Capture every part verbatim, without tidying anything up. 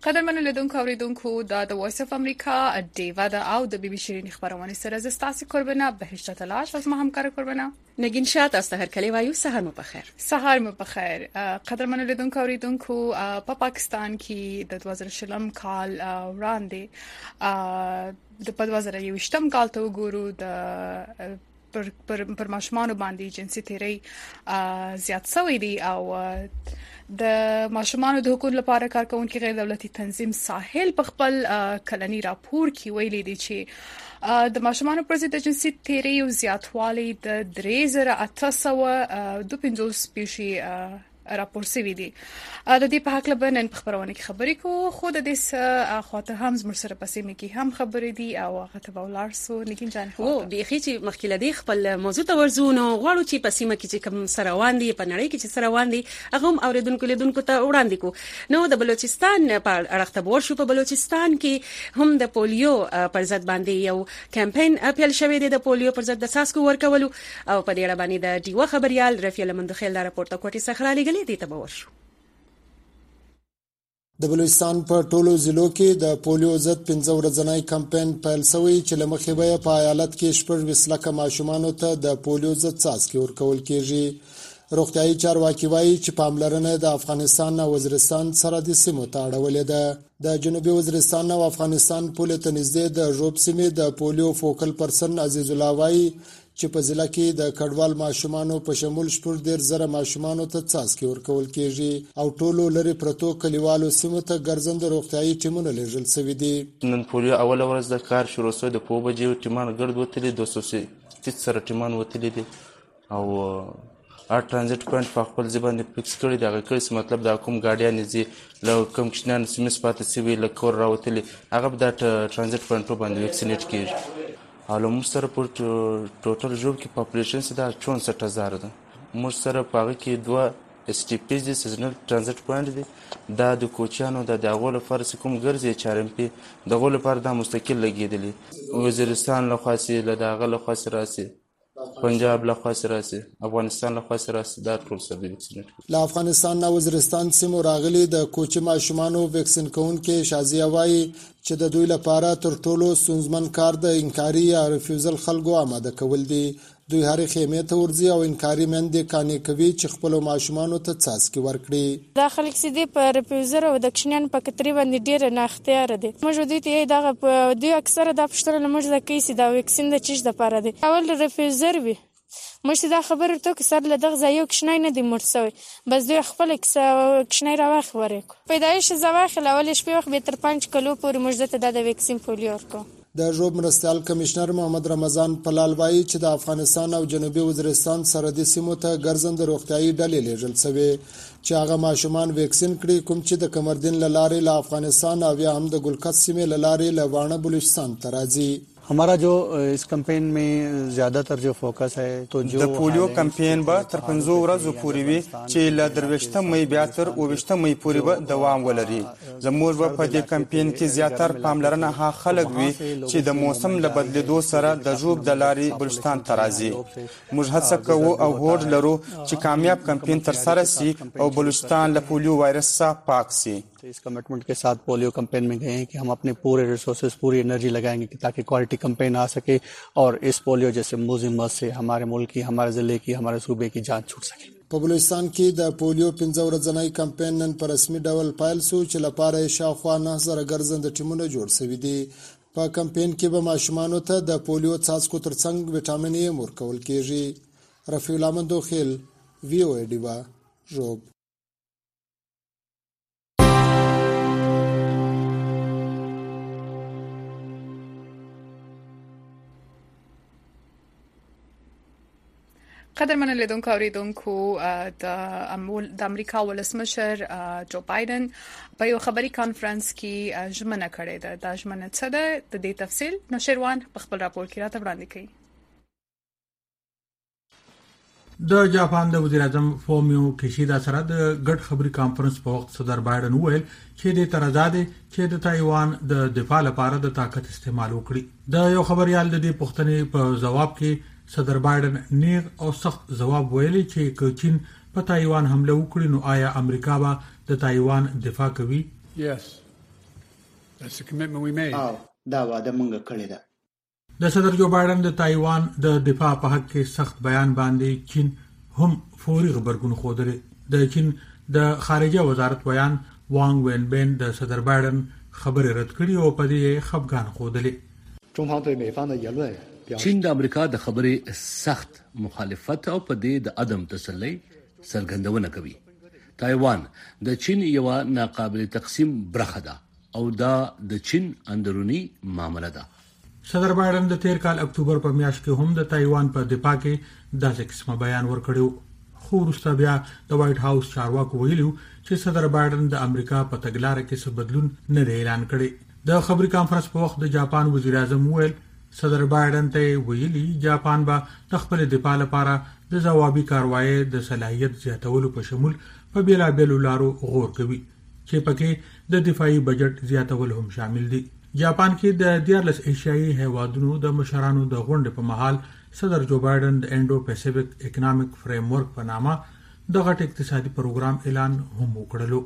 قدرمنو لیدونکو اوریدونکو دا د وایس اف امریکا دیوا دا او د بی بی شیرین خبرونه سره زستاسي قربنا بهشت تلاش از ما همکار قربنا نگین شات از هر کلی وایو سحر مو بخیر سحر مو بخیر قدرمنو لیدونکو اوریدونکو په پاکستان کې د دوه زره شلم کال وړاندې د په دوه زره یوشتم کال ته وګورو د پر پر پر ماشومان باندې جنسي تیری زیات شوی دی او د ماشومان د حقوقو لپاره کارکونکو غیر دولتي تنظیم ساحل په خپل کلنی راپور کې ویلي دی چې د ماشومان پر ضد جنسي تیری او زیاتوالی د درې زره اته سوه دوه پنځوس پیشي راپور سوي دي د دې په حق له نن په خبرونه کې خبرې کو خو د دې خاطر هم زموږ سره پسې مې کې هم خبرې دي او هغه ته ولر سو لیکن جان او بيخي چې مخکې لدی خپل موضوع ته ورزونه غواړو چې پسې مې کې چې کوم سره واندي په نړۍ کې چې سره واندي هغه هم اوریدونکو لیدونکو ته وړاندې کو نو د بلوچستان په اړه خبر شو په بلوچستان کې هم د پولیو پر ضد باندې یو کمپاین اپیل شوی دی د پولیو پر ضد د ساسکو ورکولو او په دې اړه باندې د دیوه خبريال رفیع لمندخیل دا راپورټ کوټي څخه لګلې دي ته ورشو د بلوچستان په ټولو ضلعو کې د پولیو ضد پنځه ورځنی کمپاین پیل شوی چې لمخې به په ایالت کې شپږ ویس لکه ماشومانو ته د پولیو ضد څاڅکي ورکول کېږي روغتیايي چارواکي وایي چې پاملرنه د افغانستان او وزیرستان سره د سیمو ته اړولې ده د جنوبي وزیرستان او افغانستان پولې ته نږدې د ژوب سیمې د پولیو فوکل پرسن عزیز الله وایي چې په ضلع کې د کډوال ماشومانو په شمول شپږ ډیر زره ماشومانو ته څاڅکي ورکول کېږي او ټولو لري پرتو کلیوالو سیمو ته ګرځند روغتیايي ټیمونه لیږل شوي دي نن پولیو اوله ورځ د کار شروع شو د په بجې ټیمان ګرد وتلي دوه سوه تیس سره ټیمان وتلي دي او ا ترانزیت پوینټ په خپل ځبان فکس کړی دا کړی مطلب دا کوم ګاډیان دي له کوم کښنان سیمه سپاته سوي له کور راوتلي هغه د ترانزیت پوینټ باندې ویکسینیټ کیږي حالا موږ سره په ټوټل ژوب کې پاپولیشن سره چونسټ هزار ده موږ سره په هغه کې دوه اس ټي پی دي سیزنل ترانزیت پوینټ دي دا د کوچیانو د دغه لپاره کوم ګرځي چارم پی دغه لپاره د مستقل لګیدلی وزیرستان له خاصه له دغه له خاصه راسي پنجاب له خاصه راسي افغانستان له خاصه راسي دا ټول سره ویکسینیټ له افغانستان او وزیرستان سیمو راغلي د کوچي ماشومانو ویکسین کوونکې شازیه وایي چې د دوی لپاره تر ټولو سنځمن کار د انکاري یا ریفیوزل خلکو آماده کول دي دوی هرې خیمې ته ورځي او انکاري مندې کانې کوي چې خپل ماشومانو ته څاڅکي ورکړي دا خلک سي دي په ریفیوزر او د کښنن په کتري باندې ډیر نه اختیار دي موږ دوی ته دغه دوی اکثره د پښتنه موږ د کیسې دا ویکسین د چیش د پاره دي اول ریفیوزر وي موږ دا خبره ته کې سر له دغه ځایو کښنای نه دی مرسوي بس دوی خپل کښنای راوخ ورکو پیدایش زواخل اول شپه وخت به تر پنځه کلو پورې موږ ته د ویکسین پولیو ورکو د ژوب مرستیال کمشنر محمد رمضان پلال وایي چې د افغانستان او جنوبي وزیرستان سرحدي سیمو ته ګرځند روغتیايي ډلې لیږل شوي چې هغه ماشومان ویکسین کړي کوم چې د کمردین له لارې له افغانستان او یا هم د ګلکت سیمې له لارې له واڼه بلوچستان ته راځي हमारा जो इस कैंपेन में ज्यादातर जो फोकस है तो जो د پولیو کمپاین به تر پنځو ورځو پورې وي چې له درويشتم مې بیا تر اوويشتم مې پورې به دوام ولري زموږ په دې کمپاین کې زیاتر پاملرنه ها خلک وي چې د موسم له بدلیدو سره د ژوب د لارې بلوچستان ته راځي موږ هڅه کوو او هوډ لرو چې کامیاب کمپاین تر سره شي او بلوچستان له پولیو وایرس څخه پاک شي इस कमिटमेंट के साथ पोलियो कैंपेन में गए हैं कि हम अपने पूरे रिसोर्सेज पूरी एनर्जी लगाएंगे कि ताकि क्वालिटी कैंपेन आ सके और इस पोलियो जैसे मुजिमत से हमारे मुल्क की हमारे ज़िले की हमारे सूबे की जान छूट सके په بلوچستان کې د پولیو پنځه ورځنی کمپاین نن په رسمي ډول پیل شو چې لپاره یې شاوخوا نه زره ګرځنده ټیمونه جوړ شوي دي په کمپاین کې به ماشومانو ته د پولیو څاڅکو ترڅنګ وټامین ای ورکول کېږي رفیع لامندو خیل وی او ای ډیوا ژوب قدرمن لیدونکو اوریدونکو د د امریکا ولسمشر جو بایدن په یو خبري کانفرنس کې ژمنه کړې ده د ژمنه څه ده د دې تفصیل نشروان په خپل راپور کې راته وړاندې کړي د جاپان د وزیر اعظم فومیو کیشیدا سره د ګډ خبري کانفرنس په وخت صدر بایدن وویل چې د ترازاده چې د تایوان د دفاع لپاره د طاقت استعمال وکړي د یو خبريال د دې پوښتنې په جواب کې صدر بایدن نیغ او سخت جواب ویلي چې چین په تایوان حمله وکړي نو آیا امریکا به د تایوان دفاع کوي Yes او دا وعده مونږ کړې ده. د صدر جو بایدن د تایوان د دفاع په حق کې سخت بیان باندې چین هم فوري خبرګون خوده. د چین د خارجه وزارت بیان وانګ وینبین د صدر بایدن خبرې رد کړې او په دې خفګان خوده. چین د امریکا د خبرې سخت مخالفت او په دې د عدم تسلی څرګندونه کوي. تایوان د چین یو ناقابل تقسیم برخه ده او دا د چین اندرونی معامله ده. صدر بایدن د تیر کال اکتوبر په میاشت کې هم د تایوان په دفاع کې داسې قسمه بیان ورکړیو، خو وروسته بیا د وایټ هاوس چارواکو ویلو چې صدر بایدن د امریکا په تګلارې کې څه بدلون نه دی اعلان کړی. د خبري کانفرنس په وخت د جاپان وزیر اعظم ویل صدر بایدن ته ویلي جاپان به د خپل دفاع لپاره د ځوابي کاروایی د صلاحیت زیاتولو په شمول په بیلابیلو لارو غور کوي چې پکې د دفاعي بجټ زیاتول هم شامل دي. جاپان کې د دیارلس ایشیایي هیوادونو د مشرانو د غونډې په مهال صدر جو بایدن د انډو پیسفیک اکونومیک فریم ورک په نامه د غټ اقتصادي پروګرام اعلان هم وکړلو.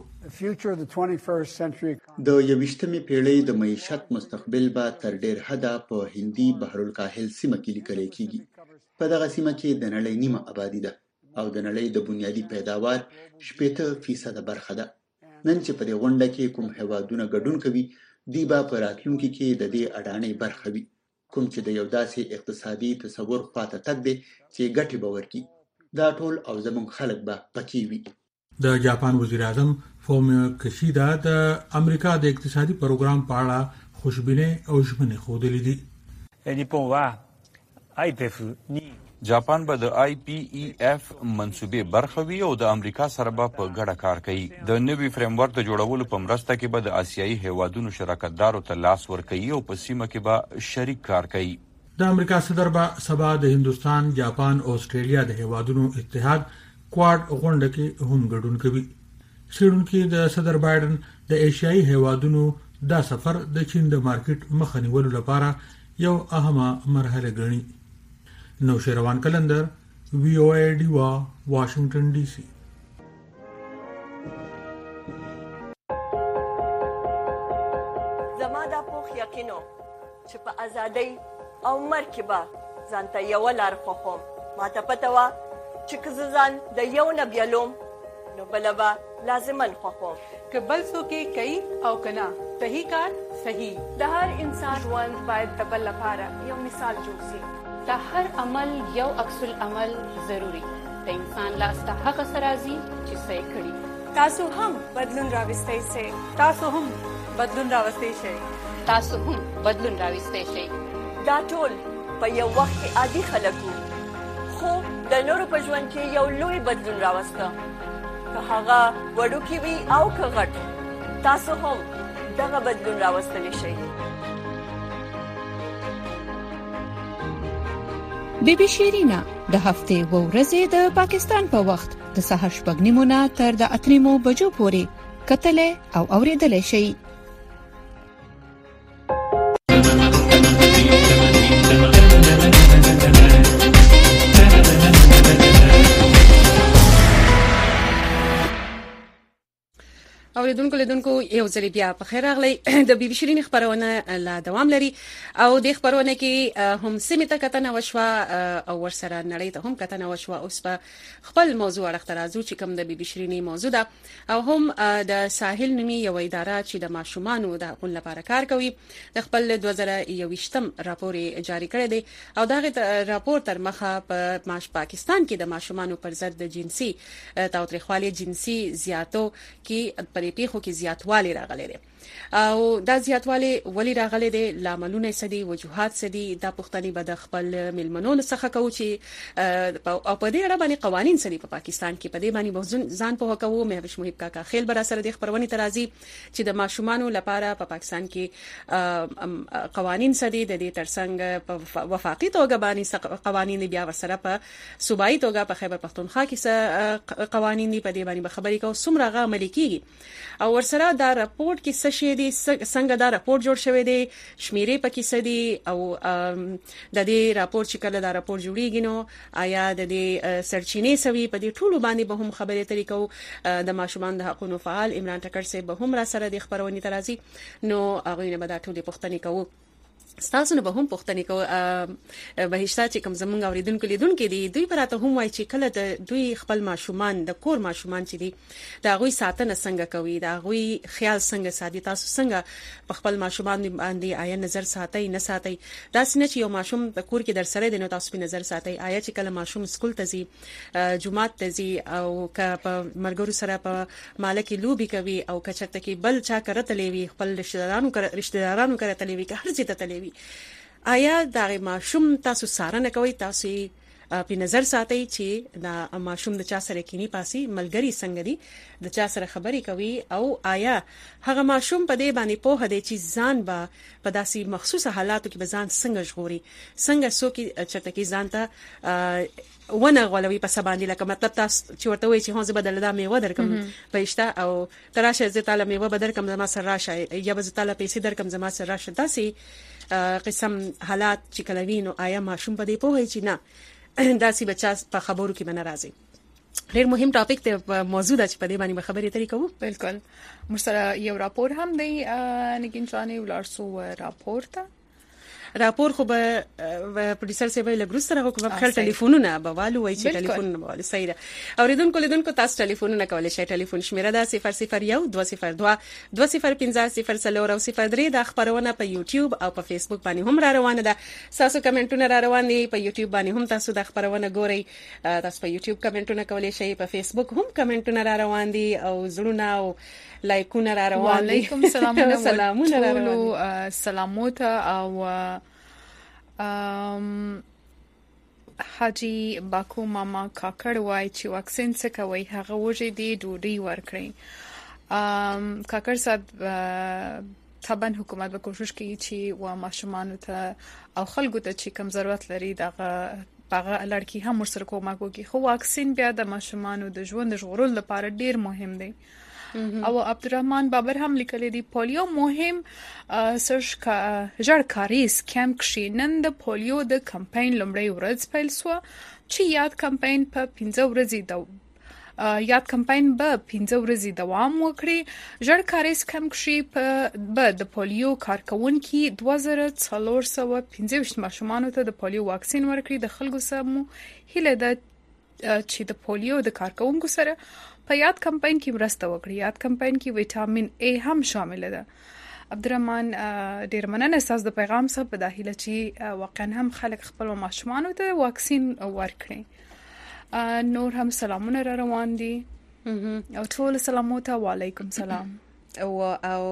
د یویشتمې پیړۍ د معیشت مستقبل به تر ډیر حده په هندي بحر الکاهل سیمه کې لیکل کېږي. په دغه سیمه کې د نړۍ نیمه آبادی ده او د نړۍ د بنیادي پیداوار شپږ فیصد برخه ده. نن چې په دې غونډه کې کوم هیوادونه ګډون کوي دی با په راتلونکي کې د دې اډانې برخه وي، کوم چې د یو داسې اقتصادي تصور خواته تګ دی چې ګټې به ورکړي. دا ټول او زموږ خلک به پکې وي. د جاپان وزیر اعظم فومیو کشیدا د امریکا د اقتصادي پروګرام په اړه خوشبینه او ژمنې خوده دي. جاپان به د آی پی ای اف منصوبې برخه وي او د امریکا سره به په ګډه کار کوي. د نوي فریم ورک د جوړولو په مرسته کې به د آسیایي هیوادونو شراکتدارو ته لاس ورکوي او په سیمه کې به شریک کار کوي. د امریکا صدر به سبا د هندستان، جاپان او استرالیا د هیوادونو اتحاد کواد غونډه کې هم ګډون کوي. څېړونکي د صدر بایدن د ایشیایي هیوادونو دا سفر د چین د مارکیټ مخه نیولو لپاره یو اهمه مرحله ګڼي. نو شیروان کلندر، وی او ای ډیوا، واشنگټن ډي سي. زما دا پوخ یقینو چې په ازادۍ او مرګ کې به ځان ته یوه لار خوښوم. ما ته پته وه چې که زه ځان د یو نه بیلوم نو بله به لازمن خوښوم. که بل څوک یې کوي او که نه، صحیح کار صحیح. د هر انسان ژوند باید د بل لپاره یو مثال جوړ شي. د هر عمل یو عکس العمل ضروری. د انسان لاس ته هغه سرازي چې څه کړی. تاسو هم بدلون راوستئ شئ. تاسو هم بدلون راوستئ شئ. تاسو هم بدلون راوستئ شئ. دا ټول په یو وخت کې عادي خلک وو، خو د نورو په ژوند کې یو لوی بدلون راوسته. که هغه وړوکی وي او که غټ، تاسو هم دغه بدلون راوستلی شئ. بی بی شیرینا د هفتې و ورځې د پاکستان په وخت د سهار شپږ نیمو نه تر د اته نیمو بجو پورې کتلې او اورېدلې شي. اوریدونکو لیدونکو یو ځل بیا په خیر راغلی. د بي بي شیرین خبرونه لا دوام لري او د خبرونه کې هم سیمه کتنه وشوه او ورسره نړۍ ته هم کتنه وشوه. اوس په خپل موضوع اړه راځو چې کوم د بي بي شیرین موضوع ده او هم د ساحل نومي یو اداره چې د ماشومانو د حقوقو لپاره کار کوي د خپل دوه زره یوویشتم راپور جاری کړی دی او دغه راپور تر مخه په ماش پاکستان کې د ماشومانو پر ضد د جنسي تاوتریخوالي جنسي زیاتو کې په پیښو کې زیاتوالی راغلی دی او دا زیاتوالی ولی راغلی دی، لاملونه سدي، وجوهات سدي. دا پوښتنې به د خپل ملمنونو څخه کوو چې او په دې اړه باندې قوانين سدي په پاکستان کې. په دې باندې به ځان په کوو. مهوش محب کاکا خیل بر سره د خبرونې ترازی چې د ماشومانو لپاره په پاکستان کې قوانين سدي، د دې ترڅنګ په وفاقي توګه باندې قوانين بیا ورسره په صوبایي توګه په خیبر پختونخوا کې قوانين دي. په دې باندې به خبرې کوو څومره غو عملي کیږي او ورسره دا راپورټ کې څه شي دي څنګه دا راپورټ جوړ شوی دی شمیرې پکې څه دي او د دې راپورټ چې کله دا راپورټ جوړیږي نو آیا د دې سرچینې سوي په دې ټولو باندې به هم خبرې اترې کوو. د ماشومان د حقوقو فعال عمران ټکر صاحب به هم را سره د خبرونې ترازی نو هغه نه به دا ټولې پوښتنې کوو. تاسو نه به هم پوښتنې کوو بهشته چې کوم زمونږ اوریدونکو لیدونکو دي دوی پراته هم وایي چې کله د دوی خپل ماشومان د کور ماشومان چې دي دا غوي ساتنه څنګه کوي دا غوي خیال څنګه ساتي تاسو څنګه په خپل ماشومان باندې آیا نظر ساتي نه ساتي دا څنګه چې یو ماشوم د کور کې در سره دی نو تاسو په نظر ساتي آیا چې کله ماشوم سکول ته ځي جمعات ته ځي او که په مرګورو سره په مالک لوبي کوي او کچته کې بل چا کرته لوي خپل رشتہ دارانو رشتہ دارانو کرته لوي که هر څه ته لوي آیا دا ماشوم تاسو سارنه کوي تاسو په نظر ساتي چې دا ماشوم د چا سره کینی پاسي ملګری څنګه دي د چا سره خبري کوي او آیا هغه ماشوم په دې باندې پوهه دی چې ځان به په داسې مخصوصه حالاتو کې به ځان څنګه ژغوري څنګه څوک چرته کې ځان ته ونه غولوي په سباندې لکه مطلب تاسو چې ورته وایي چې هغه بدل دا میوه درکم پېشته او تراشه زه تعالی میوه بدل کم زما سره راشه یا به زه تعالی پیسې درکم زما سره راشه داسې قسم حالات چې کلوینو آیا ماشوم په دې پوهی چې نه داسې بچا په خبرو کې باندې راځي. ډېر مهم ټاپک ته موضوع ده چې په دې باندې خبرې اترې کوو. بالکل مرسره یو راپور هم دی نګین چانه ولارسو راپور ته راپور خو به پروډوسر سی ویل ګروس سره کوم خپل ټلیفونونه به والو وای چې ټلیفون به صحیح ده اوریدونکو لیدونکو تاسو ټلیفونونه کولای شئ ټلیفون شمیره ده صفر صفر یو دوه صفر دوه دوه صفر پنځه صفر څلور او صفر درې د خبرونه په یوټیوب او په فیسبوک باندې هم را روانه ده تاسو کمنټونه را روان دي په یوټیوب باندې هم تاسو د خبرونه ګورئ تاسو په یوټیوب کمنټونه کولای شئ په فیسبوک هم کمنټونه را روان دي او زړونه او لایکونه را روان دي. وعلیکم سلامونه سلامونه را روان دي سلاموته او ام حاجی باکو ماما کاکړ وای چې واکسین څه کوي هغه وږي دی ډوډۍ ورکړي. ام کاکړ صاحب طبعا حکومت به کوشش کوي چې و ماشومان ته او خلکو ته چې کم ضرورت لري دغه هغه لړکی هم ورسره کومک وکړي خو واکسین بیا د ماشومان د ژوند ژغورل لپاره ډیر مهم دی. او عبدالرحمن بابر هم لیکلی دی پولیو مهم سرش کا جړ کاریس کیمپ کې نن د پولیو د کمپاین لومړی ورځ پیل شو چې یاد کمپاین په پنځه ورځې د یاد کمپاین به پنځه ورځې دوام وکړي. جړ کاریس کیمپ کې په به د پولیو کارکونکو دوه زره څلور سوه پنځه ویشت ماشومان ته د پولیو واکسین ورکړي. د خلکو سمو هله د چې د پولیو د کارکونکو سره په یاد کمپاین کې مرسته وکړي. یاد کمپاین کې وټامین ای هم شامل ده. عبدالرحمن ډیر مننه تاسو د پیغام سره په داخله چې واقعا هم خلک خپل ماشومان ته واکسین ورکړي. نور هم سلامونه را روان دي او ټول سلاموته وعلیکم سلام او او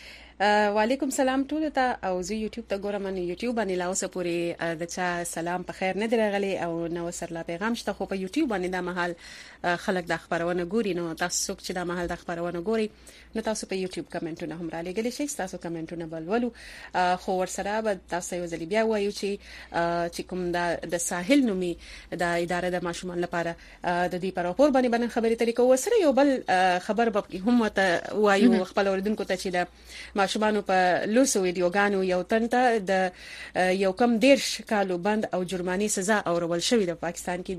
وعلیکم سلام ټول ته او زه یوټیوب ته ګورم نو یوټیوب باندې لا اوسه پوری د چا سلام په خیر نه درغلي او نو سر لا پیغام شته خو په یوټیوب باندې د محل خلک د خبرونه ګوري نو تاسو چې د محل د خبرونه ګوري نو تاسو په یوټیوب کمنټونه هم را لګلی شئ تاسو کمنټونه بلولو خو ورسره به تاسو یو ځل بیا وایو چې چې کوم د ساحل نومي د اداره د ماشومان لپاره د دې پر راپور باندې باندې خبرې طریقو وسره یو بل خبر به هم ته وایو خپل اوریدونکو ته چې د ماشومان په لوسو ویډیوګانو یو تنته د یو کم دیرش کالو بند او جرماني سزا اورول شوې د پاکستان کې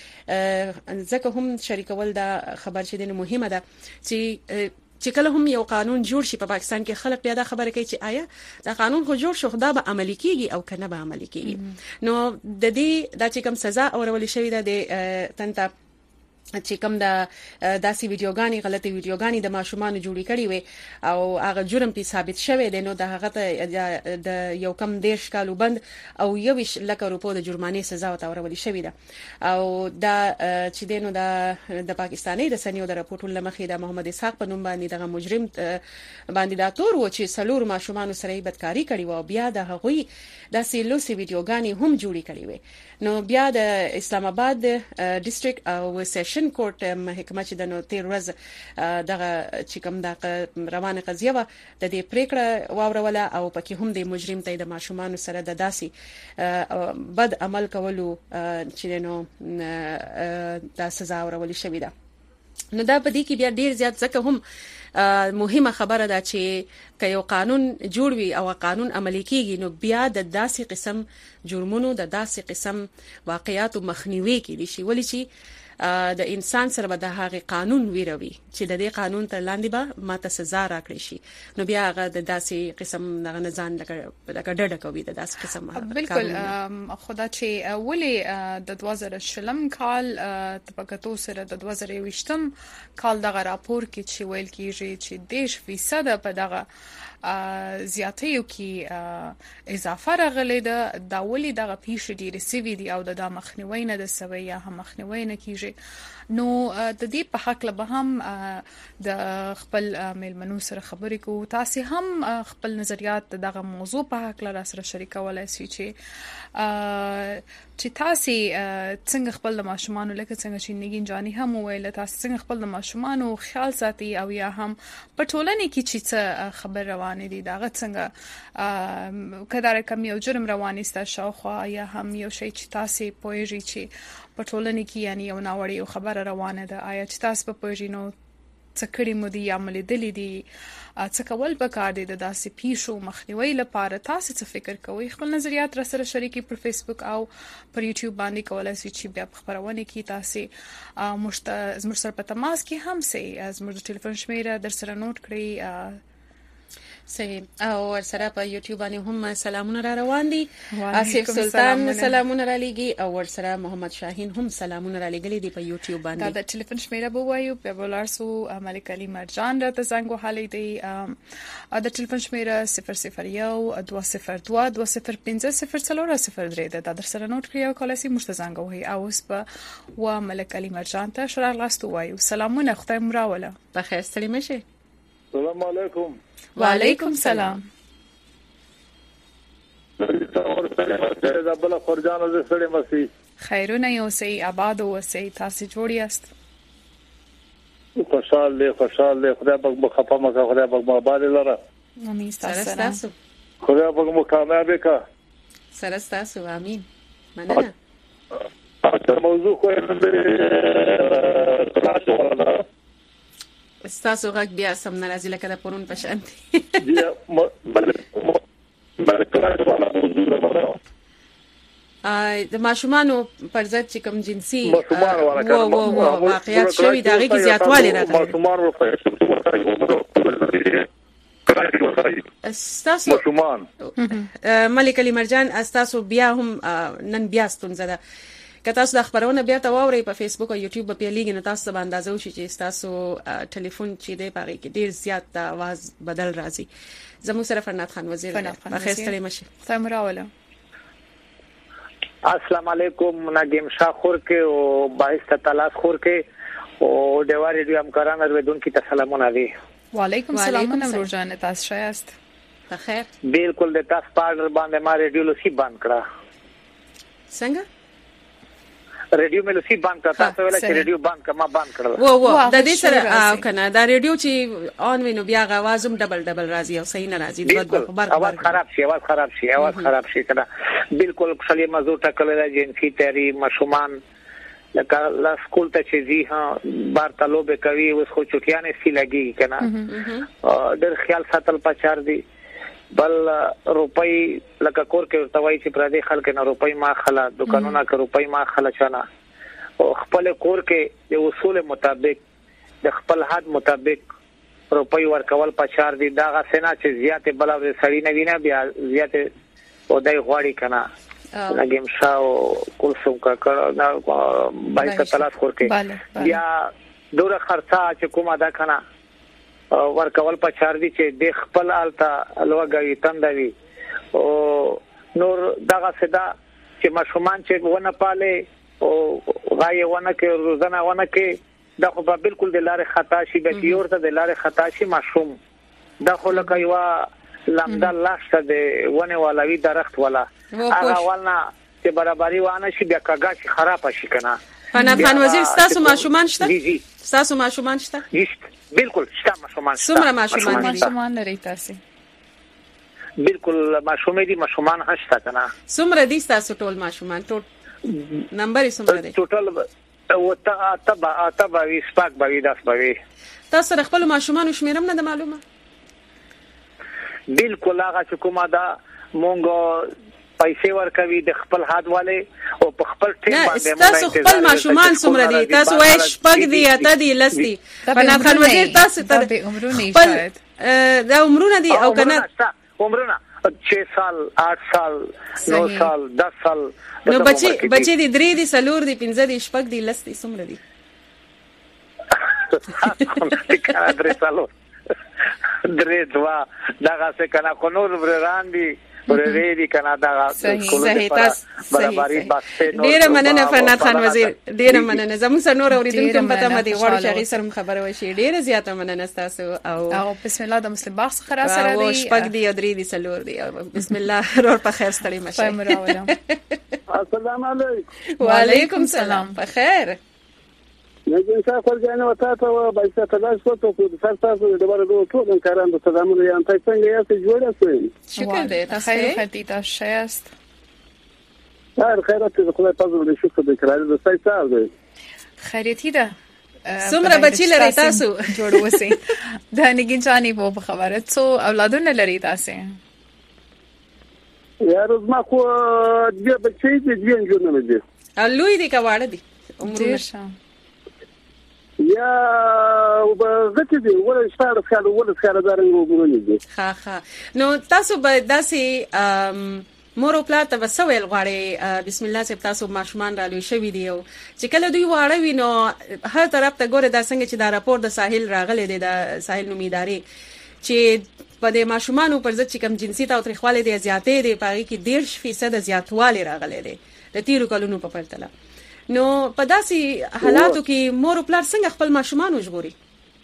دا ځکه هم شریکول دا خبر چې د مهمه ده چې چې کله هم یو قانون جوړ شي په پا پاکستان کې خلک بیا دا خبره کوي چې آیا دا قانون خو جوړ شو خدا به عملی کیږي او کنه به عملی کیږي. نو د دې د چې کوم سزا اورول شوې ده د تنته چې کوم د داسې ویډیوګانی غلطي ویډیوګانی د ماشومان جوړی کړي وي او هغه جرم په ثابت شوی دی نو د هغه ته د یو کم دیش کالو بند او یو لک روپو د جرمانه سزا ورکول شوې ده. او دا چې دینو د د پاکستاني د سنیو د راپورټ لمخې د محمد اسحاق په نوم باندې دغه مجرم باندې دا تور و چې سلور ماشومان سره بدکاری کړي و بیا د هغوی داسې لوسي ویډیوګانی هم جوړی کړي وي. نو بیا د اسلام آباد ډیسټریکټ او سیشن کورټ محکمه چې د نو تیر ورځ دغه چې کوم د روانه قضیه و د دې پریکړه واوروله او پکې هم د مجرم ته د ماشومان سره د داسي بد عمل کولو چې نو د سزا ورول شوې ده. نو دا په دې کې بیا ډیر زیات ځکه هم مهمه خبره ده چې که یو قانون جوړ وي او قانون عملي کیږي نو بیا د داسې قسم جرمونو د داسې قسم واقعیاتو مخنیوي کیدي شي ولې چې د انسان سره به د هغه قانون ویروي چې د دې قانون تر لاندې به ماته سزا راکړي شي نو بیا هغه د داسې قسم دغه نزان لکه ډډه کوي د داسې قسم بالکل خدا چې ولې د دوه زره شلم کال تپکتو سره د دوه زره یوویشتم کال دغه راپور کې چې ویل کیږي چې دیش فیصد په دغه زیاتیو کې اضافه راغلی ده دا ولې دغه پیښې ډېرې سوي دي او د مخنیوي نه د سوي یا هم مخنیوي نه کیږي نو د دې په حق له به هم د خپل میلمنو سره خبرې کوو تاسو هم خپل نظریات دغه موضوع په حق له سره شریکولای شئ چې چې تاسو څنګه خپل ماشومان لکه څنګه چې نګین جانی هم ویل تاسو څنګه خپل ماشومان خیال ساتي او یا هم په ټولنه کې چې خبر روان دي دغه څنګه کله کوم یو جرم روان است شاوخوا یا هم یو شی چې تاسو پوهیږئ چې په ټولنه کې یعنی یو ناوړی یو خبره روانه ده آیا چې تاسو په پوهیږئ نو څه کړي مو دي عمل دي دي څه کول پکار دي د داسې پیښو مخنیوي لپاره تاسو څه فکر کوئ خپل نظریات را سره شریکي پر فیسبوک او پر یوټیوب باندې کولای شئ چې بیا خبرونه کې تاسو مشت زموږ سره په تماس کې هم سي زموږ ټلیفون شمیره در سره نوٹ کړئ صحیح او سره په یوټیوب باندې هم سلامونه را روان دي آصف سلطان سلامونه را لګي او ور سره محمد شاهین هم سلامونه را لګلي دي په یوټیوب باندې دا د ټلیفون شمیره بو وایو په بولارسو ملک علي مرجان را ته زنګ وهلي دي ا د ټلیفون شمیره صفر صفر یو دوه صفر دوه دوه صفر پنځه صفر څلور صفر درې ده در سره نوٹ کړئ او کله سي مشتزنګ وهي او اوس په و ملک علي مرجان ته شرار لاستو وایو سلامونه خدای مراوله په خیر ستړي مشه السلام علیکم وعلیکم سلام زبل خورجان از سړی مسی خیرونه یو سي آباد او سي تاسو جوړ یاست خوشحال له خوشحال له خدای پاک مخفه مکه خدای پاک آباد لره امين تاسو خدای پاک مو کامیاب کا سره تاسو امين مننه اته موضوع خو نه استاسو غږ بیا سم ناراضي لکه د پرون په شان دي بل بل کله والا موضوع ا د ماشومانو پر ضد چې کوم جنسي ماشومان والا کړه واقعیت شوی دغه کې زیاتوالی راغلی ماشومان استاسو ماشومان ملک علي مرجان استاسو بیا هم نن بیا ستونزه ده که تاسو د خبرونه بیا ته واورئ په فیسبوک او یوټیوب په پیلېږي نو تاسو به اندازه وشي چې تاسو ټلیفون چې دی پاره کې ډیر زیات د आवाज بدل راځي زموږ سره فرنات خان وزیر په خیر ستړي مشه سمراوله السلام علیکم نګیم شاه خور کې او بایست تلاش خور کې او دیوار ریډیو همکاران ورودون کی سلامونه دي وعلیکم السلام نورجان تاسو شایست په خیر بالکل د تاسو پارډر باندې ما ریډیو لسی بند کړه څنګه ریډیو مې لسی بند کړه تاسو ویل چې ریډیو بند کړه ما بند کړل وو وو د دې سره او کنه دا ریډیو چې اون وینو بیا غوازم ډبل ډبل راځي او صحیح نه راځي د خبر اواز خراب شي اواز خراب شي اواز خراب شي کنه بالکل خلی موضوع ټکل د جنسي تیاری مشومان لکه لا سکول ته چې زی ها بار طلبه کوي اوس خو چټیانه سي لګي کنه ډېر خیال ساتل پچار دي بل روپۍ لکه کور کې ورتوي چې پر دې خلک نه روپۍ ما خلا دکانونه کې روپۍ ما خلا چانه او خپل کور کې د اصول مطابق د خپل حد مطابق روپۍ ورکول پچار دي دا غسنه چې زیاته بل سړی نه ویني بیا زیاته او دای غواړي کنه نګیم شاو کلثوم کا کړه بایسته تلاش کور کې بیا دوره خرڅه چې کومه دا کنه ورکول پچار دي چې د خپل التا لوګوي تندوي او نور دغه صدا چې مشومان چې ونه پاله او غای ونه کې روزانه ونه کې دا خو به بالکل د لارې خطا شي به یور ته د لارې خطا شي مشوم دا خو لکه یو لمدا لاشه د ونه والوي درخت ولا هغه ولنا چې برابرۍ وانه شي بیا کاګه شي خراب شي کنه فن فن وزیر تاسو ماشومان شته تاسو ماشومان شته بالکل شته ماشومان شته څومره ماشومان دي ماشومان لري تاسو بالکل ماشومې دي ماشومان هشته کنه څومره دي تاسو ټول ماشومان ټول نمبر یې څومره دی ټوټل او ته ته ته به سپاک به داس به تاسو د خپل ماشومان شمیرم نه د معلومه بالکل هغه چې کومه دا مونږ پیسې ورکوي د خپل حدواله او په خپل ټیم باندې تاسو خپل ماشومان څومره دي تاسو وای شپږ دي اته دي لستی فنان خان وزیر تاسو ته د عمرونه شاید دا عمرونه دي او کنه عمرونه छह سال आठ سال نو سال دس سال نو بچي بچي دي درې دي سلور دي پنځه دي شپږ دي لستی څومره دي درې سالو درې دوا دغه څه کنه کو نور بران دي ورې دي کنه دا صحیح تاسو برابرۍ باسته ډیر مننه فنان خان وزیر ډیر مننه زموږ سره نور اوریدونکو په تمه دي غواړم چې هغه سره خبره وشي ډیر زیاته مننه تاسو او او بسم الله د مسلم باغ څخه سره دی شپږ دی درې دی سلور دی بسم الله رور په خیر ستړي مشه السلام علیکم وعلیکم السلام په خیر نجم سافر جانه وتا ته بایسته تلاش وته په سر تاسو د بار دوه ټول کاران د تضامن یان تاسو څنګه یاست جوړه شوی شکر دې تاسو خیر خدي تاسو شایست خیر خیرات د خدای په فضل شکر دې کړل د سای سال دی خیرتي ده څومره بچی لري تاسو جوړ وسی د نګین چاني په خبره څو اولادونه لري تاسو یا روز ما خو دې بچی دې دې جوړ نه دي لوی دي کا واړه دي عمرونه یا وبغتی دی ول شهر خاله ول خاله دارنګ وګورئ دي ها ها نو تاسو به داسې مور او پلار ته وسویل غواړي بسم الله سپ تاسو ماشومان را لوي شوی دی او چې کله دوی واړه وینو هر طرف ته ګوره دا څنګه چې دا راپور د ساحل راغلی دی د ساحل نومیداري چې په د ماشومان پر ضد چې کم جنسي تاوتریخواله دی زیاتې دی پاره کې ډیر فیصد زیاتواله راغلی دی د تیرو کلونو په پرتله نو په داسې حالاتو کې مور او پلار څنګه خپل ماشومان وژغوري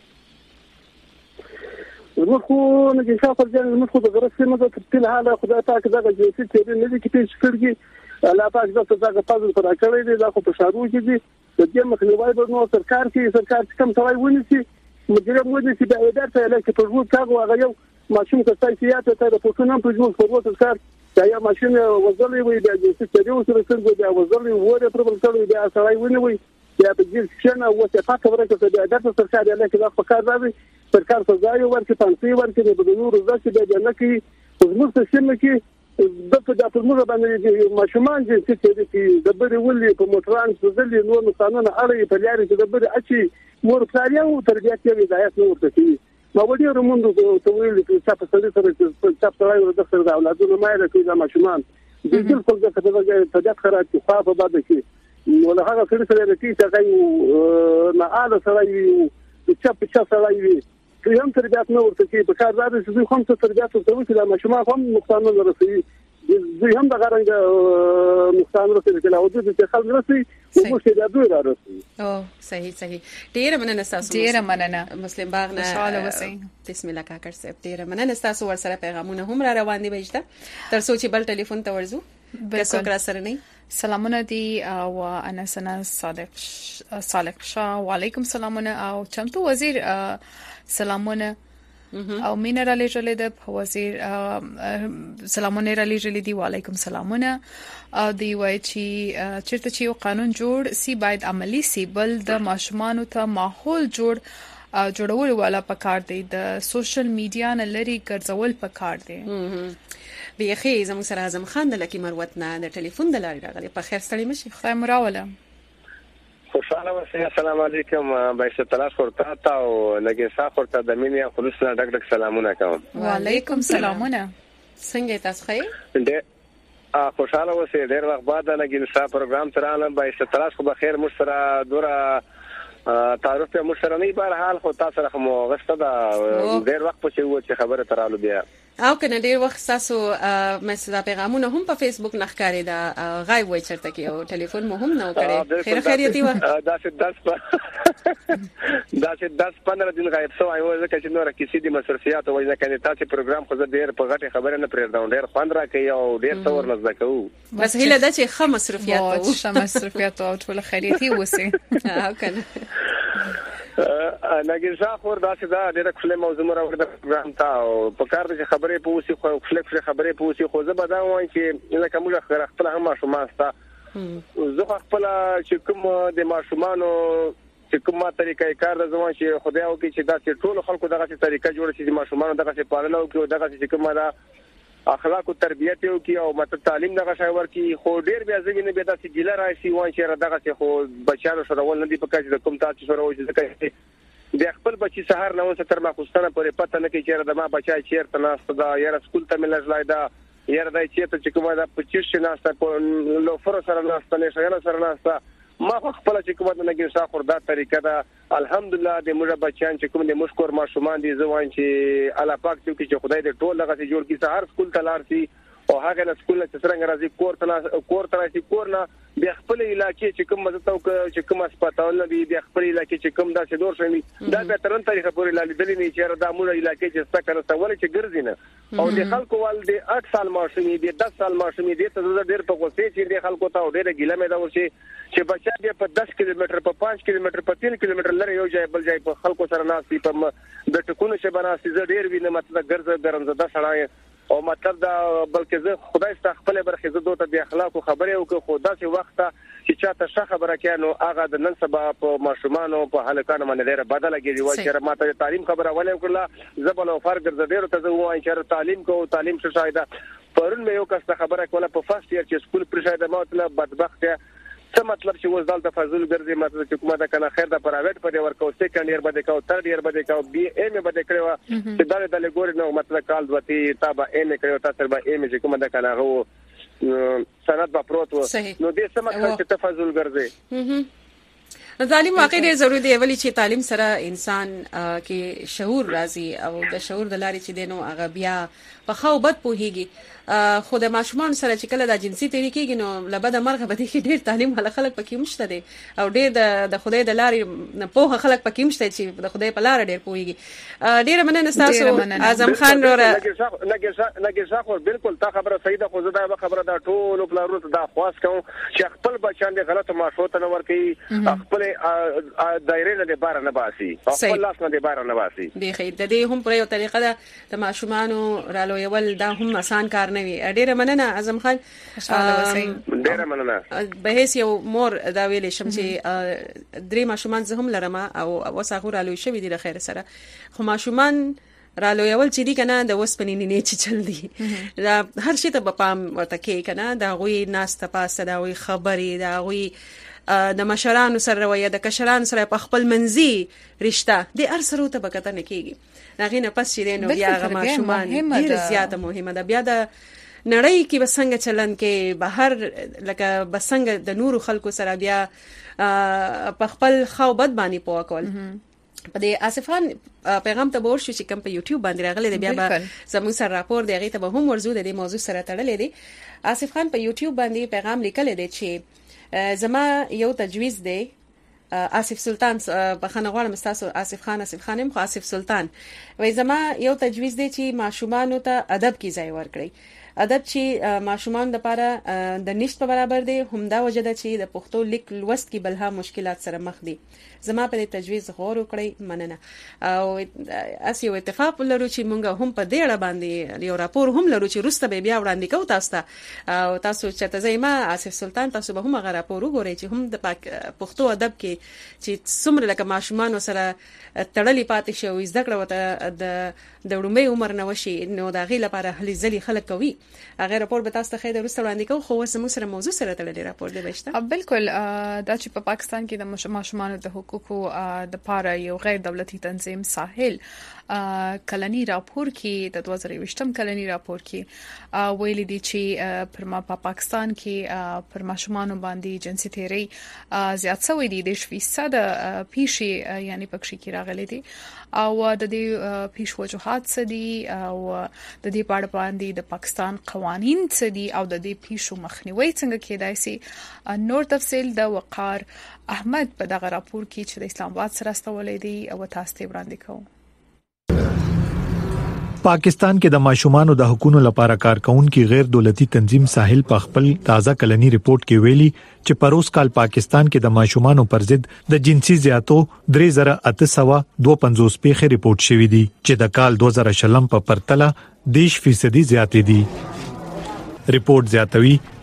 نو خو نه چې سفر ځل نو خو د غرسه مده تل حاله خدای پاک دغه جنسي تیرې نه دي کې پیښ کړی الله پاک دغه دغه فضل پر راکړی دی دا خو په شارو کې دي د دې مخنیوي به نو سرکار کې سرکار کم توای ونیسي مجرم ونیسي د ادارې ته لکه په وګړو کاغو هغه یو ماشوم کسایته ته د پښتون په جوړ په وګړو سرکار یا ماشین وزلې وي د جنسي تیرې سره څنګه د وزلې وره پر بل کړی دی سړی ونیوي یا په دې څنګه وته پاتې ورکړه د ادارې سرکار لکه دا په کار راځي سرکار سزا یو ورکړي پانسي ورکړي د نور ځکه د جنکی زموږ څه شمه کې د په د په موږ باندې ماشومان چې چې د بری ولې په موټران څه نور قانون اړې په لاري چې د بری اچي مور پلاریا او تربیت کې هدایت نه ورته کوي ما وړي روموندو ته ویل چې تاسو سره سره چې تاسو راوي د خپل اولادونو ما یې کوي ماشومان د دې خپل د خپل تجارت خراب کې خاصه باندې کې ولا هغه سره سره کې چې نه اله سره یو چې په څه سره یو هم تربیت نه ورته کوي په کار راځي چې دوی هم څه تربیت ورته کوي چې ماشومان هم نقصان نه رسوي دوی هم د غرنګ نقصان رسوي چې لا وجود چې خلک رسوي او مو چې دوی را رسوي او صحیح صحیح ډیر مننه تاسو ډیر مننه مسلم باغ نه خوشاله وسی بسم الله کاکر صاحب ډیر مننه تاسو ور سره پیغامونه هم را روان دي بهشته تر څو چې بل ټلیفون ته ورزو بالکل را سره نه سلامونه دي او انا سنا صادق صالح شاه وعليكم سلامونه او چمتو وزیر سلامونه او مینه را لېږلې ده وزیر سلامونه را لېږلې دي وعلیکم سلامونه او دی وای چې چیرته چې یو قانون جوړ سی باید عملی سی بل د ماشومان ته ماحول جوړ جوړول ولا پکار دی د سوشل میډیا نه لري ګرځول پکار دی بیخي زموږ سره اعظم خان د لکی مروت نه د ټلیفون د لارې راغلی په خیر ستړي مشي خدای مراوله خوشاله اوسئ السلام علیکم بایسته تلاش ورته تا او لګي صاحب ورته د مینې خلوص نه ډک ډک سلامونه کوم وعلیکم سلامونه څنګه تاسو خیر ډېر خوشاله اوسئ ډېر وخت بعد لګي صاحب پروګرام تراله بایسته تلاش خو بخیر مش سره دوره تعارف په مش سره نه بهر حال خو تاسو سره مو غشته دا ډېر وخت پچې و چې خبره ترالو بیا او کنه ډیر وخت تاسو مسله پیغامونه هم په فیسبوک نه ښکاري دا غایب وای چرته کې او ټلیفون مو هم نه وکړي خیر خیریتي و دا چې دس دا چې دس پندرہ دن غایب شو ایو ځکه چې نور کیسې دي مصرفيات وای نه کنه تاسو پروګرام خو ډیر په غټه خبره نه پرېږدم ډیر خوند راکې او ډیر څور نه زکو بس هله دا چې خه مصرفيات او چې مصرفيات او ټول خیریتي وسی او کنه نګیزا خور دا چې دا ډیره خپل موضوع راوړل د پروګرام ته او په کار د خبرې په وسی خو خپل خبرې په وسی خو زه به دا وایم چې لکه موږ خپل هم شوماسته زه خپل چې کوم د ماشومانو چې کومه طریقې کار د ځوان چې خدای او کې چې دا چې ټول خلکو دغه طریقه جوړ شي د ماشومانو دغه چې پالنه او کې دغه چې کومه دا اخلاق او تربیت او کې او مت تعلیم دغه شای ورکی خو ډیر بیا ځګنه به د سجله راشي وان چې دغه چې خو بچانو سره ول نه دی په کاج د کوم تاسو سره وځي ځکه د خپل بچی سحر نه وسه تر ما خوستانه پورې پته نه کې چې د ما بچای چیرته ناست دا یاره سکول ته ملځ لای دا یاره دای چیرته چې کومه دا پچیش ناست په لوفر سره ناست نه شغله سره ناست ما خپل چې کومه د نګین شاخور دا طریقه دا الحمدلله د موږ بچیان چې کوم د مشکور ماشومان دي ځوان چې الله پاک چې خدای دې ټول لغه جوړ کړي سحر سکول ته لار سي او هغه له سکول چې څنګه راځي کور ته کور ته راځي کور نه د خپل علاقې چې کوم مزه تو چې کوم هسپتال دی د خپل علاقې چې کوم داسې دور شوی دا به ترن طریقه پورې لالیدلې نه چې دا موږ علاقې چې څه کنه څول چې ګرځي نه او د خلکو ول د اټ سال ماشومې د دس سال ماشومې د ته ډېر په غوسه چې د خلکو ته ډېر ګیله مې دا ورشي چې بچا دې په دس کیلومتر په پانچ کیلومتر په تین کیلومتر لري یو ځای بل ځای په خلکو سره ناسي په د ټکونو چې بناسي زه ډېر وینم مطلب ګرځه ګرمزه سړی او مطلب دا بلکې زه خدای ستاسو خپل برخه زه دوته د اخلاق خبره او کو خدا سي وخت چې چاته ښه خبره کینو هغه د نن سبا په ماشومانو په هلکانو باندې ډیره بدله کیږي وای چې ماته تعلیم خبره ولې وکړه زبل او فرق د ډیرو ته وای چې تعلیم کو تعلیم څه شایده پرون مې یو کس خبره کوله په فرست ایئر چې سکول پر شایده مطلب بدبخت څه مطلب چې وز دلته فضل ګرځي مطلب چې کومه دا کنه خیر د پرایویټ په ورکو سیکنډ ایئر باندې کو تھرد ایئر باندې کو بي ایم باندې کړو چې دا د لګوري نو مطلب کال دوتی تابع ایم کړو تاسو به ایم چې کومه دا کنه هو سند په پروت نو دې څه مطلب چې تفضل ګرځي تعلیم واقعي ډېر ضروري دی ولی چې تعلیم سره انسان کې شعور راځي او د شعور د لارې چې دینو هغه بیا په خو بد پوهیږي خو د ماشومان سره چې کله د جنسي طریقې نو لبد مرغه بده کې ډېر تعلیم هله خلک پکې مشته دي او ډېر د خدای د لارې نه پوهه خلک پکې مشته چې د خدای په لار ډېر پوهیږي ډېر مننه تاسو اعظم خان وروره نګي شاخور بالکل تا خبره صحیح ده خو زه دا خبره دا ټول پلارو ته دا خواص کوم چې خپل بچان دې غلط ماشو ته نه ورکي خپل دایره نه بار نه باسي خپل لاس نه بار نه باسي دی خیر د دې هم پر یو طریقه ده د ماشومانو رالو یول دا هم آسان کار نه وي ډیره مننه اعظم خان ډیره مننه به هیڅ یو مور دا ویلې شم چې درې ماشومان زه هم لرم او وساغور رالو شوی دي خیر سره خو ماشومان رالو یول چې دي کنه د وسپنې نه چې چل دي دا هر شي ته په پام ورته کې کنه دا غوي ناس ته پاسه دا غوي خبرې دا غوي د مشرانو سره رویه د کشرانو سره په خپل منځي رشتہ د ارسرو ته بکته نه کیږي نغې نه پس چې نو بیا غما شومان ډیر زیاته مهمه ده بیا د نړۍ کې بسنګ چلن کې بهر لکه بسنګ د نورو خلکو سره بیا په خپل خو بد باندې پوه کول په دې آصفان پیغام ته ور شو چې کوم په یوټیوب باندې راغلی دی بیا به زموږ سره راپور دی هغه ته به هم ورزو د دې موضوع سره تړلې دی آصف خان په یوټیوب باندې پیغام لیکل دی چې زما یو تجویز دی آصف سلطان بخنه غواړم تاسو آصف خان آصف خانم خو آصف سلطان وای زما یو تجویز دی چې ماشومان ته ادب کې ځای ورکړي ادب چې ماشومان د لپاره د نشټ په برابر دی همدا وجده چې د پښتو لیک لوست کې بلها مشکلات سره مخ دي زما په تجویز غور وکړئ مننه او اس یو اتفاق لرو چې مونږ هم په دې اړه باندې یو راپور هم لرو چې روسته به بیا وړاندې کوو تاسو ته او تاسو چې ته زما آصف سلطان تاسو به هم غو راپور وګورئ چې هم د پښتو ادب کې چې څومره لکه ماشومان سره تړلې پاتې شو زده کړه وته د د وړمې عمر نه وشي نو دا غي لپاره هلي ځلي خلک کوي هغه راپور به تاسو ته خیر روسته وړاندې کوو خو سمو سره موضوع سره تړلې راپور دی بهشته بالکل دا چې په پاکستان کې د ماشومان د حقوقو د پاره یو غیر دولتي تنظیم ساحل کلنی راپور کې د دوه زره ویشتم کلنی راپور کې ویل دي چې پر ما په پاکستان کې پر ماشومان باندې جنسي تیری زیات شوی دي د فیصد پیشي یعنی پکې کې راغلي دي او د دې پیش وجوهات څه دي او د دې پاړ باندې د پاکستان قوانين څه دي او د دې پیشو مخنیوي څنګه کېدای شي نور تفصیل د وقار احمد په دغه راپور کې چې د اسلام آباد سره استولې دي او تاسو ته وړاندې کوم پاکستان کې د ماشومانو د حقوقو لپاره کارکونکو غیر دولتي تنظیم ساحل په خپل تازه کلنی ریپورت کې ویلي چې پروس کال پاکستان کې د ماشومانو پر ضد د جنسي زیاتو درې زره اته سوه دوه پنځوس پیښې ریپورت شوې دي چې د کال دوه زره شلم په پرتله دیش فیصدي زیاتې دي ریپورت زیاتوي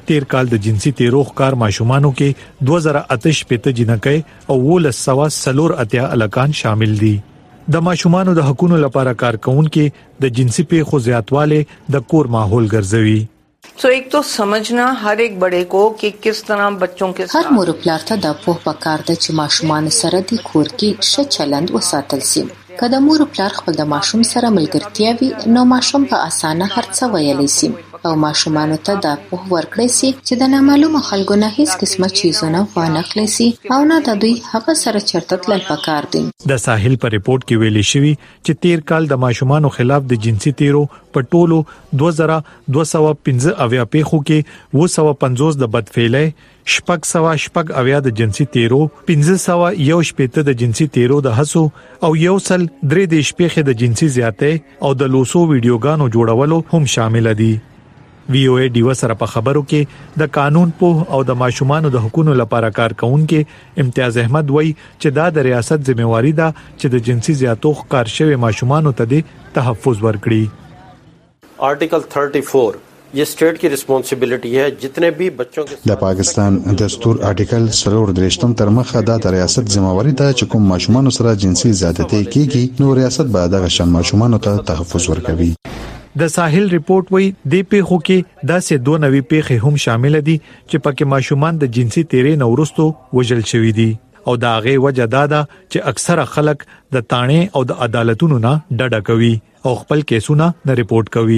تیر کال د جنسي تیروخ کار ماشومانو کې دوه زره اته شپږ جنکې او ولس سوا سلور اتیا الکان شامل دي د ماشومانو د حقوقو لپاره کارکونکو د جنسي پیښو زیاتواله د کور ماحول ګرځوي तो एक तो समझना हर एक बड़े को कि किस तरह बच्चों के هر مور پلار ته د پوه پکار د چې ماشومان سره د کور کې ښه چلند وساتل شي. کله مور پلار خپل د ماشوم سره ملګرتیا وي نو ماشوم په اسانه هر څه ویلی شي او ماشومان ته د پوه ورکړي شي چې د نامعلومه خلکو نه هیڅ قسمه چیزونه وانخلي شي او نه د دوی هغه سره چرته تل پکار دي. د ساحل په ریپورت کې ویلي شوی چې تیر کال د ماشومان خلاف د جنسي تیرو په ټولو دوه زره دوه سوه پنځه اویا پیښو کې و سوه پنځوس د بدفعلی شپږ سوه شپږ اویا د جنسي تیرو پنځه سوه یو شپږ د جنسي تیرو د هڅو او یو سل درې د شپږ د جنسي زیاتې او د لوسو ویډیوګانو جوړولو هم شامل دي. وی او ای ډیو سره په خبرو کې د قانون په او د ماشومان د حقوقو لپاره کارکونکو امتیاز احمد وایي چې دا د ریاست ځمېواري ده چې د جنسي زیاتو ښکار شوی ماشومان ته د تحفظ ورکړي. आर्टिकल चौंतीस ये स्टेट की रिस्पांसिबिलिटी है जितने भी बच्चों के د پاکستان دستور آرټیکل سلور درشتم تر مخه د ریاست ذمہواری ده چې کوم ماشومان سره جنسي زیاتې کیږي نو ریاست به دغه شان ماشومان ته تحفظ ورکوي. د ساحل ریپورت وایي د پیښو کې داسې دوه نوي پیښې هم شامل دي چې پکې ماشومان د جنسي تیرې نورستو وژل شوی دي او دا غي وجه دا ده چې اکثره خلک د تانې او د عدالتونو نه ډډه کوي او خپل کیسونه نه ریپورت کوي.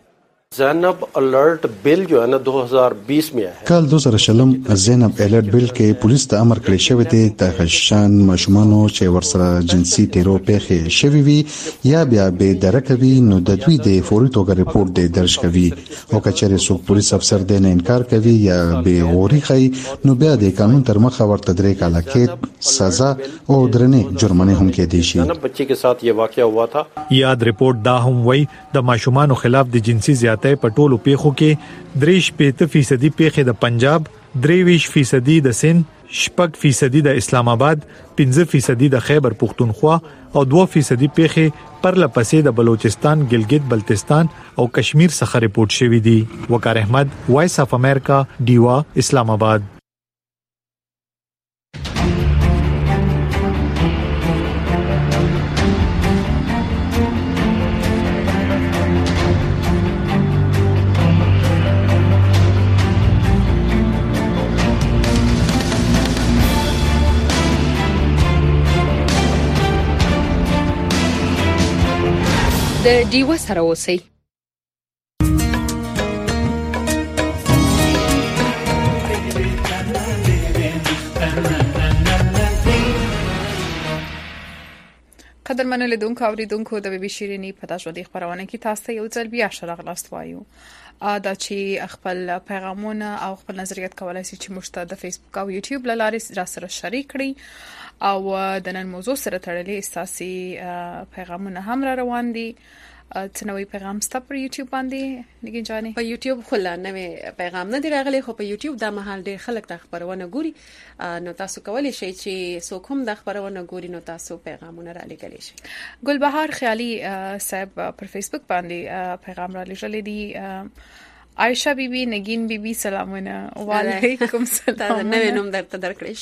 زینب الرټ بل جو ہے نا دو ہزار بیس میں ہے کال دو زره شلم زینب الرټ بل کې پولیس ته امر کړی شوی دی د خشان ماشومانو چې ورسره جنسي تیرو پیښې شوی وي یا بیا به درکوي نو د دوی د فوري توګه ریپورت دی درج کوي او کچېره څوک پولیس افسر دی نه انکار کوي یا به غوري کوي نو بیا د قانون تر مخه ورته درې کاله کې سزا او درنې جرمانه هم کې دي شي. نا بچی کے ساتھ یہ واقعہ ہوا تھا. یاد ریپورت دا هم وایي د ماشومانو خلاف د جنسي زیاتې په ټولو پیښو کې دریش پېته فیصدي پیښې د پنجاب، دریویش فیصدي د سند، شپږ فیصدي د اسلام آباد، پنځه فیصدي د خیبر پختونخوا او دوه فیصدي پیښې پر لپسې د بلوچستان، ګلګت بلتستان او کشمیر څخه ریپورت شوې دي. وقار احمد، وایس اف امریکا، ډیوا، اسلام آباد. د ډیو سره اوسئ. قدرمن لیدونکو اوریدونکو د بي بي شيريني په تاسو د خبرونه کې تاسو یو ځل بیا شرغلاست وایو دا چې خپل پیغامونه او خپل نظریات کولای شي چې موږ ته د فیسبوک او یوټیوب لارې را سره شریک کړئ او د نن موضوع سره تړلې اساسي پیغامونه هم را روان دي. څنوي پیغام ست پر یوټیوب باندې نګین جاني په یوټیوب خلا نوې پیغام نه دی راغلی خو په یوټیوب دا مهال ډېر خلک د خبرونه ګوري نو تاسو کولی شئ چې څوک هم د خبرونه ګوري نو تاسو پیغامونه را لګلی شئ. ګلبهار خیالي صاحب پر فیسبوک باندې پیغام را لګلی دی. عائشہ بی بی، نگین بی بی سلامونه. وعلیکم السلام. دا نوې نوم درته درکړی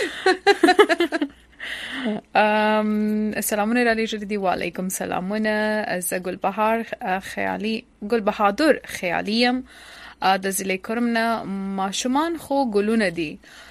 شو. ام سلامونه را لېږلي دي. وعلیکم سلامونه. از ګلبهار خیالي ګلبهادر خیالي يم د ضلع کرم نه. ماشومان خو ګلونه دي،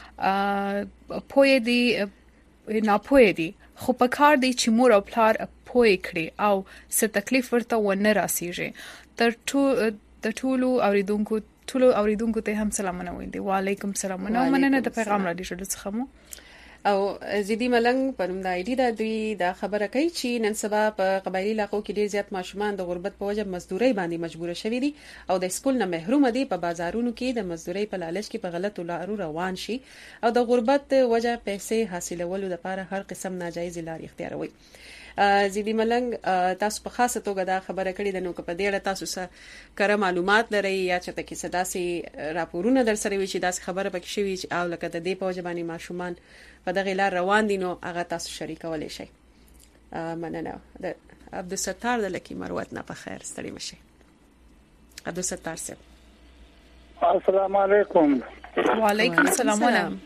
پوهه دي نه پوهه دي، خو په کار دي چې مور او پلار پوهه کړي او څه تکلیف ورته ونه راسیږي. تر ټولو د ټولو اوریدونکو ټولو اوریدونکو ته هم سلامونه ویل دي. وعلیکم سلامونه. مننه د پیغام را لېږلو څخه مو. او زیدی ملنګ په نوم د ایډي د دوی د خبره کوي چې نن سبا په قبایلی علاقو کې ډیر زیات ماشومان د غربت په وجه مزدوري باندې مجبور شوي دي او د سکول نه محروم دي. په بازارونو کې د مزدوري په لالچ کې په غلطو لارو روان شي او د غربت وجه پیسې حاصلولو لپاره هر قسم ناجایز لارې اختیاروي. زیدی ملنګ تاسو په خاصه توګه دا خبره کړې ده نو که په دې اړه تاسو سره کره معلومات لرئ یا چې تکي صداسي راپورونه در سره وي چې داسې خبره پکې شوي چې او لکه د دې په وجه باندې ماشومان په دغه لار روان دي نو هغه تاسو شریکولای شئ. مننه. د عبدالستار د لکی مروت نه په خیر ستړي مشي. عبدالستار صاحب السلام علیکم. وعلیکم السلام.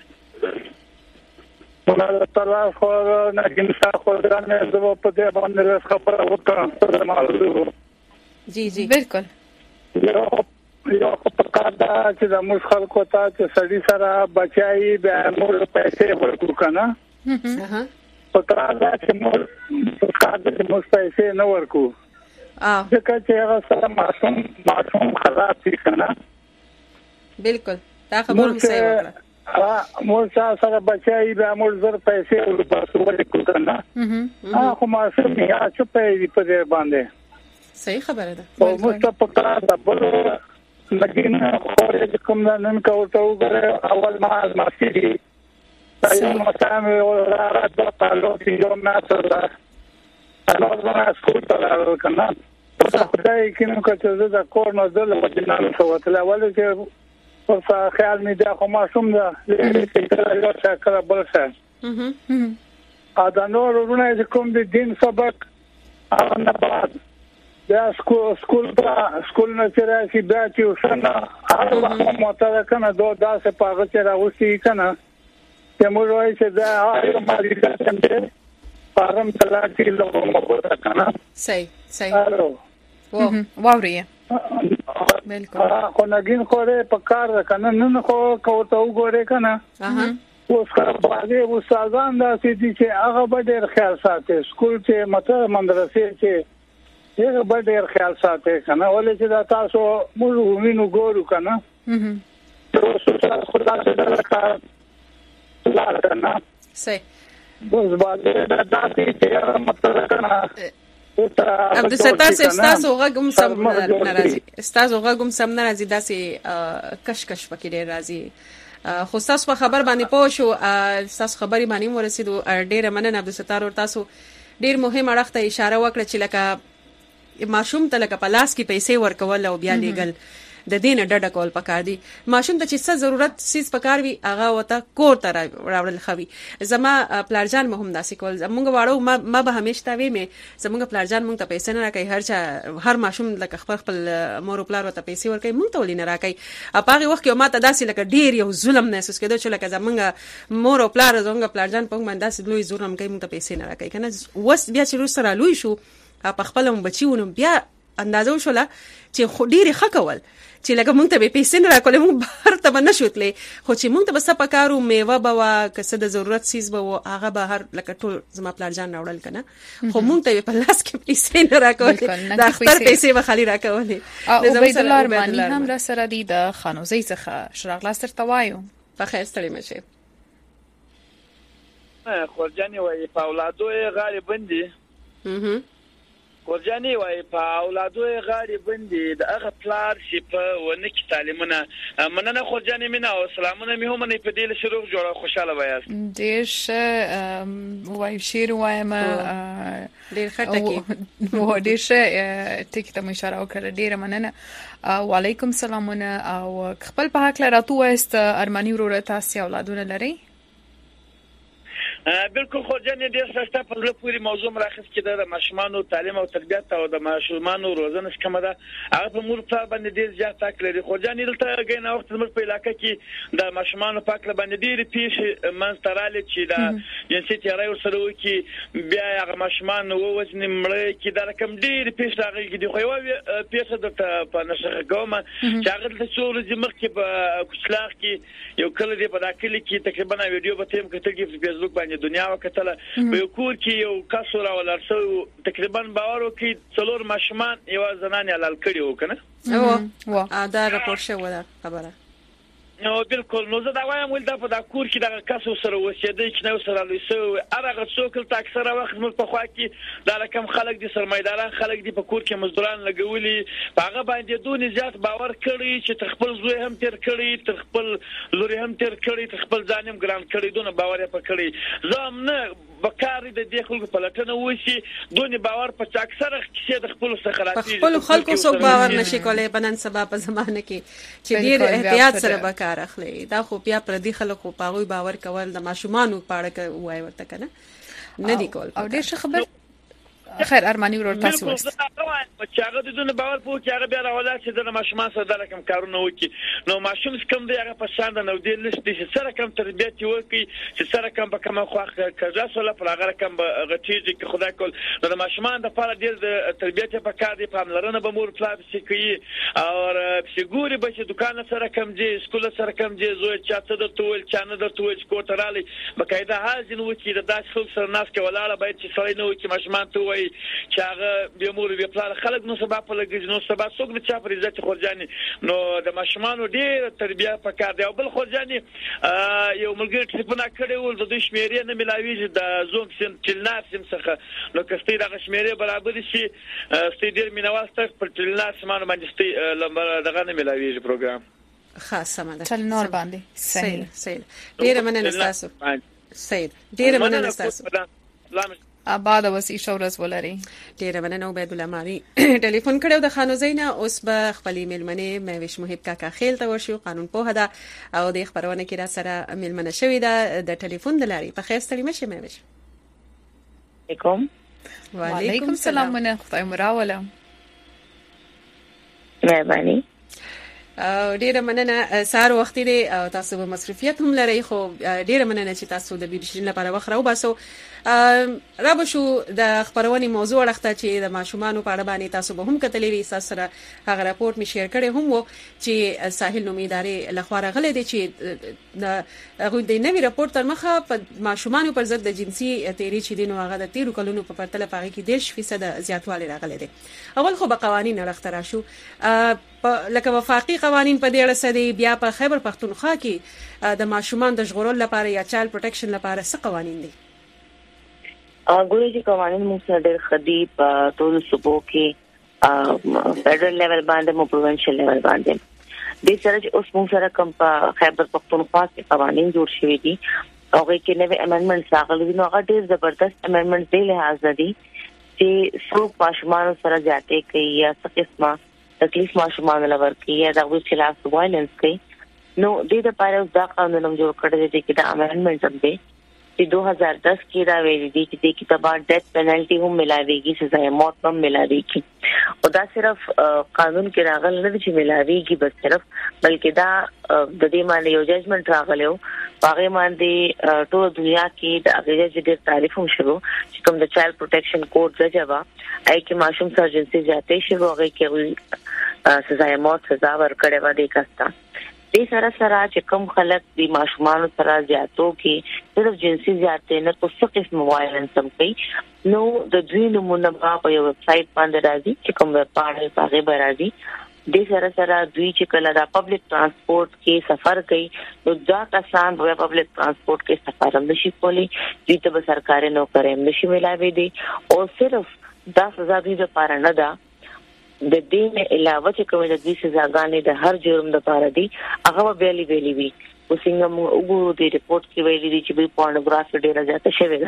مولا تعالی خو نه انسان خو درنه زو په دې باندې خبره وکړه. جی جی بالکل. یو یو په کار دا چې د موږ خلکو ته چې سړي سره بچای به موږ پیسې ورکړو کنه. ها په کار دا چې موږ په کار دا موږ پیسې نه ورکو. اه ځکه چې هغه سره معصوم معصوم خراب دي کنه. بالکل دا خبره مې صحیح وکړه. ها موږ سره بچای به موږ زر پیسې ورکړو کنه. ها خو معصوم یا چې په دې باندې صحیح خبره ده. او مستفقه د بل لګین خورې کوم نن کوته وګره اول ما ماسيدي دا یو متامه او راځه په تعلق یو ماتره نو زما سکول ته راغله کنه خدای کینو کته د کور نه دل وجنان سوتل اول چې په خیال می دا خو ما شوم دا یو څه کړه بل څه ا دا نور ورونه کوم د دین سبق او نه بعد دا سکول سکول دا سکول نه چې راشي بیا چې وسنه هغه موټر کنه دوه داسې پاغه چې راوسی کنه چې موږ وایي چې دا هغه مالي څنګه فارم تلاټي لوګو مګوتا کنه صحیح صحیح الو واوري بالکل خو نګین خوره په کار کنه نن خو کوته وګوره کنه اها اوس کار باندې استادان دا چې هغه به ډېر خیال ساتي سکول چې مته مدرسې چې هغه به ډېر خیال ساتي کنه ولې چې دا تاسو موږ وینو ګورو کنه هم تاسو خدای ته درکړه لا کنه صحیح بس باندې دا داسې چې مطلب کنه عبد الستار سے استاد وغم سم ناراضي استاد وغم سم ناراضي داسې کشکش پکې ډېر راضي خو تاسو په خبر باندې پوه شو تاسو خبري باندې ورسېدو ډېر مننه عبد الستار او تاسو ډېر مهم اړخ ته اشاره وکړه چې لکه ماشوم ته لکه پلاس کې پیسې ورکول او بیا لېګل د دینه ډډه کول پکار دي ماشوم ته چې څه ضرورت سیس پکار وي هغه وته کور ته راوړل خوي زما پلارجان مهم داسې کول زمونږ واړو ما به همیشه تا وی مې زمونږ پلارجان مونږ ته پیسې نه راکړي هر چا هر ماشوم لکه خپل خپل مور او پلار ته پیسې ورکړي مونږ ته ولې نه راکړي په هغه وخت کې ما ته داسې لکه ډیر یو ظلم محسوس کېدو چې لکه زمونږ مور او پلار زمونږ پلارجان په موږ داسې لوی ظلم کوي مونږ ته پیسې نه راکړي کنه وس بیا چې روس سره لوی شو په خپل بچیونو بیا اندازو شولا چې خو ډیره خکول چې لکه مونږ ته به پیسې نه راکولې مونږ بهر ته به نشوتلې خو چې مونږ ته به څه پکارو میوه به وا کسه د ضرورت سیز به و هغه به هر لکه ټول زما پلارجان راوړل کنه خو مونږ ته په لاس کې پیسې نه راکولې د اختر پیسې به خالي راکولې او عبید الله ارمانی هم را سره دی د خانوزي څخه شراغ لاستر توایو په خیر ستړي مشه خورجاني وای په اولادو غالي بندي ورجاني وای په اولادو غاړي بندي د هغه پلار چې په ونه کې تعلیمونه مننه خورجاني مینا او سلامونه مې هم نه په دې شروع جوړه خوشاله وایاست ډیر ښه وای شیر وایم ډیر خټکی و ډیر ښه ټیک ته اشاره وکړه ډیر مننه وعلیکم سلامونه او خپل په حق لراتو است ارمانی ورور تاسو اولادونه لري بالکل خورجاني ډیر څه په لږ پوری موضوع مراخص کړه د ماشومانو تعلیم او تربیت او د ماشومانو روزنه څخه ده هغه په مور په باندې ډیر زیات تاک لري خورجاني دلته غوښنه وخت زموږ په علاقې کې د ماشومانو پاک باندې ډیر پیښ منستراله چې دا جنسي تیاري ورسره وکي بیا هغه ماشومان ووزن مړ کې دا رقم ډیر پیښ راغلي دي خو یو پیښه د په نشه کومه چې هغه د څور زمخ کې په کوچلاخ کې یو کله دی په داخلي کې تقریبا ویډیو به تیم کتل کې په فیسبوک باندې دنیا وکټله په کور کې یو کسر او لارسو تقریبا باور وکي څلور ماشومان یو زنانه حلال کړي وکنه او دا راپور شو دا خبره نو بالکل نو زه دا وایم ول دا په دا کور کې دا کسو سره وسیدې چې نو سره لوسو هغه څوک ته اکثره وخت مل په خوا کې دا رقم خلک دي سرمایداران خلک دي په کور کې مزدوران لګولي هغه باندې دونی زیات باور کړی چې خپل زوی هم تیر کړی خپل لوري هم تیر کړی خپل ځانم ګران کړی دونه باور یې پکړی زم نه بکاري د دې خلکو په لټنه وشي دونی باور په اکثره کې د خپل سخراتي خپل خلکو څوک باور نشي کولای بنن سبا په زمانه کې چې ډیر احتیاط سره کار اخلي دا خو بیا پر دې خلکو پاغوي باور کول د ماشومانو پاړه وای ورته کنه نه دی کول او ډیر خبر خیر ارمانی ورور تاسو وست چې هغه د دونه باور پوه چې هغه بیا راولای چې د ماشومان سره د کوم کارونه وکړي نو ماشوم کوم دی هغه په شان د نو دی لست چې سره کوم تربیت وکړي چې سره کوم په کومه خواخ کړه سره په هغه کوم غټیږي چې خدای کول نو د ماشومان د لپاره د تربیت په کار دی په لرنه به مور پلا شي کوي او سګوري به چې دکان سره کوم دی سکول سره کوم دی زوی چې د توول چانه د توول کوټرالي بقاعده حاضر وکړي د داس خپل سره ناس کې ولاړه باید چې سړی نو چې ماشومان ته وایي چې هغه به مور به پلا خلک نو سبب په لګي نو سبب څوک به چا پر عزت خورجاني نو د ماشومان ډېر تربیت په کار دی او بل خورجاني یو ملګری ټلیفون کړی ول د شمیرې نه ملاویږي د زوم سم چلنار سم څخه نو کستې د شمیرې برابر شي ستې ډېر مینواسته پر چلنار سمانه باندې ستې لمبر دغه نه ملاویږي پروګرام خاصه مده چلنار باندې صحیح صحیح ډېر مننه تاسو صحیح ډېر مننه تاسو آباد اوس ایشورز ولري ډیر مننه عبید الله ماری ټلیفون کړو د خانو زینا اوس به خپلې ملمنه مېوش محب کاکا خیل ته ورشو قانون په هدا او د خبرونه کې را سره ملمنه شوې ده د ټلیفون د لاري په خیر ستړي مشه مېوش علیکم وعلیکم السلام منه خدای مراوله مهرباني ډیره مننه سار وخت دی او تاسو به مصرفیت هم لري خو ډیره مننه چې تاسو د بي بي سي لپاره وخت راو باسو را بشو د خبرونې موضوع راخته چې د ماشومانو په اړه باندې تاسو به هم کتلې وي تاسو سره هغه راپورټ می شیر کړی هم وو چې ساحل نومي ادارې لخوا راغلي دي چې هغه د نوي راپورټ تر مخه په ماشومانو پر ضد د جنسي تیری چې دینو هغه د تیرو کلونو په پرتله پاره کې ډېر فیصد زیاتوالی راغلي دي اول خو به قوانين راخته راشو لکه وفاقي قوانين په دې اړه سدي بیا په خیبر پختونخوا کې د ماشومان د ژغورل لپاره یا چایلډ پروټیکشن لپاره څه قوانين دي ګورې چې قوانين موږ سره ډېر خدي په ټول صوبو کې فدرال لیول باندې مو پروینشل لیول باندې د سره چې اوس موږ سره کوم په خیبر پختونخوا کې قوانين جوړ شوي دي او کې نوې امندمنټ راغلي دي نو هغه ډېر زبردست امندمنټ دی لحاظ دي چې څوک ماشومان سره جاته کوي یا څه قسمه تکلیف ماشومان لور کوي یا د خلاف وایلنس کوي نو د دې لپاره دا قانون جوړ کړی دی چې دا امندمنټ هم دی چې دو هزار دس کې دا ویل دي چې د کتابه ډیث پینلټي هم ملاويږي سزا موت هم ملاويږي او دا صرف قانون کې راغل نه چې ملاويږي بس صرف بلکې دا د دې باندې یو ججمنټ راغلو هغه باندې ټول دنیا کې د هغه چې تعریف هم شروع چې کوم د چایلډ پروټیکشن کوډ راځوا اې کې معصوم سرجنسي جاته شروع هغه کې سزا موت سزا ورکړې و دي کستا د سره سره چې کوم خلک د ماشومان سره زیاتو کې صرف جنسي زیاتې نه کو څه قسم وایلنس هم کوي نو د دوی نمونه په یو ویب سټ باندې راځي چې کوم پاڼې پاغه به راځي د سره سره دوی چې کله د پبلک ترانسپورت کې سفر کوي نو دا کسان په پبلک ترانسپورت کې سفر هم نشي کولی دوی ته به سرکاري نوکری هم نشي ملاوي دي او صرف دا سزا دوی لپاره نه ده د دې علاوه چې کومه د دې سزاګانې د هر جرم لپاره دي هغه بیلی بیلی وي او څنګه وګورو د ریپورت کې ویلي دي چې به پورنوګرافي ډیره زیاته شوې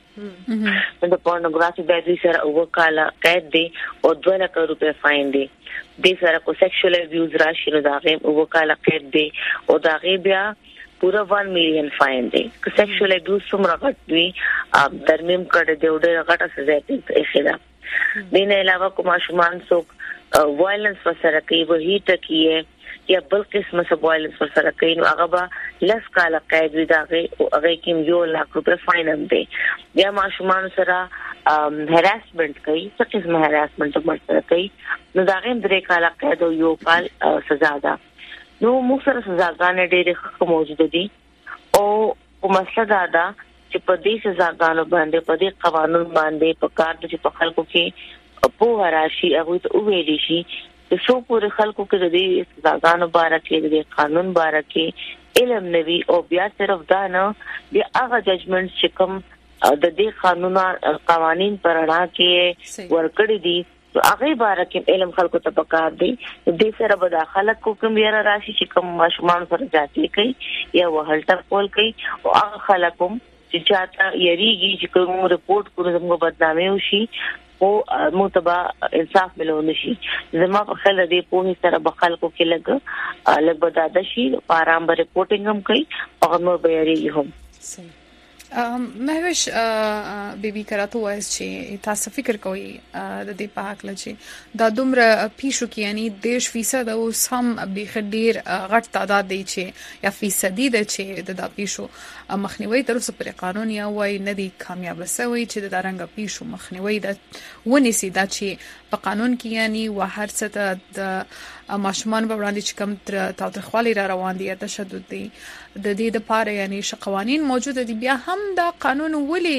ده د پورنوګرافي د دې سره وکاله قید دي او دوه لک روپے فاین دي د سره کو سیکشوال ابیوز راشي نو دا غي وکاله قید دي او دا غي بیا پورا ون میلیون فاین دی که سیکشوال ابیوز څومره غټ وي ترمیم کړي دی ډېر غټه سزا دی اخیرا دین علاوه کوم شومان څوک وایلنس وسره کوي وਹੀ ټکیه یا بل قسمه سب وایلنس وسره کوي نو هغه به لس کال قید وي داغه او هغه کې یو لک روپے فاین هم دی یا ماشومان سره هراسمنت کوي څه قسمه هراسمنت وسره کوي نو داغه درې کال قید او یو کال سزا ده نو موږ سره سزاګانې ډېرې موجود دي او په مسله دا ده چې په دې سزاګانو باندې په دې قانون باندې په کار چې په خلکو کې په راشي هغه ته ویل شي چې څو پورې خلکو کې د دې سزاګانو بارکه د قانون بارکه علم نوي او بیا صرف دا نه بیا هغه ججمنټ چې کوم د دې قانون قوانين پر اړه کې ورکړي دي هغه بارکه علم خلکو ته پکار دي د سره به داخله کوم یاره راشي چې کوم ماشومان سره جاتي کوي یا وهلټر کول کوي او هغه خلکم چې چاته یریږي چې کوم ریپورت کوو زموږ بدنامي وشي او متبا انصاف ملونه شي زما په خل دې په سره بخلکو کې لګ لګ بداده شي آرام به ریپورټینګ هم کوي او نو به یریږي هم مهوش بیبي کراته وایس چې تاسو فکر کوئ د دې په حق لچې دا دومره پیشو کې یعنی دیش فیصد او سم به خډیر غټ تعداد دی چې یا فیصدي د چې د دا پیشو مخنیوي تر اوسه پر قانون یا وای نه دی کامیاب سوی چې د رنګ پیشو مخنیوي د ونیسي دا چې په قانون کې یعنی و هر څه د ماشومان په وړاندې چې کوم تر تاوتریخوالي را روان دي تشدد دي د دې د پاره یعنی ش قوانين موجوده دي بیا هم دا قانون ولي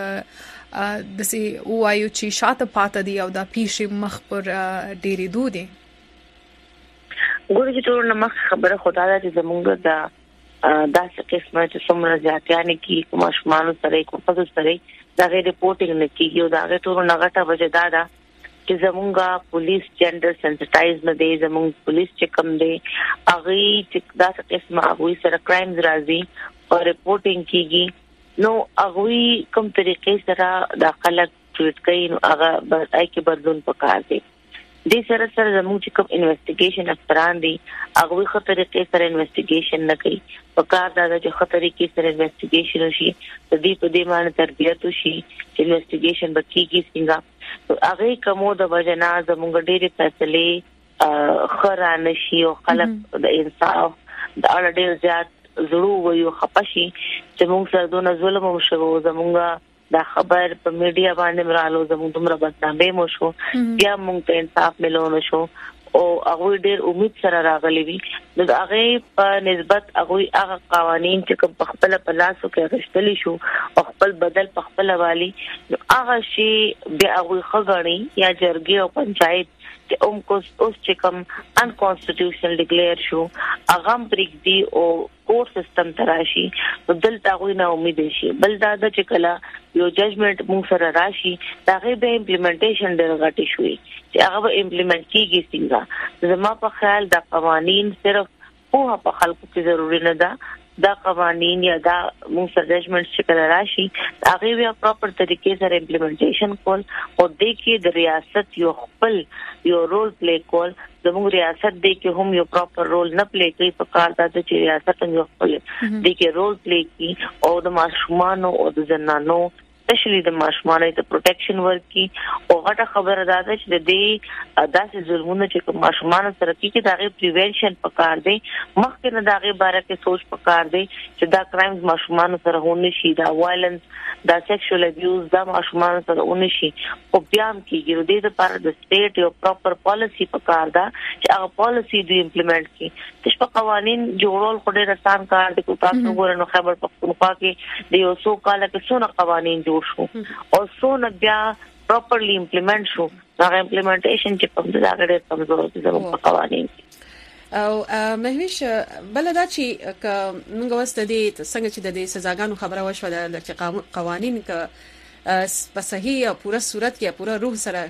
د سي وایو چې شاته پاتې دي او دا پیښې مخ پر ډېری دودي ګورې چې ټول مخ خبره خدای دا چې زمونږ دا داسې قسمه چې څومره زیاتیانه کې کوم ماشومان سره کوم په سره دا غیر ریپورټینګ نه کیږي او دا غیر ټول نغټه وجه دا ده چې زمونږه پولیس جنډر سنسټایز نه دی زمونږ پولیس چې کوم دی هغه چې داسې قسمه هغه سره کرایمز راځي او ریپورټینګ کیږي نو هغه کوم طریقې سره د خلک ټریټ کوي نو هغه برای کې بدلون پکار دی د سره سره زموږ چې کوم انویسټیګیشن افسران دي هغه خو طریقې سره انویسټیګیشن نه کوي پکار دا چې خو طریقې سره انویسټیګیشن وشي د دې په دې باندې تربیت وشي چې انویسټیګیشن بکیږي څنګه هغه کومو د وجنا زموږ ډېری فیصله خرانه شي او خلک د انصاف د اړه ډېر زیات زړو ویو خپشي چې موږ سره دونه ظلم وشو زموږ دا خبر په میډیا باندې مرالو زموږ دومره بدنامي مو شو بیا موږ ته انصاف ملونه شو او هغه ډېر امید سره راغلي وي د هغه په نسبت هغه هغه قوانين چې په خپل په لاسو کې غشتلی شو او خپل بدل په خپل والی هغه شی بیا هغه خغړی یا جرګي او پنچایت چې اوم کو اوس چې کوم ان کانسټیټیوشنل ډیکلیئر شو هغه پرېږدي او کورټ سیستم تراشي بدل تاغوی نه امید شي بل دا چې کله یو ججمنټ مو سره راشي دا غي به امپلیمنټیشن ډېر غټي شوی چې هغه امپلیمنٹ کیږي څنګه زما په خیال دا قوانين صرف په په خلکو کې ضروري نه ده دا قوانين یا دا مو سره ججمنټ چې کله راشي هغه بیا پراپر طریقې سره امپلیمنټیشن کول او د کې د ریاست یو خپل یو رول پلی کول زموږ ریاست د کې هم یو پراپر رول نه پلی کوي په کار دا چې ریاست یو خپل د کې رول پلی کوي او د ماشومان او د زنانو اسپیشلی د ماشومان ته پروټیکشن ورکي او غټه خبره ده چې د دې داسې ظلمونه چې ماشومان سره کیږي دا غي پریونشن پکار دی مخکې نه دا غي باره کې سوچ پکار دی چې دا کرایمز ماشومان سره هونه شي دا وایلنس دا سیکشوال ابیوز دا ماشومان سره هونه شي او بیا هم کیږي د دې لپاره د سټیټ یو پراپر پالیسی پکار ده چې هغه پالیسی دی امپلیمنٹ کړي چې په قوانين جوړول خو ډېر آسان کار دی کو تاسو ګورنو خبر پختونخوا کې د یو څو کال کې څونه قوانين شو او څونه بیا پراپرلی امپلیمنٹ شو دا امپلیمنټیشن چې په دې اړه ډېر کمزور دي زموږ قوانين او مهوش بل دا چې موږ واست دي څنګه چې د دې سزاګانو خبره وشوه د قوانين ک په صحیح او پوره صورت کې پوره روح سره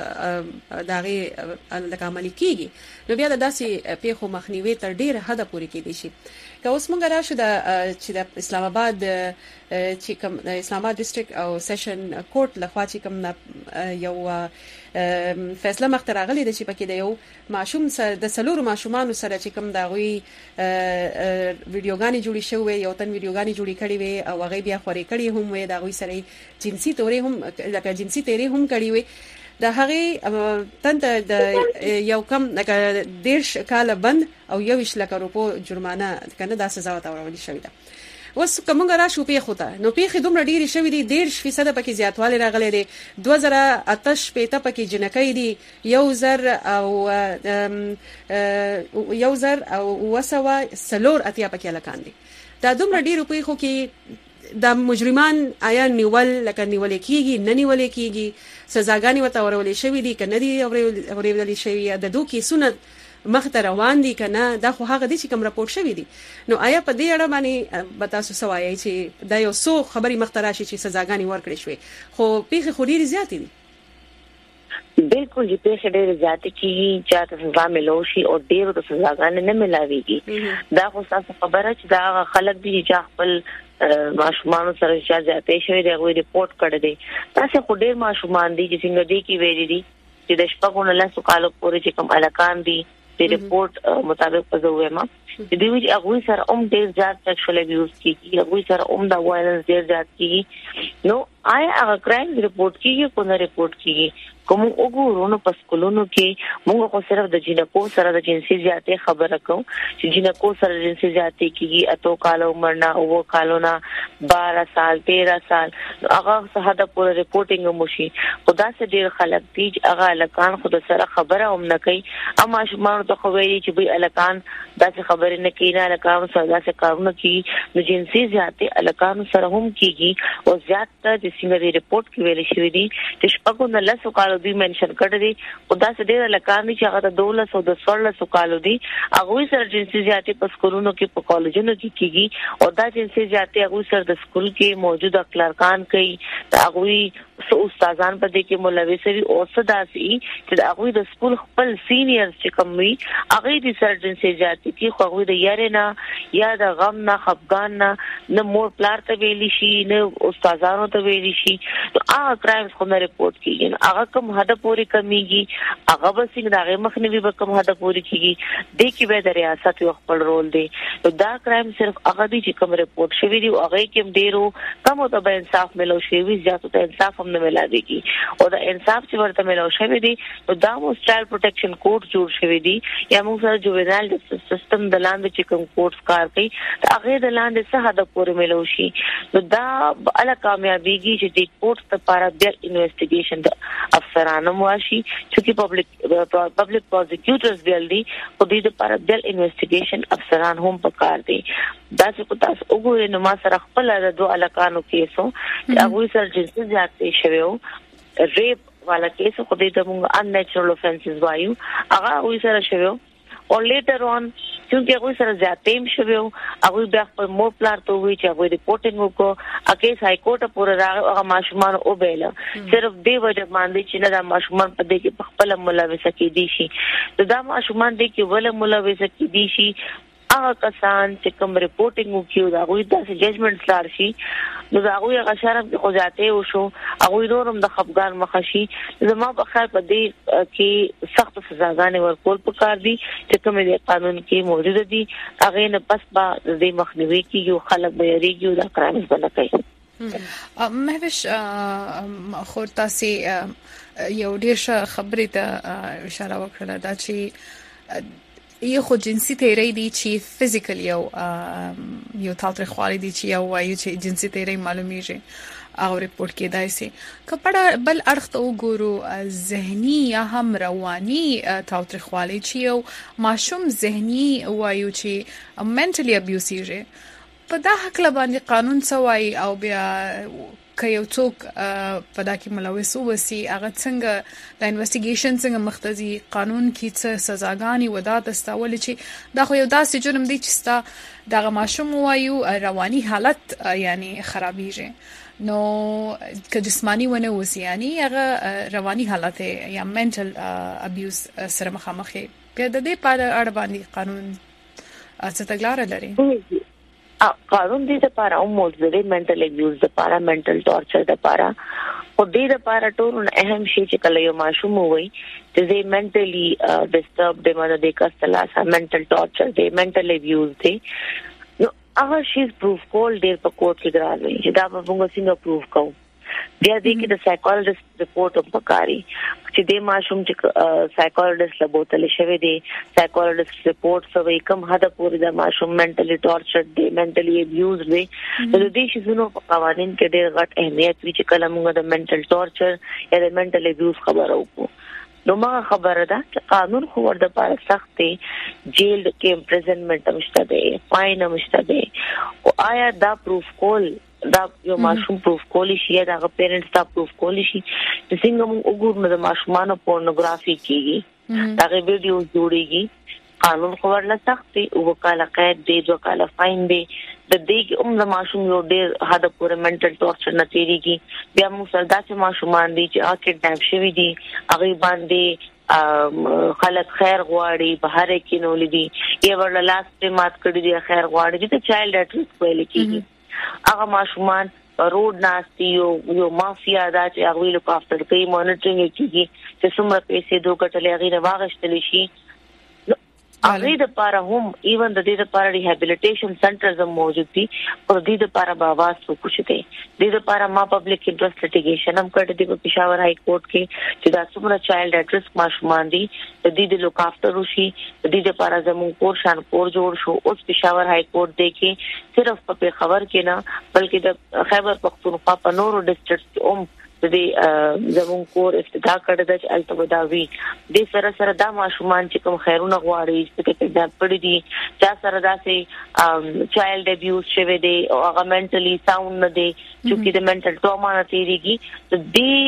ک داغي لکه عملي کیږي نو بیا د داسې پیښو مخنیوي تر ډیره حد پورې کېدی شي که اوس موږ راشو د چې د اسلام آباد چې کوم اسلام آباد ډیسټریکټ او سیشن کورټ لخوا چې کوم یو فیصله مخته راغلي د چې پکې د یو معشوم سره د سلور معشومانو سره چې کوم دا غوي ویډیوګانې جوړې شوې یو تن ویډیوګانې جوړې کړې وي او هغه بیا خوري کړې هم وي دا غوي سره جنسي تورې هم لکه جنسي تورې هم کړې وي د هغه تنت د یو کم لکه دیرش کال بند او یو ویش لک روپو جرمانه کنه دا سزا ورکړل شوې ده اوس کومه را شو پیښه ده نو پیښه دومره ډیره شوې دي دیرش فیصد پکې زیاتوالی راغلي دي دوه زره آتش پېته پکې جنکې دي یو زر او یو زر او وسوه سلور اتیا پکې لکان دي دا دومره ډیره پیښه کې د مجرمان آیا نیول لکه نیول کیږي نه نیول کیږي سزاګانی وته ورولې شوې دي کنه دي اورېدلې شوې د دوه کیسونه مخته روان دي کنه دا خو هغه دي چې کوم راپورټ شوی دي نو آیا په دې اړه باندې به تاسو سوایي چې دا یو څو خبري مخته راشي چې سزاګانی ورکړي شوې خو پیښه خو ډیره زیاتې دي بالکل دې پیښه ډیره زیاتې کیږي چې تاسو سزا ملوشي او ډیره د سزاګانی نه ملاويږي دا خو تاسو خبره چې دا خلک دي چې خپل ماشومان سره چې زیاتې شوی دی غوړي ریپورت کړی دی تاسو خو ډیر ماشومان دي چې څنګه دي کې ویلي دي چې د شپږو نه لسو کالو پورې چې کوم الکان دي د ریپورت مطابق پزوې ما د دې وجه هغه سره هم ډیر زیات سیکشوال ابیوز کیږي هغه سره هم د وایلنس ډیر زیات کیږي نو آیا هغه کرایم ریپورت کیږي کو نه ریپورت کیږي کوم وګورو نو په سکولونو کې موږ خو صرف د جنکو سره د جنسي زیاتې خبره کوو چې جنکو سره جنسي زیاتې کیږي اته کال عمر نه او کالو نه بارہ سال تیرہ سال هغه صحه پورې ریپورټینګ موشي خدا سره ډیر خلک دي هغه الکان خود سره خبره هم نه کوي اما شمار ته خو ویلي چې به الکان داسې خبرې نه کوي نه الکان سره داسې کارونه کوي د جنسي زیاتې الکان سره هم کیږي او زیات د سیمري ریپورت کې ویل شوی دي چې شپږو نه لسو کال دوی منشن کړی دي خدا سره ډیر الکان چې هغه د دولس او د څوارلس کالو دي هغه سره جنسي زیاتې په سکولونو کې په کالجونو کې کیږي او دا جنسي زیاتې هغه سره د سکول کې موجوده کلرکان کوي هغه سو استادان په دې کې ملوث وي او صداسي چې هغه د سکول خپل سینیئرز چې کوم وي هغه د سره جنسي زیاتې کې خو هغه د یاره نه یا د غم نه خفقان نه نه مور پلار ته ویلی شي نه استادانو ته ویلی شي نو هغه کرایمز خو نه ریپورت کیږي هغه کوم هدا پوری کمیږي هغه به څنګه دغه مخنیوي به کوم هدا پوری کیږي د کې به د ریاست یو خپل رول دی نو دا کرایم صرف هغه دي چې کوم ریپورت شوی دی هغه کې ډیرو کم ته به انصاف ملو شي وي زیاتو ته انصاف هم نه ملاويږي او دا انصاف چې ورته ملو شوی دی نو دا مو چایلډ پروټیکشن کوډ جوړ شوی دی یا موږ سره جووینایل سیستم د لاندې چې کوم کوډز کار کوي هغه د لاندې څه هدا پوری ملو شي نو دا اله کامیابیږي چې د کوډ لپاره د انویسټیګیشن د افسرانو مواشي چې پبلک پبلک پروزیکیوټرز ویل دي په دې لپاره د انویسټیګیشن افسران هم پکار دي دا چې کو تاسو وګورئ نو ما سره خپل د دوه الکانو کیسو چې هغه سره جنسي زیاتې شویو ریپ والا کیس خو دې د موږ ان نیچرل افنسز وایو هغه وې سره شویو او لیټر اون چې هغه سره زیاتېم شویو هغه بیا خپل مور پلار ته وی چې هغه ریپورټینګ وکړو اکه هاي کورټ پورې راغی هغه ماشومان او بیل صرف دی وجه باندې چې نه دا ماشومان په دې کې خپل ملوث کېدي شي دا ماشومان دې کې ول ملوث کېدي شي هغه کسان چې کوم ریپورټینګ وکړي دا غوي د ججمنټ لار شي نو دا غوي هغه شرم خو ذاته وشو هغه نورم د خپګان مخشي زما په خیر په دې کې سخت سزاګانې ورکول پکار دي چې کوم د قانون کې موجود دي هغه نه پس با د مخنیوي کې یو خلک به یریږي دا کرایمز بنه کوي مهوش خو تاسو یو ډیر خبرې ته اشاره وکړه دا چې یو خو جنسي تیری دی چې فزیکل یو یو تاوتریخوالی دی چې یو وایي چې جنسي تیری معلومیږي او ریپورت کېدای شي کپړه بل اړخ ته وګورو ذهني یا هم رواني تاوتریخوالی چې یو ماشوم ذهني وایي چې منټلی ابیوسیږي په دا حق باندې قانون سوای او بیا که یو څوک په دا کې ملوث وسی هغه څنګه د انویسټیګیشن څنګه مختزي قانون کې څه سزاګانی ودا تستول چې دا خو یو داسې جرم دی چې ستا دغه ماشوم وایو رواني حالت یعنی خرابېږي نو که جسمانی ونه وسی یعنی هغه رواني حالت یا منټل ابیوز سره مخامخ بیا د دې په اړه باندې قانون څه تګلارې لري قانون دې لپاره او موجوده منټل ابیوز لپاره منټل ټارچر لپاره او دې لپاره ټول اهم شی چې کله یو ماشوم وي چې دې منټلی ډیسټرب دې باندې د کاستلا منټل ټارچر دې منټل ابیوز دې نو هغه شی پروف کول ډېر په کوټ کې درالوي چې دا به موږ څنګه پروف کوو بیا دې کې د سایکولوژیست ریپورت هم پکاري چې د ماشوم چې سایکولوژیست له بوتل شوی دی سایکولوژیست ریپورت سوي کوم حد پورې د ماشوم منټلی ټارچر دی منټلی ابیوز دی نو د دې شیزونو په قوانین کې ډېر غټ اهمیت وی چې کله موږ د منټل ټارچر یا د منټل ابیوز خبرو وکړو نو ما خبره ده چې قانون خو ورته لپاره سخت دی جیل کې امپریزنمنت مشته دی فاین مشته دی او آیا دا پروف کول دا یو ماشوم پروف کولی شي دا غو پیرنټس دا پروف کولی شي چې څنګه موږ وګورو د ماشومانو پورنوګرافي کیږي دا غو ویډیو جوړيږي قانون خو ورله سخت دی او وکاله قید دی وکاله فاین دی د دې عمر ماشوم یو ډېر حد پورې منټل ټارچر نه تیریږي بیا موږ سره داسې ماشومان دي چې اکه ډاپ شوی دي هغه باندې خلک خیر غواړي بهر کې نو لدی یا ورله لاس ته مات کړی دی خیر غواړي چې چایلډ اټریس ویل کیږي هغه ماشومان روډ ناشتي یو یو مافیا دا چې هغه لوک افټر کوي مانیټرینګ کوي چې څومره پیسې دوه کټلې هغه واغشتل شي هغه د لپاره هم ایون د دې لپاره ریهابیلیټیشن سنټرز هم موجود دي او د دې لپاره به आवाज وکړي دي د دې لپاره ما پبلک انټرست لیټیګیشن هم کړی دی په پېښور هاي کورټ کې چې دا څومره چایلډ اټ ریسک ماشومان دي د دې د لوک افټر وشي د دې لپاره زموږ کور شان کور جوړ شو اوس پېښور هاي کورټ دی کې صرف په خبر کې نه بلکې د خیبر پختونخوا په نورو ډسټرکټ هم د دې زمون کور افتتاح کړی د التبداوی د سره سره د ماشومان چې کوم خیرونه غواړي چې د پړې دي چې سره داسې چایلډ ابیوز شوی دی او هغه منټلی ساوند نه دی چې د منټل ټراما نه تیریږي د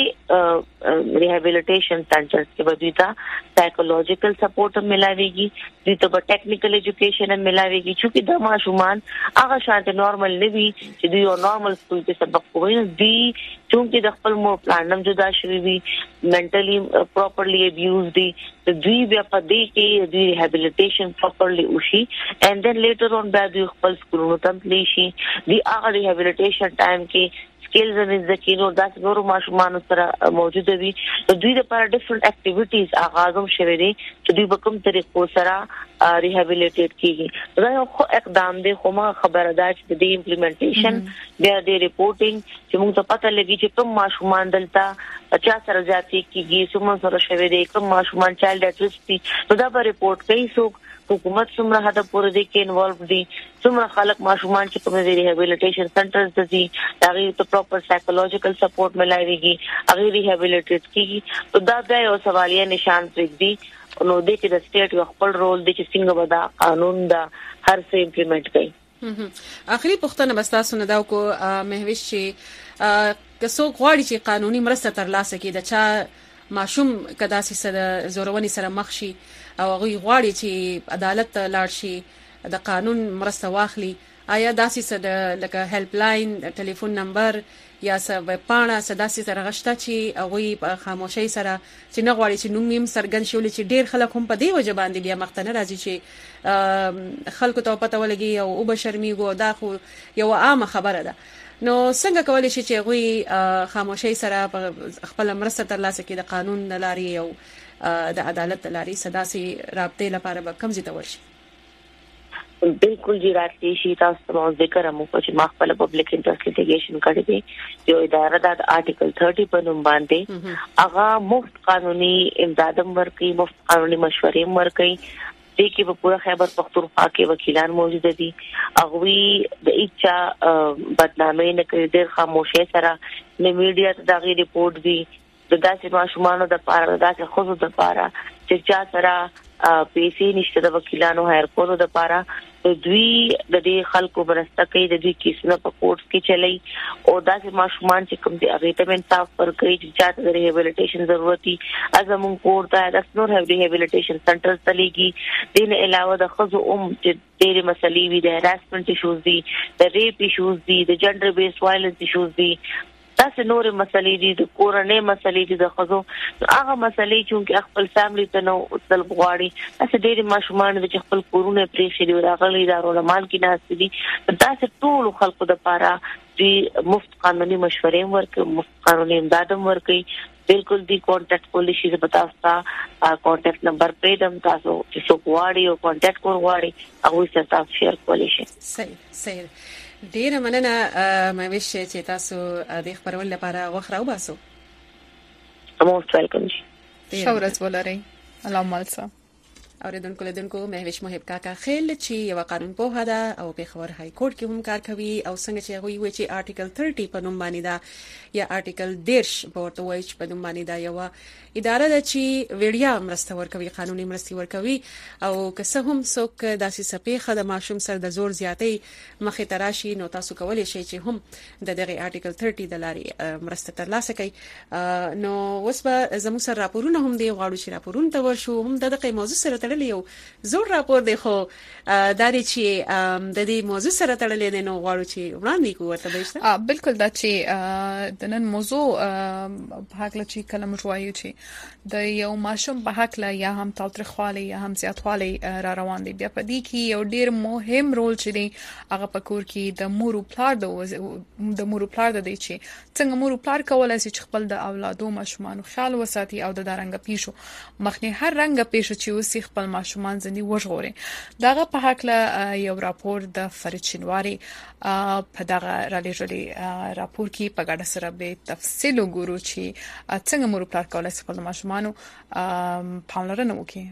دې ریهابیلیټیشن سنټرز کې به دوی ته سایکولوژیکل سپورټ ملاويږي دوی ته به ټیکنیکل ایجوکیشن ملاويږي چې د ماشومان هغه شانته نارمل نه وي چې دوی یو نارمل سکول کې سبق کوي دی چې د خپل مور پلانم جدا شوی وي منټلی پراپرلی ابیوز دي د دوی بیا په دې کې د ریهابیلیټیشن پراپرلی وشي and then later on بیا دوی خپل سکولونو ته تللی شي دی هغه ریهابیلیټیشن ټایم کې سکلز ان د کینو داس نورو ماشومان سره موجود وي د دوی لپاره ډیفرنٹ اکټیویټیز آغازم شوی دي چې دوی په کوم طریقو سره ریهابیلیټیټ کیږي دا یو اقدام دی خو ما خبره ده چې د امپلیمنټیشن بیا د ریپورټینګ چې موږ ته پته لګي چې کوم ماشومان دلته پچاس سره زیاتې کیږي څومره سره شوی دی کوم ماشومان چایلډ اټ ریسک دي نو دا به ریپورټ کوي څوک حکومت څومره حد پورې دي کې انوالو دي څومره خلک ماشومان چې کوم د ریهابیلیټیشن سنټرز دي هغه ته پراپر سایکولوژیکل سپورټ ملایويږي هغه ریهابیلیټیټ کیږي نو دا د یو سوالیه نشان پرېږدي نو د کې د سټیټ یو خپل رول دی چې څنګه ودا قانون دا هر څه امپلیمنٹ کړي اخري پوښتنه بس تاسو نه دا کو مهوش چې کسو غواړي چې قانوني مرسته ترلاسه کړي د چا ماشوم کدا سره زورونی سره مخ شي او غوي غواړي چې عدالت ته لاړ شي د قانون مرسته واخلي آیا داسې څه لکه هیلپ لاین ټلیفون نمبر یا څه ویب پاڼه سداسي سره غشته چې هغه په خاموشي سره چې نه غواړي چې نوم یې سرګن شول چې ډیر خلک هم په دې وجه باندې بیا مختنه راځي چې خلکو ته پته ولګي او او بشرميګو دا خو یو عامه خبره ده نو څنګه کولای شي چې هغه خاموشي سره خپل مرسته ترلاسه کړي د قانون د لارې او د عدالت د لارې سداسي رابطې لپاره به کم زیاته ورشي بالکل جی راتلی شي تاسو ته ذکر هم کو چې مخبل پبلک انټرست لیټیګیشن کړی دی یو اداره د آرټیکل تیس په نوم باندې هغه مفت قانوني امداد ورکړي مفت قانوني مشورې ورکړي دې کې په پوره خیبر پختونخوا کې وکیلان موجود دي هغه د اچا بدنامي نه کوي د خاموشي سره د میډیا ته دغه ریپورت دی د داسې ماشومانو د پاره داسې خوځو د پاره چې چا سره پیسې نشته د وکیلانو هایر کولو د پاره دوی د دې خلکو برسته کوي د دې کیسونه په کورټ کې چلای او داسې ماشومان چې کوم دي هغه ته انصاف ورکړي چې چاته د ریهابیلیټیشن ضرورت دي ازمون کورټ ته د نور ریهابیلیټیشن سنټر تلېږي دین علاوه د خزو اوم چې ډېر مسلې وي د هراسمنت ایشوز دي د ریپ ایشوز دي د جنډر بیس وایلنس ایشوز دي تاسو نور مسلې دي د کورنۍ مسلې دي د خزو هغه مسلې چې خپل فیملی ته نو تل غواړي تاسو ډېر ماشومان چې خپل کورونه پرې شي دی راغلي دا رولمال کې ناس دي تاسو ټول خلکو د پاره چې مفت قانوني مشورې ورکړي مفت قانوني امداد ورکړي بالکل دی کانټیکټ کولی شي په تاسو ته کانټیکټ نمبر پیدم تاسو چې څوک غواړي او کانټیکټ کول غواړي هغه سره تاسو شیر کولی شي صحیح صحیح ډیر مننه مې ویش چې تاسو د خبرول لپاره وخت راو باسو موست ویلکم شورت ولري الله مالسا اوریدونکو لیدونکو مهوش محب کاکا خیل چې یو قانون په هدا او په خبر های کورټ کې هم کار کوي او څنګه چې هغه وی چې آرټیکل تیس په نوم باندې دا یا آرټیکل دیرش په ورته وایي چې په نوم باندې دا یو اداره ده چې ویډیا مرسته ورکوي قانوني مرسته ورکوي او که څه هم څوک داسې سپېخه د ماشوم سره د زور زیاتې مخې تراشي نو تاسو کولی شئ چې هم د دغه آرټیکل تیس د لارې مرسته ترلاسه کړئ نو اوس به زموږ سره راپورونه هم دی غواړو چې راپورونه ته ورشو هم د دغه موضوع سره تړلې یو زور راپور دی خو دا دی چې د دې موضوع سره تړلې دی نو غواړو چې وړاندې کوو ورته بهشته بالکل دا چې د نن موضوع په حق لا چې کلم وایو چې د یو ماشوم په حق لا یا هم تاوتریخوالی یا هم زیاتوالی را روان دي بیا په دې کې یو ډیر مهم رول چې دی هغه په کور کې د مور او پلار د د مور او پلار د دی چې څنګه مور او پلار کولای شي چې خپل د اولادو ماشومان خیال وساتي او د دارنګ پیښو مخنی هر رنګ پیښه چې وسې خپل ماشومان ځنی وژغوري. دغه په حق له یو راپور د فرید شینواری په دغه را لېږلي راپور کې په ګډه سره به تفصیل وګورو چې څنګه مور پلار کولای شي خپل ماشومان پاملرنه وکړي.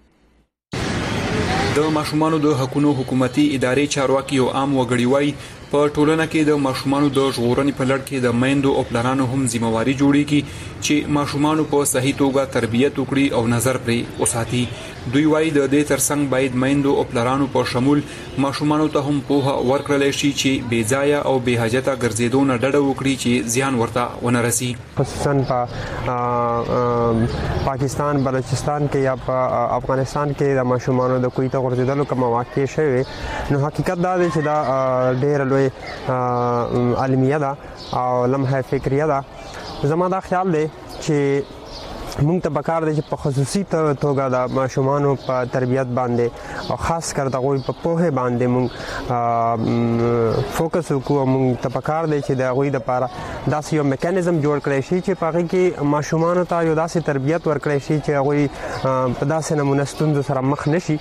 د ماشومانو د حقوقو حکومتي ادارې چارواکي او عام وګړي وایي په ټولنه کې د ماشومانو د ژغورنې په لړ کې د میندو او پلانانو هم ځمواري جوړیږي چې ماشومانو په صحیح توګه تربیت وکړي او نظر پرې وساتي. دوی وایي د دې ترڅنګ باید میندو او پلانانو په شمول ماشومانو ته هم پوهه ورکړل شي چې بې ځایه او بې حاجته ګرځېدو نه ډډه وکړي چې زیان ورته ونه رسي. خصوصا په پاکستان بلوچستان کې یا په افغانستان کې د ماشومانو د کوی ته ورزيدلو کوم واقع شوی نو حقیقت دا دی چې دا ډېر لوی علمیه ده او لمحه فکریه ده. زما دا خیال دی چې مونږ ته پکار دی چې په خصوصي توګه د ماشومانو په تربیت باندې او خاص کر دغه په پوهه باندې مونږ فوکس وکړو. مونږ ته پکار دی چې دغه د لپاره داسې یو میکانیزم جوړ کړی شي چې په هغه کې ماشومانو ته یو داسې تربیت ورکړی شي چې هغه په داسې نمونه ستونزو سره مخ نشي.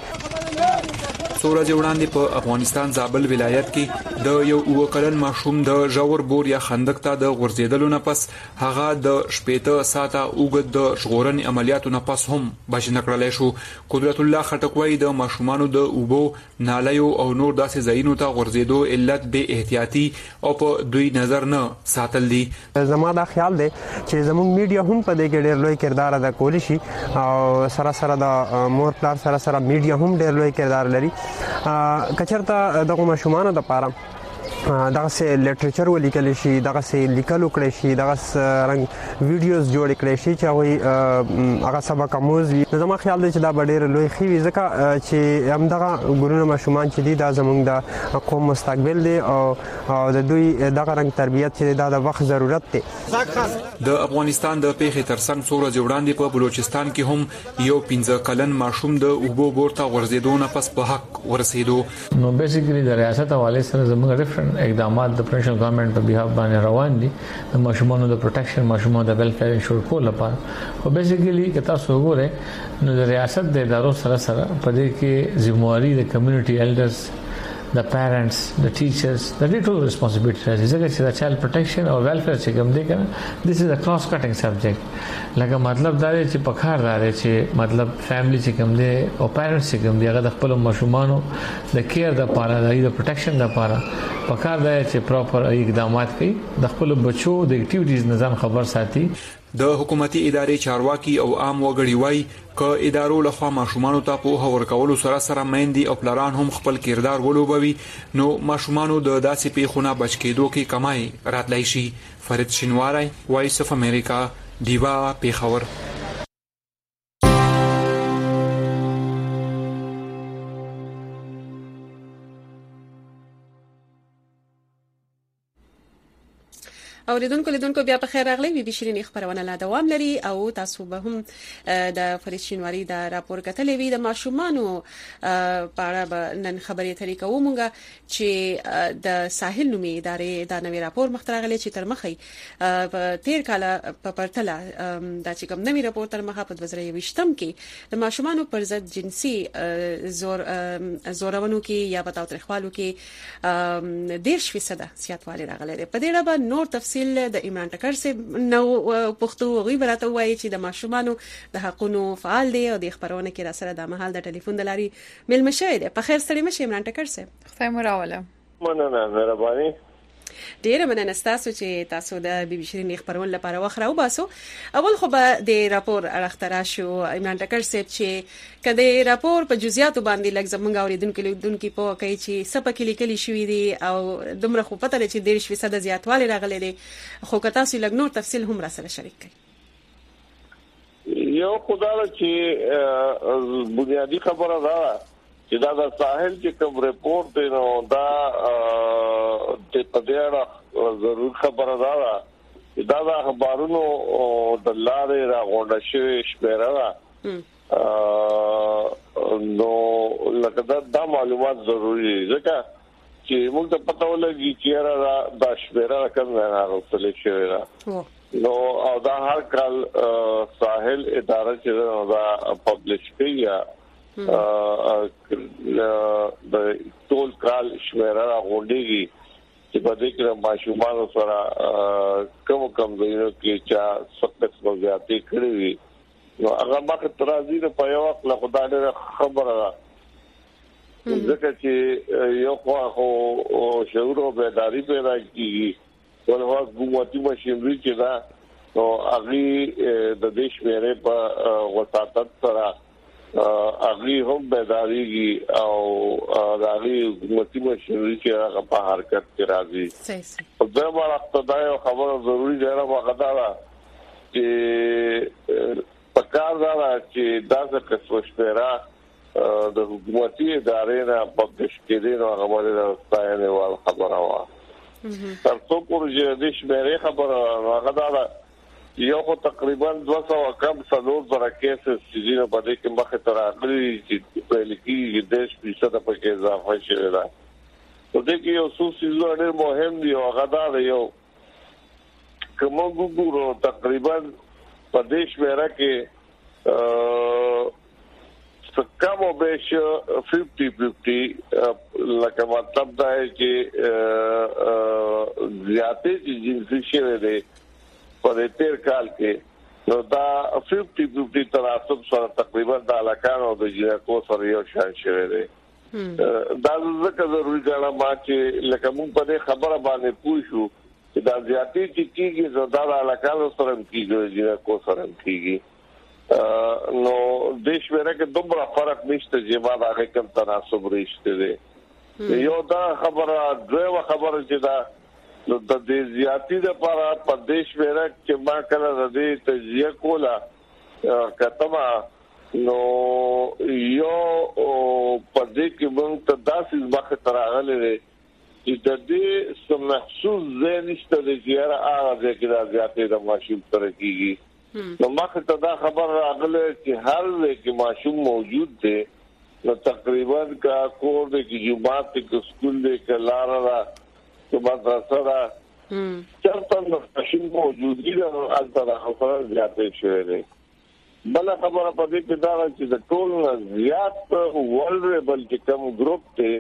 څو ورځې وړاندې په افغانستان زابل ولایت کې د یو اوکلن ماشوم د ژور بور یا خندق ته د غورځېدلو نه پس هغه د شپېته ساعته اوږد د ژغورنې عملیاتو نه پس هم بچ نه کړلی شو. قدرت الله خټک وایي د ماشومانو د اوبو نالیو او نور داسې ځایونو ته غورځېدو علت بې احتیاطي او په دوی نظر نه ساتل دي. زما دا خیال دی چې زموږ میډیا هم په دې کې ډېر لوی کردار ادا کولی شي او سره سره د مور پلار سره سره میډیا هم ډېر لوی کردار لري. کچرته دغه ماشومانو د لپاره دغه سه لټریچر ولیکل شي، دغه سه لیکل وکړي شي، دغه رنګ ویډیوز جوړ کړي شي چې هغه هغه سبق آموز وي. زما خیال دی چې دا ډېر لوی خوي ځکه چې همدغه ګورونه ماشومان چې دي دا زموږ د قوم مستقبل دی او د دوی دغه رنګ تربیت چې دا د وخت ضرورت دی. د افغانستان د پیښې ترڅنګ څو ورځې وړاندې په بلوچستان کې هم یو پنځه کلن ماشوم د اوبو بورته ورزيدو نه پس په حق ورسېدو. نو بیسیکلی د ریاست حواله سره زموږ ډیفرنٹ اقدامات د پرنشل ګورنمنت په بیهاف باندې روان دي د ماشومانو د پروټیکشن، ماشومانو د ویلفیر انشور کول لپاره. او بیسیکلی که تاسو وګورئ نو د ریاست د ادارو سره سره په دې کې ذمہواری د کمیونټي ایلډرز، the parents, the teachers, the total responsibility راځي. ځکه چې د چایلډ پروټیکشن او ویلفیر چې کوم دی کنه this is a cross cutting subject. لکه مطلب دا دی چې په کار راځي چې مطلب فیملی چې کوم دی او پیرنټس چې کوم دی هغه د خپل ماشومانو د کیر د لپاره د پروټیکشن د لپاره په کار دی چې پراپر اقدامات کوي، د خپل بچو د اکټیویټیز نظام خبر ساتي. د حکومتي ادارې چارواکي او عام وګړي وایي ک ادارو لخوا ماشومانو ته په ورکولو سره سره میندې او پلاران هم خپل کردار ولوبوي نو ماشومانو د داسې پیښونو بچ کېدو کې کمای راتلای شي. فرید شینواری، وایس اف امریکا، دیوا، پیښور. اوریدونکو لیدونکو بیا په خیر راغلی. بي بي شيرين خبرونه لا دوام لري او تاسو به هم د فرید شینواری د راپور کتلې وی د ماشومانو په اړه نن خبرې طریقه ومونګه چې د ساحل نومي ادارې د نوې راپور مخترغلې چې تر مخې په تیر کال په پرتله د چې کوم نوې راپور تر مخه په دوه زره یوویشتم کې د ماشومانو پر ضد جنسي زور زورونو کې یا په تاوتریخوالو کې ډېر فیصد زیاتوالی راغلی دی. په دې اړه نور تفصیل د عمران ټکر سه نو پښتو غوي براته وایي چې د ماشومانو د حقونو فعال دی او د خبرونه کې را سره د محل د ټلیفون د لاري مل مشه دی. په خیر سره مشه عمران ټکر سه خدای مو راوله. مننه مهرباني. ډیره مننه تاسو چې تاسو د بي بي شيرين خبرونه لپاره وخره او باسو. اول خو به د راپور اړخترا شو عمران ټکر سه چې کله راپور په جزئیاتو باندې لږ زمونږ اوریدونکو لیدونکو په کوي چې سپکې لیکلي شوې دي او دومره خو پته لري چې ډیر فیصد زیاتوالی راغلي دي خو که تاسو لږ نور تفصیل هم را سره شریک کړئ. یو خدای چې بنیادی خبره ده چې دا د ساحل چې کوم ریپورت دی نو دا د پدېړه ضرور خبره ده چې دا د اخبارونو د لارې راغونډه شوی شمیره ده نو لکه دا معلومات ضروری دي ځکه چې موږ ته پته ولګي چې را د شمیره کوم نه راغلی شوی ده نو او دا هر کال ساحل اداره چې دا پبلش کوي د ټول کال شمیره غونډيږي چې په دې کې ماشومان سره کوم کوم ځایونو کې چې سخت وضعیتي کړې وي نو هغه مخ ترازی د په یو وخت له خدای خبره ده ځکه چې یو خو شعور او بیداری پیدا کیږي ولې حکومتي ماشينري چې دا نو هغه د دیش مېره په وساتت سره هغه هم بیداریږي او هغه حکومتي ماشينري چې هغه په حرکت کې راځي صحیح صحیح په دغه وخت دا یو خبره ضروری ده راغله دا چې پکار دا چې دا څه شمیره د حکومتي ادارې نه پبلش کړي نو هغه باندې راځي او خبره وا تر څو پورې د شمیره خبره هغه دا یو خو تقریبا دوه سوه کم څلور زره کیسز چې په دې کې مخه تر اخري چې په لکی د دیش په څه د پکې اضافه شوه دا په دې کې یو څو څه ډېر مهم دی او هغه دا یو کوم ګورو تقریبا په دې شمیره کې کم او بیش پنځه پنځه لکه مطلب دا چې زیاتې جنسي شوه دي په تیر کال کې نو دا پنځه پنځه تناسب سره تقریبا د علاقانو د جنکو سره یو شان شوه دي دا ځکه ضروري ګڼم چې لکه موږ په دې خبره باندې پوښو چې دا زیاتې چې کیږي زړه د علاقانو سره کیږي جنکو سره کیږي نو دیش ورته کې دومره فرق نشته چې ما دا کوم تناسب رښتې دي یو دا خبره دوه خبره چې دا نو د دې زیاتی د لپاره په دیش ورته چې ما کله د دې تجزیه کوله کتما نو یو په دې کې موږ ته داسې وخت تراغله چې د دې سم محسوس زینشته د زیاره هغه کې د زیاتې د ماشوم سره کیږي نو مخه ته دا خبر راغله چې هر کې ماشوم موجود دی نو تقریبا کا کور د جمعات کې سکول دی کلاره را چې مدرسه را چرته ماشوم موجود دی نو البته خبره زیاتې شوې ده بل خبره په دې کې دا چې د ټول زیات ولربل چې کوم ګروپ ته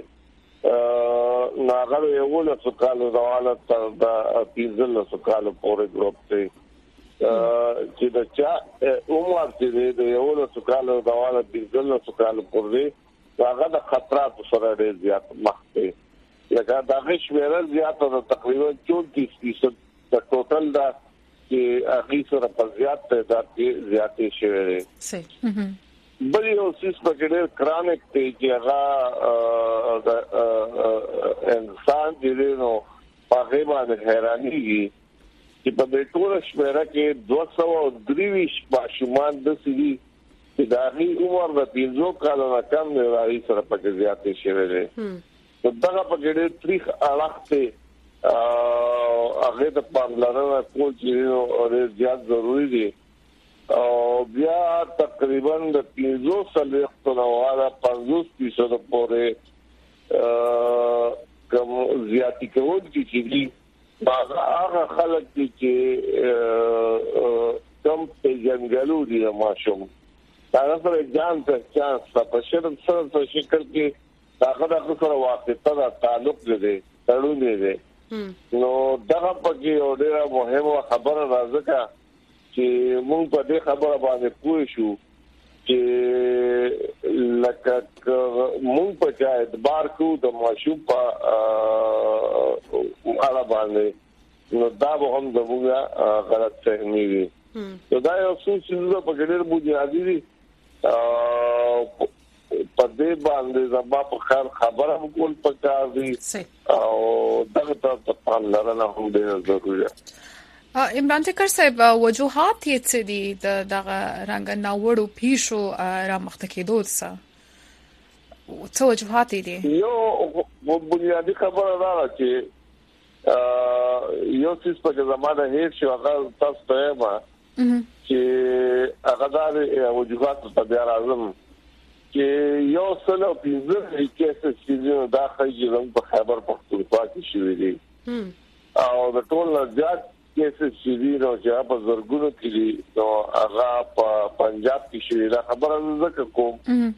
ناغره یو له سکالو دواله تر د پیزل سکالو پورې ګروپ ته چې دا چا عمر دې د یو له سکالو دواله پیزل سکالو پورې هغه د خطرات سره ډېر زیات مخ ته لکه دا غش ورل زیات تقریبا چونتیس فیصد د ټوټل دا چې هغه سره په زیات تعداد کې زیاتې شوې ده صحیح بل یو څه په کې ډېر کرانیک دی چې هغه انسان دې نو په غیبه حیرانيږي چې په ټول شمیره کې دوه سوه درې ماشومان د سړي چې د هغې عمر د پنځو کالو نه کم دی هغې سره پکې زیاتې شوې دی نو دغه پکې ډېر تریخ اړخ دی هغې ته پاملرنه کول چې ډېر زیات ضروري دی او بیا تقریبا د پنځو څلوېښتو نه والا پنځوس فیصده پورې کوم زیاتې کوونکي چې دي هغه خلک دي چې کم پیژنګلو دي ماشوم هغه سره ځان ته چانس په شرم سره په شکل کې هغه د سره واسطه دا تعلق دی تړون دی نو دغه پکې یو ډېره مهمه خبره راځه چې موږ په دې خبره باندې پوه شو چې لکه موږ په ځای اعتبار کوو د ماشوم په اړه باندې نو دا به هم زموږ غلط فهمي وي نو دا یو څه چې په ګډر بنیادی دي په دې باندې زما په خیر خبره کول پکار دي او دغه ته پاملرنه هم ډېره ضروري ده عمران ټکر صاحب وجوهات یې څه دي د دغه رنګ ناوړو پیښو را مخته کېدو څه څه وجوهات دي یو بنیادی خبره ده چې یو څه په زمانه هیڅ شو هغه تاسو ته ما چې هغه د وجوهات په بیا راځم چې یو سل او پنځه کیسه چې دا خلک په خیبر پختونخوا کې شوې دي او د ټول زیات کیسه چې دی نو چې په زرګونو کې دي نو هغه په پنجاب کې شوې ده خبره زکه کوم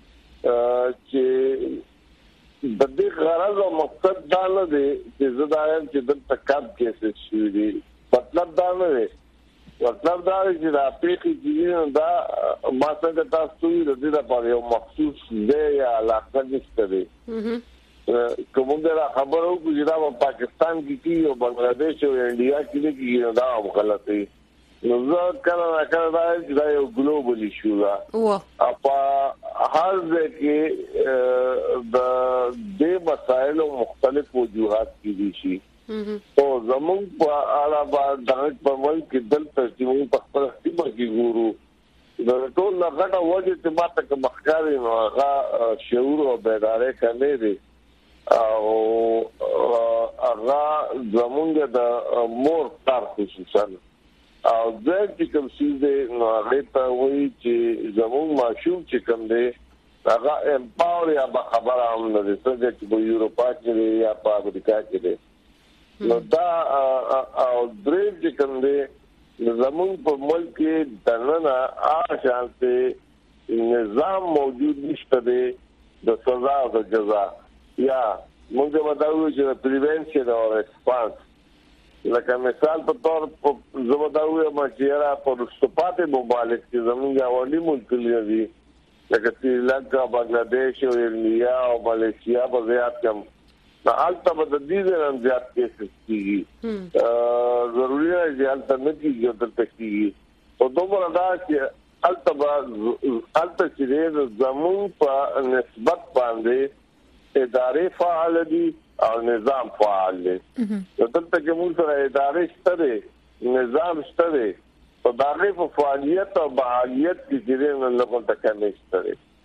چې د دې غرض او مقصد دا نه دی چې زدایم چې د تکاب کیسه شي دي مطلب دا نه دی مطلب دا چې دا پیخي چې دا ما څنګه تاسو د دې لپاره یو مخصوص دی یا علاقه نشته دی کومه دا خبرو چې دا په پاکستان کې کی او بنگلاديش او انډیا کې کې دا غلط دی نو زه کله کله دا چې دا یو ګلوبل ایشو دا او په هر ځای کې د دې مسایلو مختلف وجوهات دي شي او زموږ په اړه باندې په ملک کې دلته چې موږ په خپل سیمه کې ګورو دا ټول لغړه وجه چې ماته مخکاري نو هغه شعور او بیداري کوي دي او هغه زموږ د مور تر خصوصا او ځکه چې کوم څه دې نو هغه ته وایي چې زموږ ماشوم چې کوم دی هغه امپاور یا خبره هم نه دي چې په یورپ کې یا په امریکا کې دی نو دا او درې چې کوم دی زموږ په ملک کې دنه آشانته نظام موجود نشته دی د سزا او د جزا یا موږ به وایو چې پریونشن او ریسپانس لکه مثال په تور زما دا وایي چې را په رسوپاته ممالک چې زموږ اولي ملک لري لکه سریلانکا بنگلاديش او انډیا او ماليشیا په زیات کم نه البته د دې نه زیات کیسز کیږي ضروري نه چې البته نه کیږي د تکیږي او دومره دا چې البته البته چې زموږ په نسبت باندې ادارې فعال دي او نظام فعال دی دلته کې موږ سره ادارې شته نظام شته او دغه په فعالیت او فعالیت کې چې نه لګول تکه نشته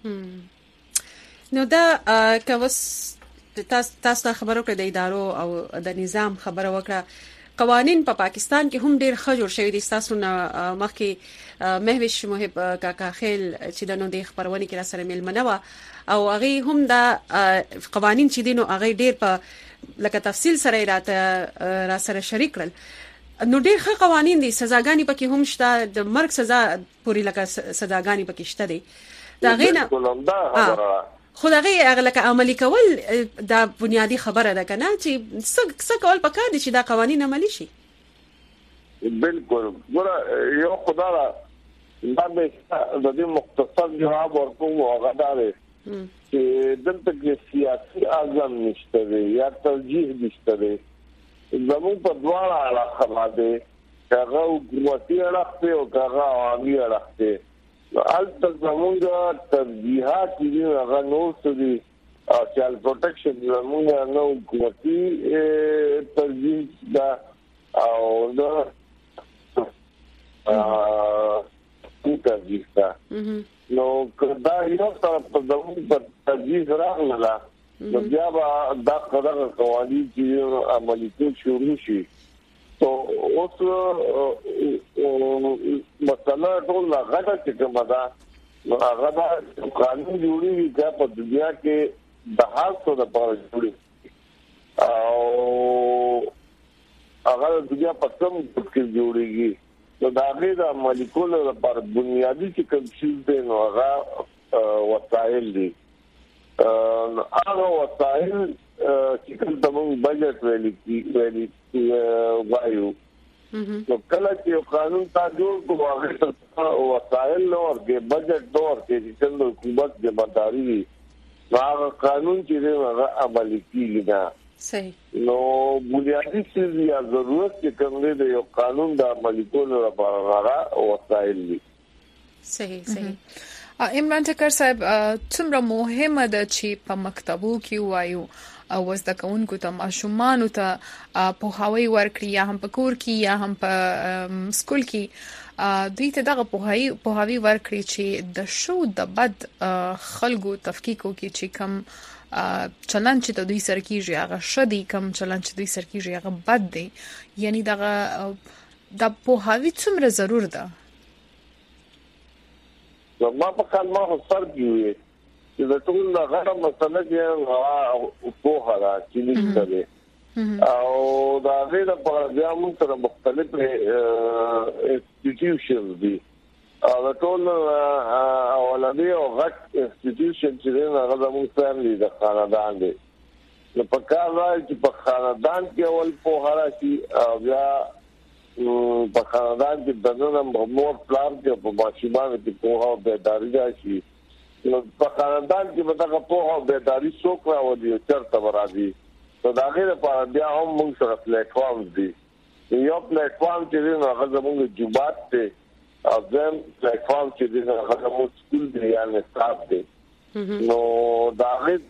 نو دا کوس تاسو خبرو کړې د ادارو او د نظام خبرو وکړه قوانين په پا پاکستان کې هم ډېر ښه جوړ شوی دي تاسو نه مخکې مهوش محب کاکا خیل چې د نو د خبرونه کې را سره ملمنه و او هغه هم دا قوانين چې دینو هغه ډېر په لکه تفصیل سره راته را سره شریک کړل نو ډېر ښه قوانين دي سزاګانی پکې هم شته د مرګ سزا پوری لکه سزاګانی پکې شته دي دا غینه خدای هغه لکه عملی کول دا بنیادی خبره ده کنه چې څه څه کول پکار دي چې دا قوانين عملي شي بالکل ګوره یو خدای دا به د دې مختصر جواب ورکوم هغه دا دی چې دلته کې سیاسي اعظم نشته یا ترجیح نشته زموږ په دواړه علاقه باندې هغه حکومتي اړخ او هغه عوامي اړخ دی البته زموږ ترجیحات دي هغه نو سړي او چال پروټیکشن زموږ نو حکومتي ترجیح دا او دا ا ترجیح دا نو کدا یو طرف ته زموږ په ترجیح راغله نو بیا به دا قدر قوانين چې عملي کول شروع شي تو اوس مثلا ټول هغه چې کومه ده هغه دا قانون جوړیږي چې په دنیا کې د حالو د پاره جوړي او هغه د دنیا په کوم کې جوړیږي نو دا غي د عملي کول لپاره بنیادی چې کوم څه دي نو هغه وسایل دي هغه وسایل چې کوم د بجټ ویلي ویلي وایو نو کله چې قانون تا جوړ کوو هغه وسایل نو ورته بجټ دور کې چې څنګه حکومت ځمداري وي هغه قانون چې هغه عملي کیږي دا صحیح نو بنیادی څه یا ضرورت چې کوم دی یو قانون د عملي کولو لپاره هغه وسایل دي صحیح صحیح عمران ټکر صاحب څومره مهمه ده چې په مکتبو کې وایو او وزده کوونکو ته ماشومان ته په هوای ورکړي یا هم په کور کې یا هم په سکول کې دوی ته دغه په هوای په هوای ورکړي چې د شو د بد خلکو تفکیکو کې چې کم چلن چې دوی سره کیږي هغه شدي کم چلن چې دوی سره کیږي هغه بد دی یعنی دغه د په هوای څومره ضرور ده ما په خپل ما سر کیږي چې د ټول غره مسله کې هغه په هغه چې نشته او دا غیر په ځامن سره مختلف انسټیټیوشنز دي او ټول اولنی او غټ انسټیټیوشن چې نه هغه زموږ فیملی د خاندان دی نو په کار راځي چې په خاندان کې اول په هر شي بیا په خاندان کې دنه مور پلان کې په ماشومان کې په هغه بیداری راشي نو په خاندان کې مطلب په هغه بیداری څوک راوړي او چرته ورادي نو دا غیر په بیا هم موږ سره پلیټ فارم دی یو پلیټ فارم چې نو هغه زموږ جوبات ته او زم پلیټ فارم چې نو هغه زموږ سکول دی یا نه صاحب دی نو دا غید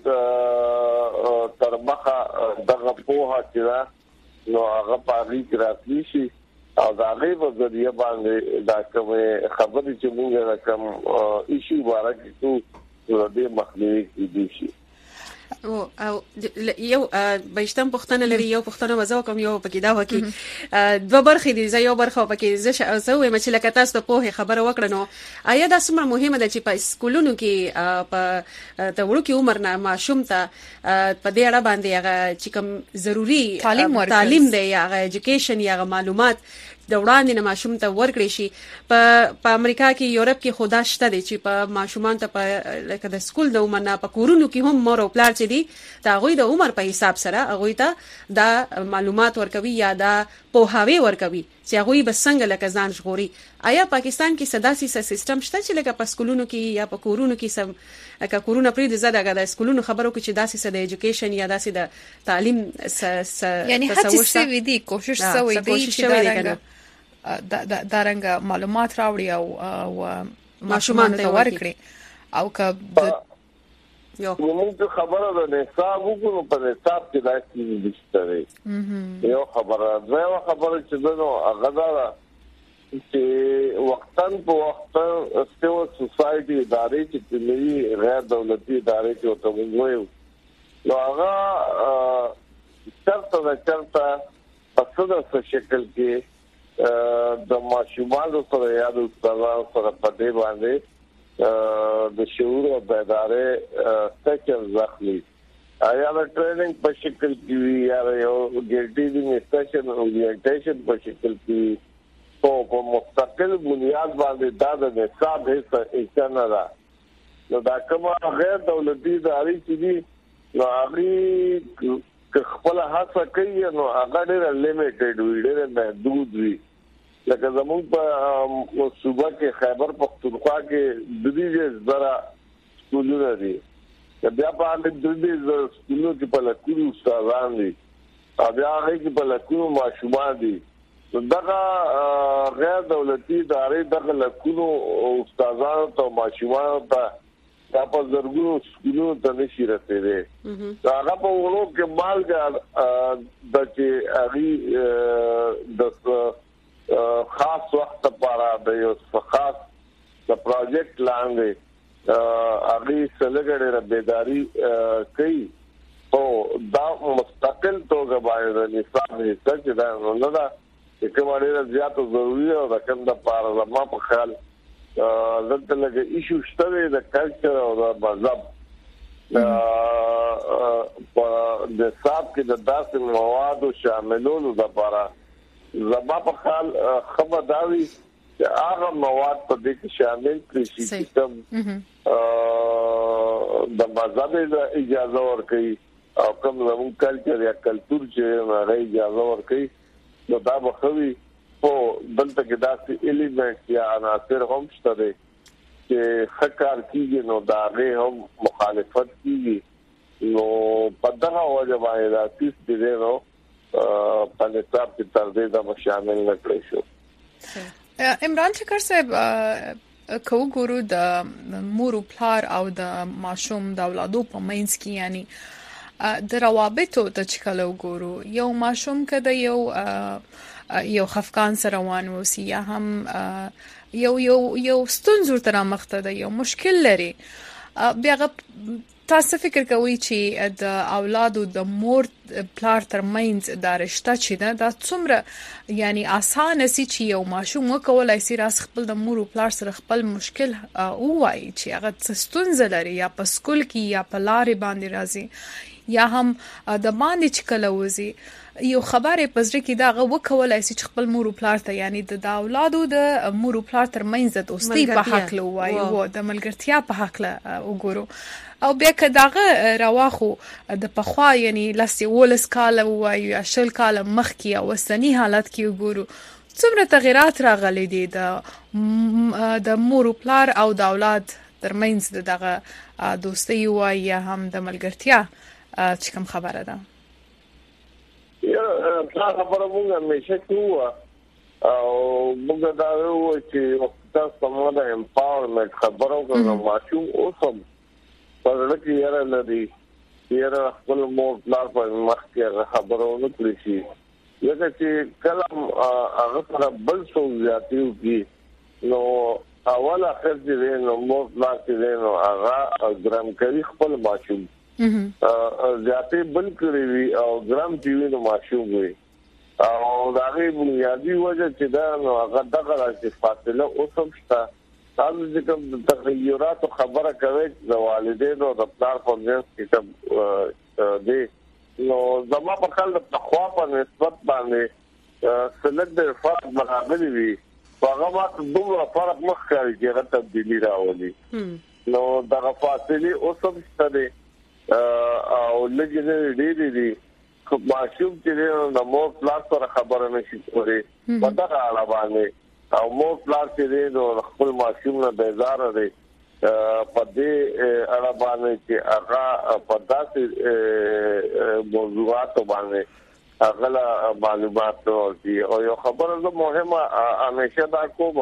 تر مخه دغه پوها چې نو هغه پاري کراتلی شي او دا غیب ذریعہ باندې دا کوم خبرې چې موږ راکم ایشو ورکې ته د مخنیوي دي شي او او یو بهشتم پښتنه لري یو پښتنه وځو کوم یو پکې دا وکی دوه برخې دي زه یو برخه پکې زه زه وایم چې لکه تاسو په خبره وکړه نو آیا دا څومره مهمه ده چې په سکولونو کې په ته وړوکی عمر نه ماشوم ته په دې اړه باندې هغه چې کوم ضروری تعلیم تعلیم دی یا ایجوکیشن یا معلومات د وړاندې نه ماشوم ته ورکړي شي په په امریکا کې یورپ کې خدا شته دي چې په ماشومان ته په لکه د سکول د عمر نه په کورونو کې هم مور او پلار چې دي دا غوي د عمر په حساب سره هغه ته دا معلومات ورکوي یا دا پوهاوی ورکوي چې هغه به څنګه لکه ځان ژغوري آیا پاکستان کې صداسي سیستم شته چې لکه په سکولونو کې یا په کورونو کې سم لکه کورونه پرې د زړه د سکولونو خبرو کې چې داسې د ایجوکیشن یا داسې د تعلیم س یعنی هڅه سوي دي کوشش سوي دي چې دا دا رنګ معلومات راوړي او ماشومان ته ورکړي او که یو موږ خبره ده نصاب وګورو په نصاب کې دا څه دي یو خبره ده یو خبره چې نو هغه دا چې وختن په وخت سیو سوسایټي ادارې چې ملي غیر دولتي ادارې چې ته موږ نو هغه چرته چرته په څه شکل کې د ماشومانو سره یا د استادانو سره په دې باندې د شعور او بیدارۍ سټیشن ځخلي آیا د ټریننګ په شکل کې یا یو ګټیدینګ سټیشن او اورینټیشن په شکل کې په مستقل بنیاد باندې دا د نصاب حصہ نه ده نو دا کومه غیر دولتي ادارې چې دي نو هغه که خپل هڅه کوي نو هغه ډېر لیمیټډ وي ډېر محدود وي لکه زموږ په صوبه کې خیبر پختونخوا کې د دې زرا سکولونه دي بیا په اړه د دې سکولونو کې په لکونو استادان دي بیا هغه کې په لکونو ماشومان دي دغه غیر دولتي ادارې دغه لکونو استادانو ته ماشومان ته دا په زرګونو سکولونو ته نشي رسېدي دا هغه په ورو کې مالګه د چې هغه د خاص وخت لپاره د یو خاص د پروجیکټ لاندې هغه سلګړې را بیداری کوي او دا مستقل توګه باندې نصاب هیڅ چې دا نه دا چې کومه ډیره زیاته ضروري او د کوم د لپاره ما په خیال دلته لږه ایشو شته د کلچر او د مذهب په د صاحب کې د داسې موادو شاملولو لپاره زما په خیال خبرداري چې هغه مواد په دې کې شامل کړي شي چې د مذهب اجازه ورکړي او کوم زموږ کلچر یا کلتور چې هغه اجازه ورکړي نو دا به خوي او دلته کې داسې الیمنټ یا عناصر هم شته دي چې خکار کیږي نو دا غي هم مخالفت کیږي نو په دغه وجه باندې دا تیس دي نو په نصاب کې تر دې دا شامل نه کړی شو عمران شکر صاحب کو ګورو د مور او پلار او د ماشوم د اولادو په منځ کې یعنی د روابطو د چکلو ګورو یو ماشوم کده یو یو خفقان سره روان وسی یا هم یو یو یو ستونزو تر مخته ده یو مشکل لري بیا تاسو فکر کوئ چې د اولادو د مور پلار ترمنځ د رشتہ چې ده دا څومره یعنی اسانه سي چې یو ماشوم وکولای سي راس خپل د مور او پلار سره خپل مشکل وایي چې هغه ستونزه لري یا په سکول کې یا په لارې باندې راځي یا هم د باندې چې کله وزي یو خبره پزړه کې دا غو وکولای شي چې خپل مور او پلار ته یعنی د اولادو د مور او پلار تر منځ د دوستۍ په حق له وایي او د ملګرتیا په حق له وګورو او بیا که داغه رواخو د پخوا یعنی لاسي ولس کال وایي اشل کال مخکي او وسنی حالت کې وګورو څومره تغیرات راغلي دي د د مور او پلار او د اولاد ترمنځ دغه دوستۍ وایي یا هم د ملګرتیا چې کوم خبره ده یا دا خبره موږ همیشه کوو او موږ دا وایو چې تاسو موږ د امپاورمنت خبرو کوو ماشوم اوسم په لکه یاره لري یاره خپل مور پلار په مخ کې خبرونه کوي شي لکه چې کلم هغه سره بل څه زیاتیو کې نو اول اخر دې نو مور پلار دې نو هغه ګرام کوي خپل ماشوم زیاتې بل کړی وي او ګرام دیوی نو ماشوم وي او دا غي بنیادی وجه چې دا نو هغه دغه راځي فاصله اوسم شته تاسو چې کوم تغیرات خبره کوي د والدینو د پلار په ځای کې کوم دي نو زما په خل د خوا په نسبت باندې سلګ د فرق برابرې وي هغه ماته دومره فرق مخ کوي چې هغه تبدیلی راولي نو دغه فاصله اوسم شته او لګي ډېری دي خو ماشوم چې د مور پلار سره خبره نشي کولای په دغه اړه باندې او مور پلار چې د خپل ماشوم نه بیزار دي په دې اړه باندې چې هغه په داسې موضوعات باندې هغه معلومات ورکړي او یو خبره زه مهمه همیشه دا کوم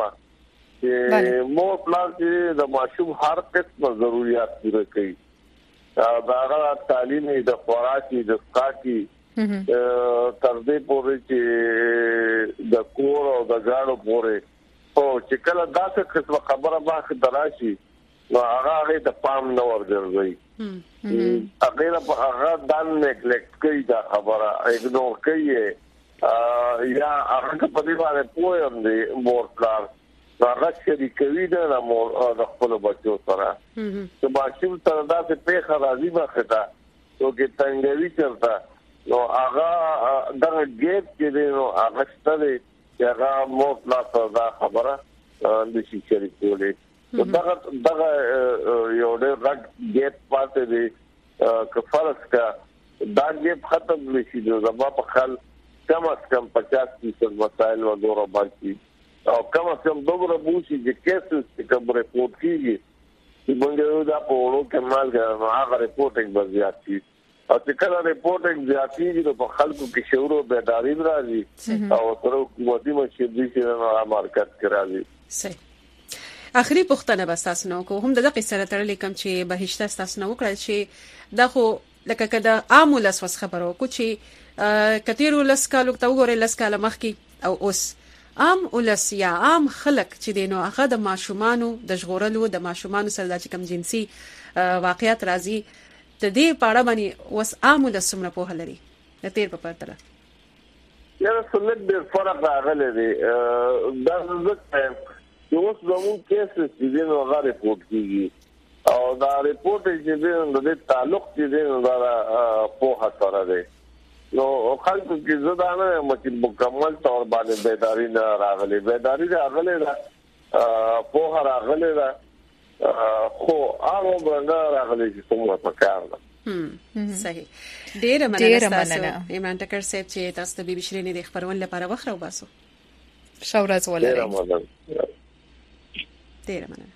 چې مور پلار چې د ماشوم هر قسم ضرورت پوره کوي دا هغه تعلیم د خوراکي د سکاکي تر دې پورې چې د کور او د غاړو پورې او چې کله داسې قسمه خبره باندې دراشي نو هغه د پام نه ورګرځي هغه په هغه دان نیګلیکټ کوي دا خبره اګنور کوي یا هغه په دې باندې پوهه دی مور پلار هغه چې کوي دا مور د خپل بچو سره چې ماشوم سره داسې پیښه راځي مخته او کې څنګه چرته نو هغه دغه ګیپ کې دی نو هغه ستړي چې هغه مور پلار سره دا خبره د شي شریکولې دغه دغه یو ډېر غټ ګیپ پاتې دی که فرض کا دا ګیپ ختم نشي نو زما په خیال کم از کم پچاس فیصد مسائل وغیرہ باقي او کم از کم دوباره بوشي چې کیسز چې کوم ریپورت کیږي چې موږ دا په وړو کې مال غواړو هغه ریپورټینګ بزیات شي او چې کله ریپورټینګ زیات کیږي نو په خلکو کې شعور او بیداری راځي او تر حکومتي مشري چې نو مارکیټ کې راځي صحیح اخري پوښتنه بس تاسو نو کوم د دقیق سره تړلې کوم چې بهشته تاسو نو وکړل چې دا خو لکه کده عامل اساس خبرو کو چې کتیرو لسکالو ته وګورئ لسکاله مخکي او اوس عام ولس یا عام خلک چې دینو هغه د ماشومانو د ژغورلو د ماشومانو سره د کم جنسي واقعیت راځي ته دې پاړه باندې وس عام ولس څومره په لري د تیر په پرتله یا څلګ ډېر فرق راغلی دی دا ځکه چې اوس زموږ کیسز چې دینو هغه ریپورت کیږي او دا ریپورت چې دینو د تعلق چې دینو دا په سره دی نو خلکو کې زړه نه مې مکمل تور باندې بیداری نه راغلي بیداری راغلي دا په راغلي دا خو هغه باندې راغلي چې څومره پکار ده هم صحیح ډیر مننه تاسو ایمان ټکر صاحب چې تاسو د بي بي شيرینې د خبرون لپاره وخره وباسو شاورز ولري ډیر مننه ډیر مننه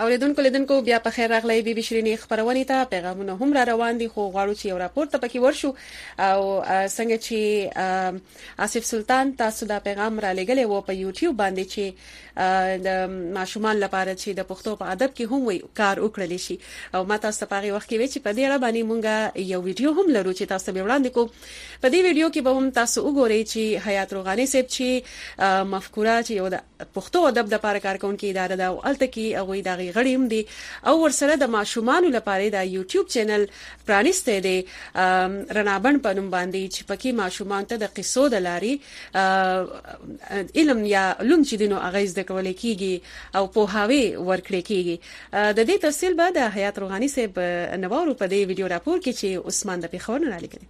اوریدونکو لیدونکو بیا په خیر راغلی بي بي شيرين خبرونه ته پیغامونه هم را روان دي خو غواړو چې یو راپور ته پکې ورشو او څنګه چې آصف سلطان تاسو دا پیغام را لګلې وو په یوټیوب باندې چې د ماشومان لپاره چې د پښتو په ادب کې هم وي کار وکړل شي او ما تاسو په هغه وخت کې وی چې په دې اړه باندې مونږه یو ویډیو هم لرو چې تاسو به وړاندې کو په دې ویډیو کې به هم تاسو وګورئ چې حیات روغانی صاحب چې مفکوره چې یو د پښتو ادب د لپاره کار کوونکی اداره ده او الته کې هغه د غړي هم دي او ورسره د ماشومان لپاره د یوټیوب چینل پرانیسته دي رنابن په نوم باندې چې پکې ماشومان ته د قصو د لاري علم یا علوم چې دینو هغه زده کول کیږي او په هاوی ورکړي کیږي د دې تفصیل بعد حیات روغانی صاحب نوارو په دې ویډیو راپور کې چې عثمان د پیښور نه لګیږي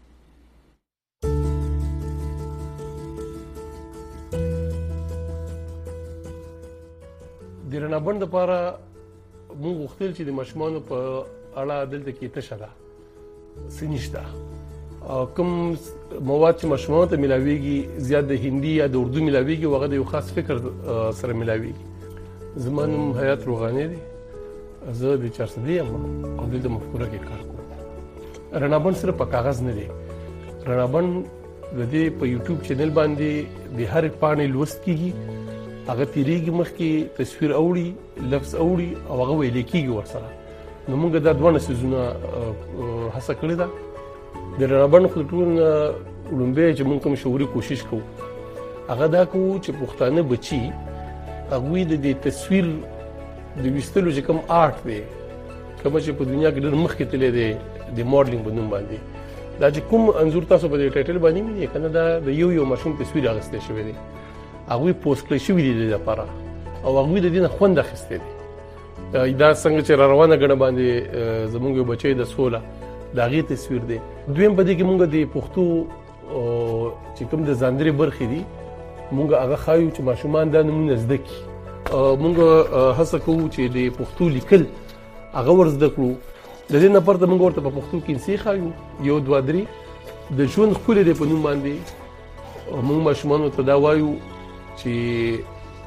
د رنابند لپاره موږ غوښتل چې د ماشومانو په اړه دلته کې تشه ده سنشته کوم مواد چې ماشومانو ته ملاويږي زیات د هندي یا د اردو ملاويږي وغه د یو خاص فکر سره ملاويږي زمونږ حیات روغانی دی زه د چارسدي یم او د مفکوره کې کار کوم رنابند صرف په کاغذ نه دی رنابند د دې په یوټیوب چینل باندې د هر پاڼې لوست کیږي هغه تیریږي مخکې تصویر اوړي لفظ اوړي او هغه ویل کېږي ورسره نو موږ دا دوه سيزونه هڅه کړې ده د رنابند خو ټول لومبه چې موږ کوم شعوري کوشش کوو هغه دا کوو چې پښتانه بچي هغه د دې تصویر د وستلو چې کوم آرټ دی کوم چې په دنیا کې ډېر مخکې تللی دی د ماډلینګ په نوم باندې دا چې کوم انځور تاسو په دې ټایټل باندې مې کنه دا د یو یو ماشوم تصویر اغسته شوی دی هغه پوسټ کړی شوی دی د لپاره او هغه د دې نه خوند اخیسته دي دا څنګه چې روانه غړ باندې زمونږ یو بچی د سوله دا غي تصویر دی دویم په دې کې مونږ د پښتو چې کوم د ځاندري برخې دي مونږ هغه خایو چې ماشومان دا نمونه زده کی مونږ هڅه کوو چې د پښتو لیکل هغه ورزده کړو د دې نه پرته مونږ ورته په پښتو کې انسي خایو یو دوه درې د ژوند خپل دی په نوم باندې مونږ ماشومان ته دا وایو چې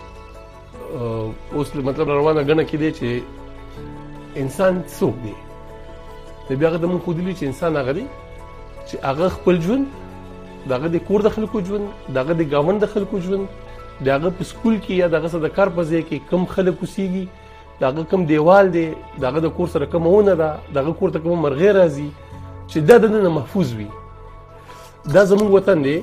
اوس مطلب روانه غنه کې دی چې انسان څوک دی د بیا د مون خو دي چې انسان هغه دی چې هغه خپل ژوند دغه د کور د خلکو ژوند دغه د گاوند د خلکو ژوند دغه په سکول کې یا دغه د کار په ځای کې کم خلک وسیږي دغه کم دیوال دی دغه د کور سره کومونه ده دغه کور ته کوم مرغه راځي چې دا د نه محفوظ وي دا زموږ وطن دی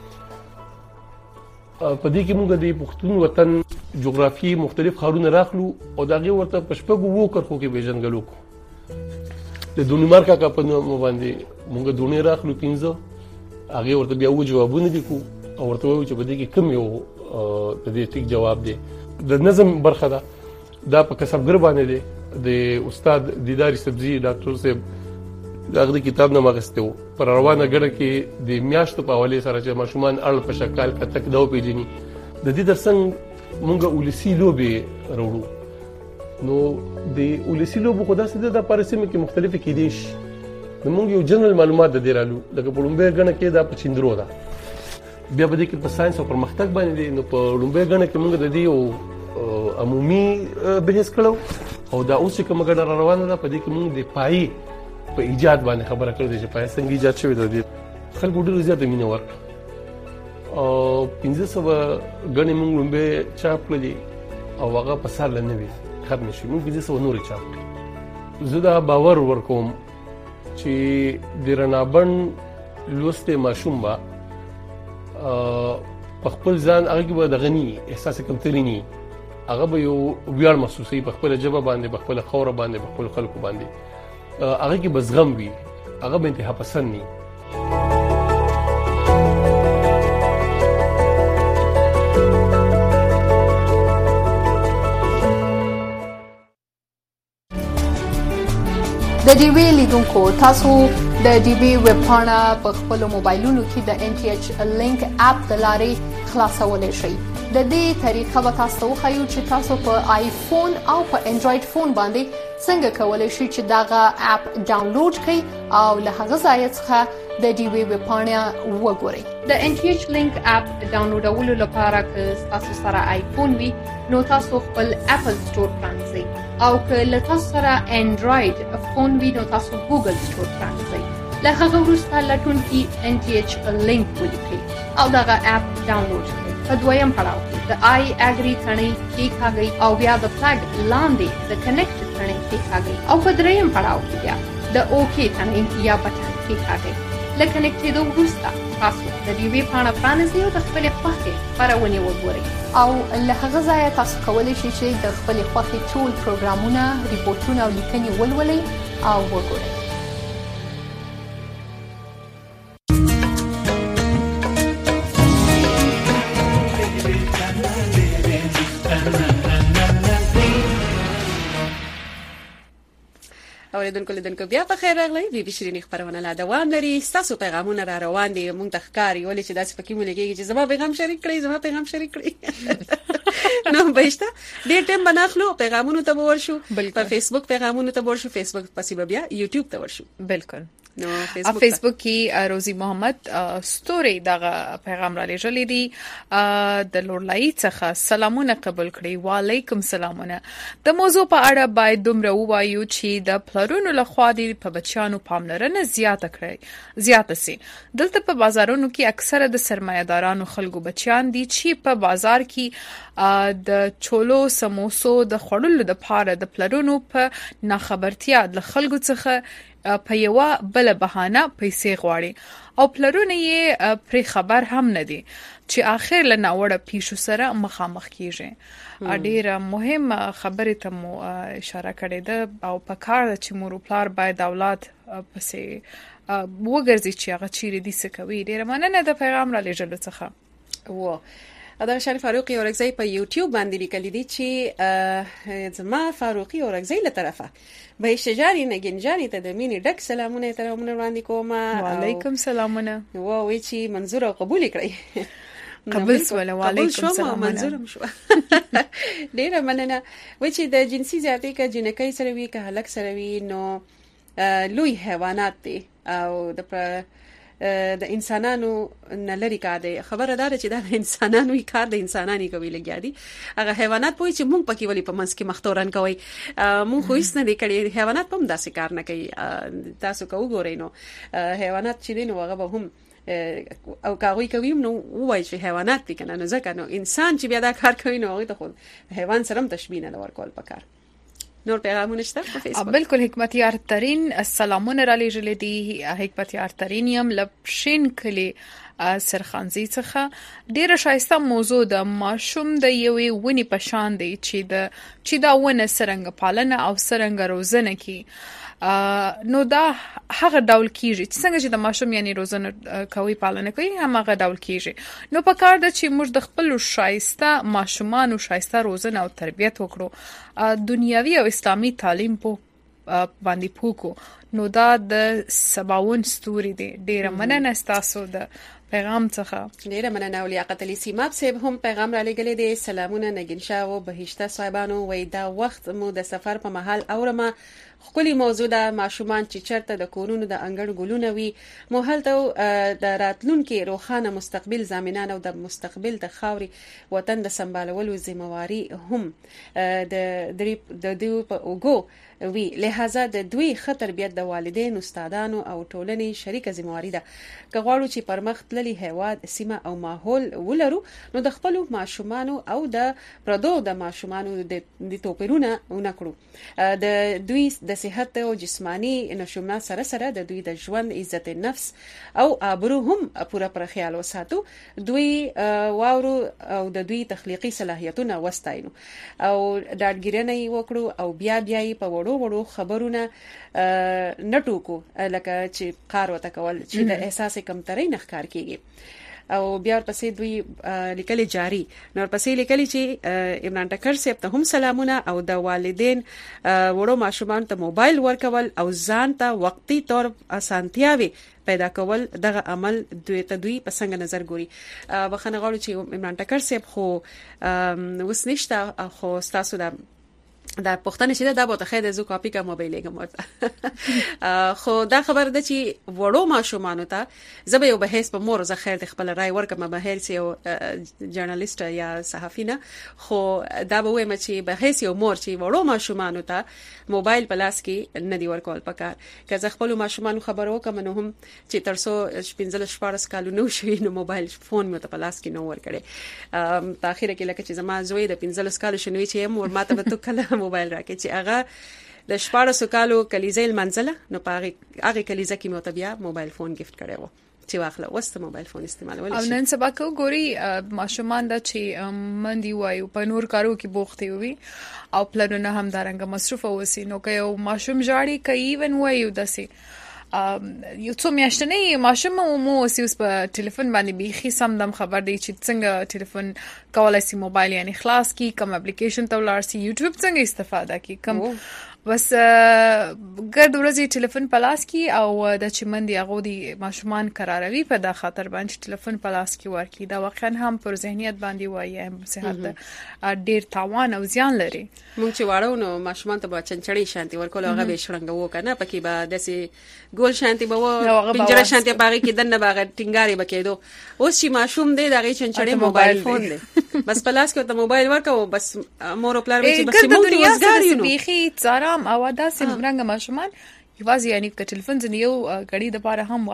په دې کې موږ د پښتون وطن جغرافي مختلف خارونه راخلو او دغه ورته پښپګو وو کرخو کې بیژنګلو کو د دونیمار کا په نوم باندې موږ دونی راخلو پینځه هغه ورته بیا و جوابونه دي کو او ورته وایو چې په دې کې کم یو د دې ټیک جواب دی د نظم برخه ده دا په کسبګر باندې دی د استاد دیداری سبزی ډاکټر صاحب دغه کتاب نه مغسته پر روانه غړ کې د میاشتو په حواله سره چې ماشومان اړ په شکل کې تک داو پیژني د دې درڅنګ مونږه ولسی لوبي وروړو نو د ولسی لوبو خدا سده د پارسمه کې مختلفه کې دي نو مونږ یو جنرال معلومات د دیرالو لکه په لومبه غنه کې دا په چندرو ده بیا به د کې په ساينس او پرمختګ باندې نو په لومبه غنه کې مونږ د دې یو عمومي بحث کړو او دا اوس کوم غړ روانه ده په دې کې مونږ د پای په ایجاد باندې خبره کړې چې پای څنګه ایجاد شوی دی خلکو ډېر زیات مینه ورک او پنځه سو غنې مونږ لومبه چاپ کړې او هغه په سال نه وي ختم شي مونږ پنځه سو نور چاپ کړې زه دا باور ورکوم چې د رنابند لوسته ماشوم با په خپل ځان هغه به د غني احساس کمترینی هغه به یو ویاړ محسوسي په خپل جبه باندې په خپل خور باندې په خپل خلکو باندې هغه کې بزغم وي هغه به انتها پسند ني د ډي وی لیدونکو تاسو د ډي وی ویب پاڼه په خپل موبایلونو کې د ان ټي ایچ لینک اپ د لارې خلاصولای شئ د دې طریقه به تاسو وښیو چې تاسو په آیفون او په انډراید فون باندې څنګه کولای شئ چې دغه اپ ډاونلوډ کړئ او له هغه ځای څخه د ډي وی ویب پاڼه وګورئ د ان ټي ایچ لینک اپ ډاونلوډولو لپاره که تاسو سره آیفون وي نو تاسو خپل اپل سٹور پرانځئ او که له تاسو سره انډراید فون وي نو تاسو ګوګل سټور پرانځئ. له هغه وروسته لټونکي ان ټي ایچ لینک ولیکئ او دغه اپ ډاونلوډ کړئ. په دویم پړاو کې د آی اګری تڼۍ کېکاږئ او بیا د فلګ لاندې د کنیکټ تڼۍ کېکاږئ او په دریم پړاو کې بیا د اوکې تڼۍ یا بټن کېکاږئ. له کنیکټېدو وروسته تاسو د ډیوي پاڼه پرانیزئ او د خپلې خوښې خپرونې وګورئ او له هغه ځایه تاسو کولی شئ چې د خپلې خوښې ټول پروګرامونه، ریپورټونه او لیکنې ولولئ او وګورئ. اوریدونکو لیدونکو بیا په خیر راغلی. بي بي شيرين خبرونه لا دوام لري. تاسو پیغامونه را روان دي مونږ تخکاری ولې چې داسې پکې مولېږي چې زما پیغام شریک کړئ زما پیغام شریک کړئ نو بهشته ډېر ټیم بناخلو پیغامونه ته ورشو په فیسبوک پیغامونه ته ورشو فیسبوک پسې بیا یوټیوب ته ورشو. بالکل نو فیسبوک کې روزي محمد ستوري دغه پیغام را لېږلی دی د لورلای څخه سلامونه قبول کړي. وعلیکم سلامونه. د موضوع په اړه باید دومره ووایو چې د پلرونو لخوا د په بچیانو پاملرنه زیاته کړي زیاته سي. دلته په بازارونو کې اکثره د سرمایه‌دارانو خلکو بچیان دي چې په بازار کې د چولو سموسو د خړلو د پاره د پلرونو په ناخبرتیا د خلکو څخه په یو بل بهانه پیسې غواړي او پلرونه یې پر خبر هم نه دي چې اخر له ناوړه پیښو سره مخامخ کیږي. ډېر مهم خبره ته مو اشاره کړې ده او په کار چې مور پلار باید اولاد پسې وګرځي چې هغه چیرې دي څه کوي. ډېر مننه د پیغام را لېږلو څخه. و دا شریف فاروقي اورګزی په یوټیوب باندې لیکلي دي چې زما فاروقي اورګزی له طرفه به شجاري نګنجاري ته د مینې ډک سلامونه ترمنه وړاندې کوم. وعلیکم سلامونه. و وی چې منظور او قبول کړئ. قبول سواله. وعلیکم سلام. منظور شو. ډیره مننه. و چې د جنسي زیاتې کا جنکۍ سره وی که هلک سره وی نو لوی حیوانات دي او د د انسانانو نه لري کار دی. خبره ده چې دا د انسانانو کار د انسانانو کوي لګیا دي. هغه حیوانات پوي چې مونږ پکې ولې په منځ کې مختورن کوي مونږ خو هیڅ نه دی کړی. حیوانات هم داسې کار نه کوي. تاسو کو وګورئ نو حیوانات چې دي نو هغه به هم او کاوی کوي نو وایي چې حیوانات دي کنه نو ځکه نو انسان چې بیا دا کار کوي نو هغه ته خو حیوان سره هم تشبیه نه ورکول پکار. نور پیغامونه شته په فیسبوک؟ بالکل حکمتیار ترين سلامونه را لېږلې دي. حکمتیار ترين یم لپشین کلی سرخانزي څخه. ډیره شایسته موضوع د ماشوم د یوې ونی په شان دی چې د چې دا ونه سرنګ پالنه او سرنګ روزنه کی نو دا هغه ډول کیږي چې څنګه چې د ماشوم یعنی روزنه کوي پالنه کوي هم هغه ډول کیږي. نو په کار ده چې موږ د خپل شایسته ماشومان او شایسته روزنه او تربیت وکړو دنیوي او اسلامي تعلیم په باندې پوکو نو دا د سباون ستوري دی. ډیره مننه تاسو د پیغام څخه. ډیره مننه. لیاقت علي سیماب صاحب هم پیغام را لګلې دي. سلامونه نګین شاه او بهشته صاحبانو. وای دا وخت مو د سفر په محل اورمه خولي موضوع د ماشومان چې چرته د کورونو د انګړ ګلونه وي مو هلته د راتلونکو روخانه مستقبل ضامنان او د مستقبل د خاوري وطن د سمبالولو ذمہواری هم د د دوی په اوګو وی لہذا د دوی خطر بیا د والدین استادانو او ټولنې شریکه ذمہواری ده که غواړو چې پرمخ تللي هیواد سیمه او ماحول ولرو نو د خپل ماشومانو او د پردو د ماشومانو د توپیرونه ونکړو. د دوی د صحت او جسمانی نشومنا سره سره د دوی د ژوند عزت نفس او ابرو هم پوره پر خیال وساتو. دوی واورو او د دوی تخلیقي صلاحیتونه وستاینو او داډګیرنه وکړو او بیا بیا په وړو وړو خبرونه نټوکو لکه چې قار وته کول چې د احساس کمترۍ نخکار کیږي. او بیا پسې دوی لیکلي جاری نور پسې لیکلي چې عمران ټکر صاحب ته هم سلامونه او د والدین وړو ماشومان ته موبایل ورکول او ځان ته وقتی طور اسانتیاوي پیدا کول دغه عمل دوی ته دوی په څنګه نظر ګوري. بخنه غواړو چې عمران ټکر صاحب خو وسنشته خو تاسو د دا پښتنه چې دا به ته خیر زو کاپی کا موبایل کې مرته خو دا خبر ده چې وړو ماشومان ته زبې یو بحث په مور زه خیر د خپل رائے ورکم بهر سي یو جرنالست یا صحافینه خو دا به وایم چې بحث یو مور چې وړو ماشومان ته موبایل په لاس کې نه دی ورکول پکار که زه خپل ماشومان خبرو کوم نو هم چې ترسو پنځل شپارس کالو نو شوی نو موبایل فون مې په لاس کې نو ور کړي په اخر کې لکه چې زما زوی د پنځل کالو شنوي چې مور ماته به تو کله موبایل راکې چې هغه د شپارس کالو کلیزې منزله نو په هغه کلیزه کې مو ته بیا موبایل فون گیفت کړي وو چې واخله وسته موبایل فون استعمالول او نن سبا کو ګوري ماشومان د چې مندي وایو په نور کارو کې بوختي وي او پلانونه هم دارنګ مصرف اوسي نو که یو ماشوم جاړي کوي ون وایو دسي یو څو میاشتنې ماشوم مو اوس په ټلیفون باندې بيخي سم دم خبر دی چې څنګه ټلیفون کولای شي موبایل یعنی خلاص کی کوم اپلیکیشن ته ولر سي یوټیوب څنګه استفاده کی کوم بس ګرد ورځي ټلیفون پلاس کی او د چمندي هغه دی ماشومان قراروي په د خاطر باندې ټلیفون پلاس کی ورکی دا واقعا هم پر ذهنیت باندې وایي هم صحت ډیر تاوان او زیان لري مونږ چې واړو نو ماشومان ته به چنچړی شانتي ورکول هغه به شرنګ وو کنه پکې به دسي ګول شانتي به وو پنجره شانتي باغې کې دنه باغ ټینګاري بکېدو اوس چې ماشوم دی دغه چنچړی موبایل فون دی بس پلاس کې ته موبایل ورکو بس مور او پلار به چې بس مونږ وزګار یو بيخي څارام او داسې مرنګ ماشومان یوازې یعنی ک ټلیفون ځنی یو غړي د پاره هم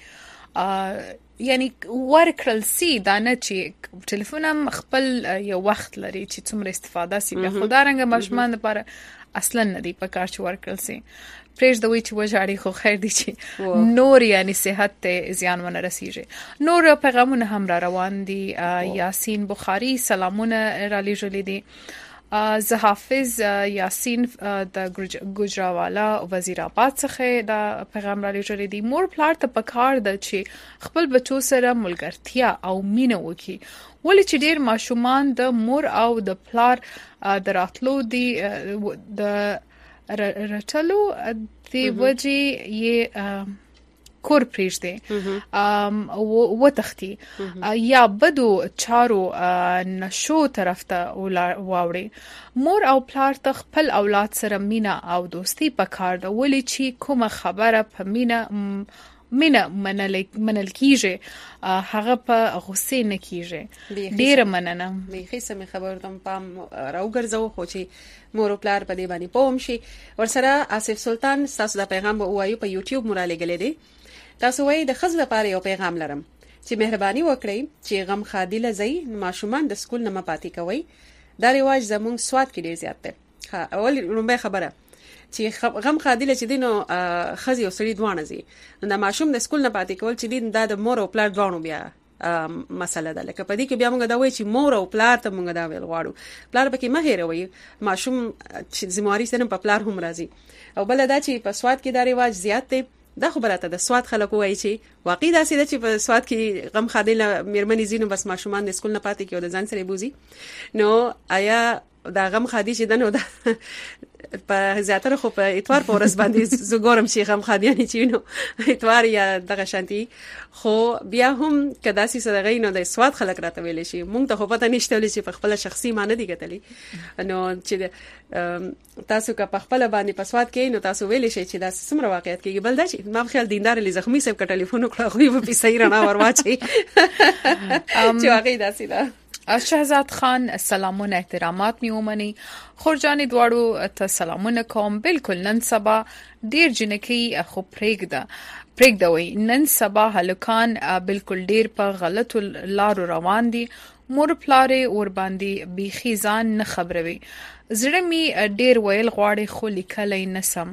واخې یعنی ورکل سي دا نه چې ټلیفون هم خپل یو وخت لري چې څومره استفاده سي به خدارنګ ماشومان لپاره اصلا نه دی په کار چې ورکل سي پرېږ دوی چې وژاړي خو خیر دی چې نور یعنی صحت ته زیان ونه رسیږي نور پیغامونه هم را روان دي یاسین بخاری سلامونه را لېږلي دي زه حافظ یاسین د ګوجراوالا وزیر آباد څخه دا پیغام را لېږلی دی مور پلار ته پکار ده چې خپل بچو سره ملګرتیا او مینه وکړي ولې چې ډېر ماشومان د مور او د پلار د راتلو دی د رټلو دی وجې یې کور پریږدي ام و تختی یا بدو چارو نشو طرف ته واوړي مور او پلار ته خپل اولاد سره مینا او دوستی پکار ده ولې چې کومه خبره په مینا مینا منل منل کیږي هغه په غصه نه کیږي ډیر مننه به سم خبر تم پام راوګرځو خو چې مور او پلار په دې باندې پوم شي ورسره آصف سلطان تاسو دا پیغام وایو په یوټیوب مراله غلې دي تاسو وایي د خزل لپاره یو پیغام لرم چې مهرباني وکړئ چې غم خادله زئی ماشومان د سکول نه مپاتې کوي دا ریواج زموږ سواد کې ډیر زیات دی ها اول لومبه خبره چې غم خادله چې دینو خزي او سړي دوانه زی د ماشوم د سکول نه پاتې کول چې دین د مور او پلار دوانو بیا مسله ده لکه په دې کې بیا موږ دا وایي چې مور او پلار ته موږ دا ویل غواړو پلار پکې مه هېروي ماشوم چې ذمہواری سره په پلار هم راځي او بل دا چې په سواد کې دا ریواج زیات دی دا خبره ته د سواد خلکو وایي چې واقعي دا سې چې په سواد کې غم خادله میرمنې زینو بس ماشومان د سکول نه پاتې کیو د ځان سره بوزي نو آیا دا غم خادي چې دنو دا په زیاتره خو په اتوار په ورځ باندې زګورم چې غم خاديانی چې نو اتوار یا دغه شانتي خو بیا هم کدا سي سره غینو د سواد خلک راته ویل شي مونږ ته خو پته نشته چې په خپل شخصي معنی دی ګټلی نو چې تاسو که په خپل باندې په سواد کې نو تاسو ویل شي چې دا څومره واقعیت کې بل دا چې ما خیال دیندار لې زخمی سب ک ټلیفون کړه خو په پیسې رڼا ورواچي چې واقعي دا سي دا شهزاد خان سلامونه احترامات می ومني خورجانې دواړو ته سلامونه کوم بالکل نن سبا ډیر جنکی خو پرېږده پرېږدوي نن سبا هلکان بالکل ډیر په غلطو لارو روان دي مور پلارې اور باندې بيخي ځان نه خبروي زړه می ډیر ویل غواړي خو لیکلای نسم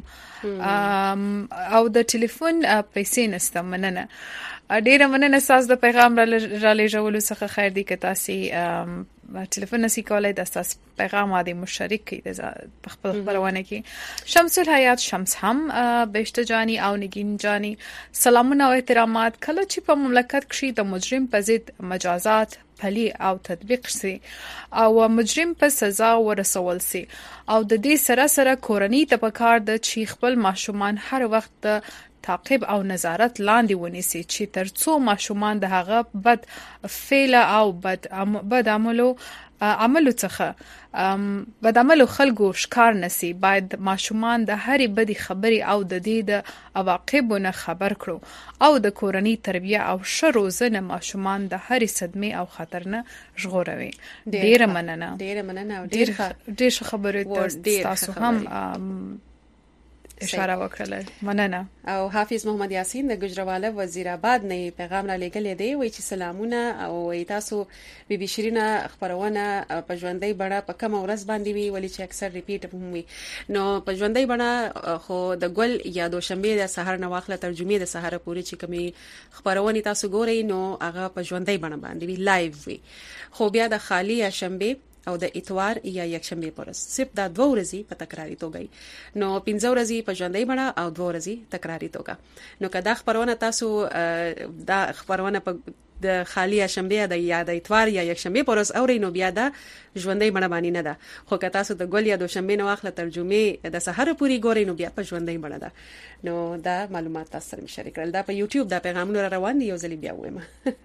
او د ټلیفون پیسې نستم مننه ډیره مننه تاسو د پیغام را لېږلو څخه خیر دی که تاسو ټلیفون نسی کولای د تاسو پیغام عادي مشترک کړئ د خپل خبرونه کې شمس الحیات شمس هم بهشته جانی او نگین جانی سلامونه او احترامات کله چې په مملکت کې د مجرم په ضد مجازات پلي او تطبیق شي او مجرم په سزا ورسول شي او د دې سره سره کورنۍ ته پکار د چې خپل ماشومان هر وخت تعقیب او نظارت لاندې ونیسي چې ترڅو ماشومان د هغه بد فعل او بد بد عملو عملو څخه بد عملو خلکو ښکار نسی باید ماشومان د هرې بدی خبرې او د دې د عواقبو نه خبر کړو او د کورنۍ تربیه او ښه روزنه ماشومان د هرې صدمې او خطر نه ژغوروي. ډیره مننه ډیره مننه او ډیر ډیر خبرې تاسو هم اشاره وکړه. مننه. او حافظ محمد یاسین د گجرواله وزیر آباد نه پیغام را لېږلی دی وایي چې سلامونه او وایي تاسو بي بي شیرینه خبرونه په ژوندۍ بڼه په کوم ورځ باندې وی ولې چې اکثر ریپیټ هم وي نو په ژوندۍ بڼه خو د ګل یا دوشنبه د سحر نه واخله ترجمه د سحر پورې چې کومي خبرونه تاسو ګورئ نو هغه په ژوندۍ بڼه باندې وی لایو وي خو بیا د خالی یا شنبه او د اتوار یا یکشنبه پرس صرف دا دوه ورځې په تکراری توګه نو پنځه ورځې په ژوندۍ بڼه او دوه ورځې تکراری توګه نو کدا خبرونه تاسو دا خبرونه په د خالی شنبه د یا د اتوار یا یکشنبه پرس اوري نو بیا دا ژوندۍ بڼه باندې نه ده خو که تاسو د ګل یا دوشنبه نو واخله ترجمه د سحر پوری ګورئ نو بیا په ژوندۍ بڼه ده نو دا معلومات تاسو سره شریک کړل دا په یوټیوب دا پیغامونه روان دي یو ځل بیا وایم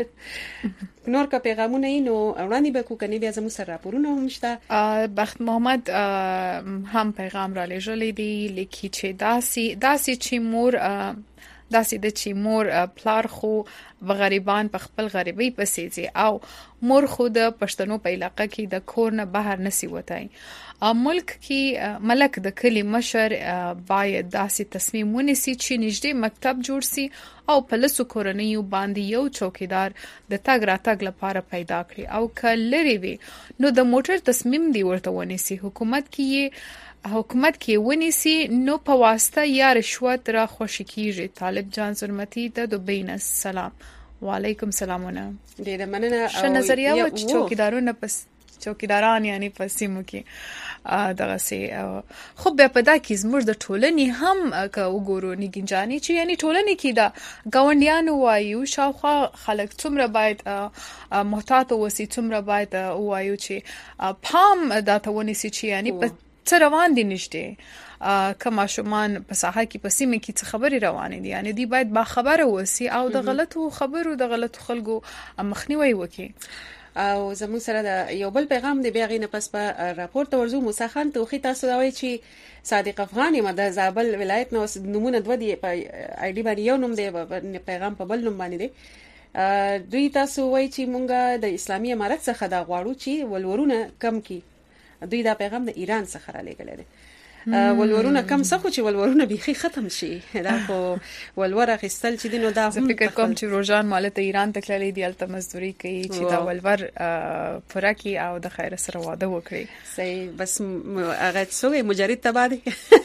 نور کا پیغامونه نو وړاندې به کو کني بیا زموږ سره راپورونه هم شته. بخت محمد هم پیغام را لېږلی دی لیکي چې داسي داسي چې مور داسې د چې مور پلار خو غریبان په خپل غریبۍ پسې ځي او مور خو د پښتنو په علاقه کې د کور نه بهر نسی وتای. ملک کې ملک د کلی مشر باید داسې تصمیم ونیسي چې نږدې مکتب جوړ سي او په لسو کورنیو باندې یو چوکیدار د تګ راتګ لپاره پیدا کړي او که لري وي نو د موټر تصمیم دی ورته ونیسي. حکومت کې حکومت کې ونیسي نو په واسطه یا رشوت را خوشی کیږي. طالب جان زرمتی د دوبۍ نه سلام. وعلیکم سلامونه. ډیره مننه. ښه نظریه و چې چوکیدارونه پس چوکیداران یعنی په سیمو کې دغه سي خو بیا په دا کې زموږ د ټولنې هم که وګورو نګنجاني چې یعنی ټولنې کې دا ګاونډیانو وایو شاوخوا خلک څومره باید محتاط اوسي څومره باید وایو چې پام دا ته ونیسي چې یعنی په څه روان دي نشته که ماشومان په ساحه کې په سیمه کې څه خبرې روانې دي یعنی دی باید با خبره وسی او د غلطو خبرو د غلطو خلکو مخنیوي وکړي. او زموږ سره د یو بل پیغام دی بیا غي نه پس په راپورټ ورزو موسی خان توخی تاسو دا وایي چې صادق افغاني مده زابل ولایت نو نمونه دوه دی په آی ډي باندې یو نوم دی پیغام په بل نوم باندې دی دوی تاسو وایي چې مونږه د اسلامي امارت څخه دا غواړو چې ولورونه کم کی دوی دا پیغام د ایران څخه را لېږلی دی ولورونه کم څه خو چې ولورونه بيخي ختم شي دا خو ولور اخیستل چې دینو دا هم فکر کوم چې روزان مالته ایران ته تللی دی الته مزدوري کوي چې دا ولور پوره کی او د خیر سره واده وکړي صحیح بس هغه څوې مجرد تبادي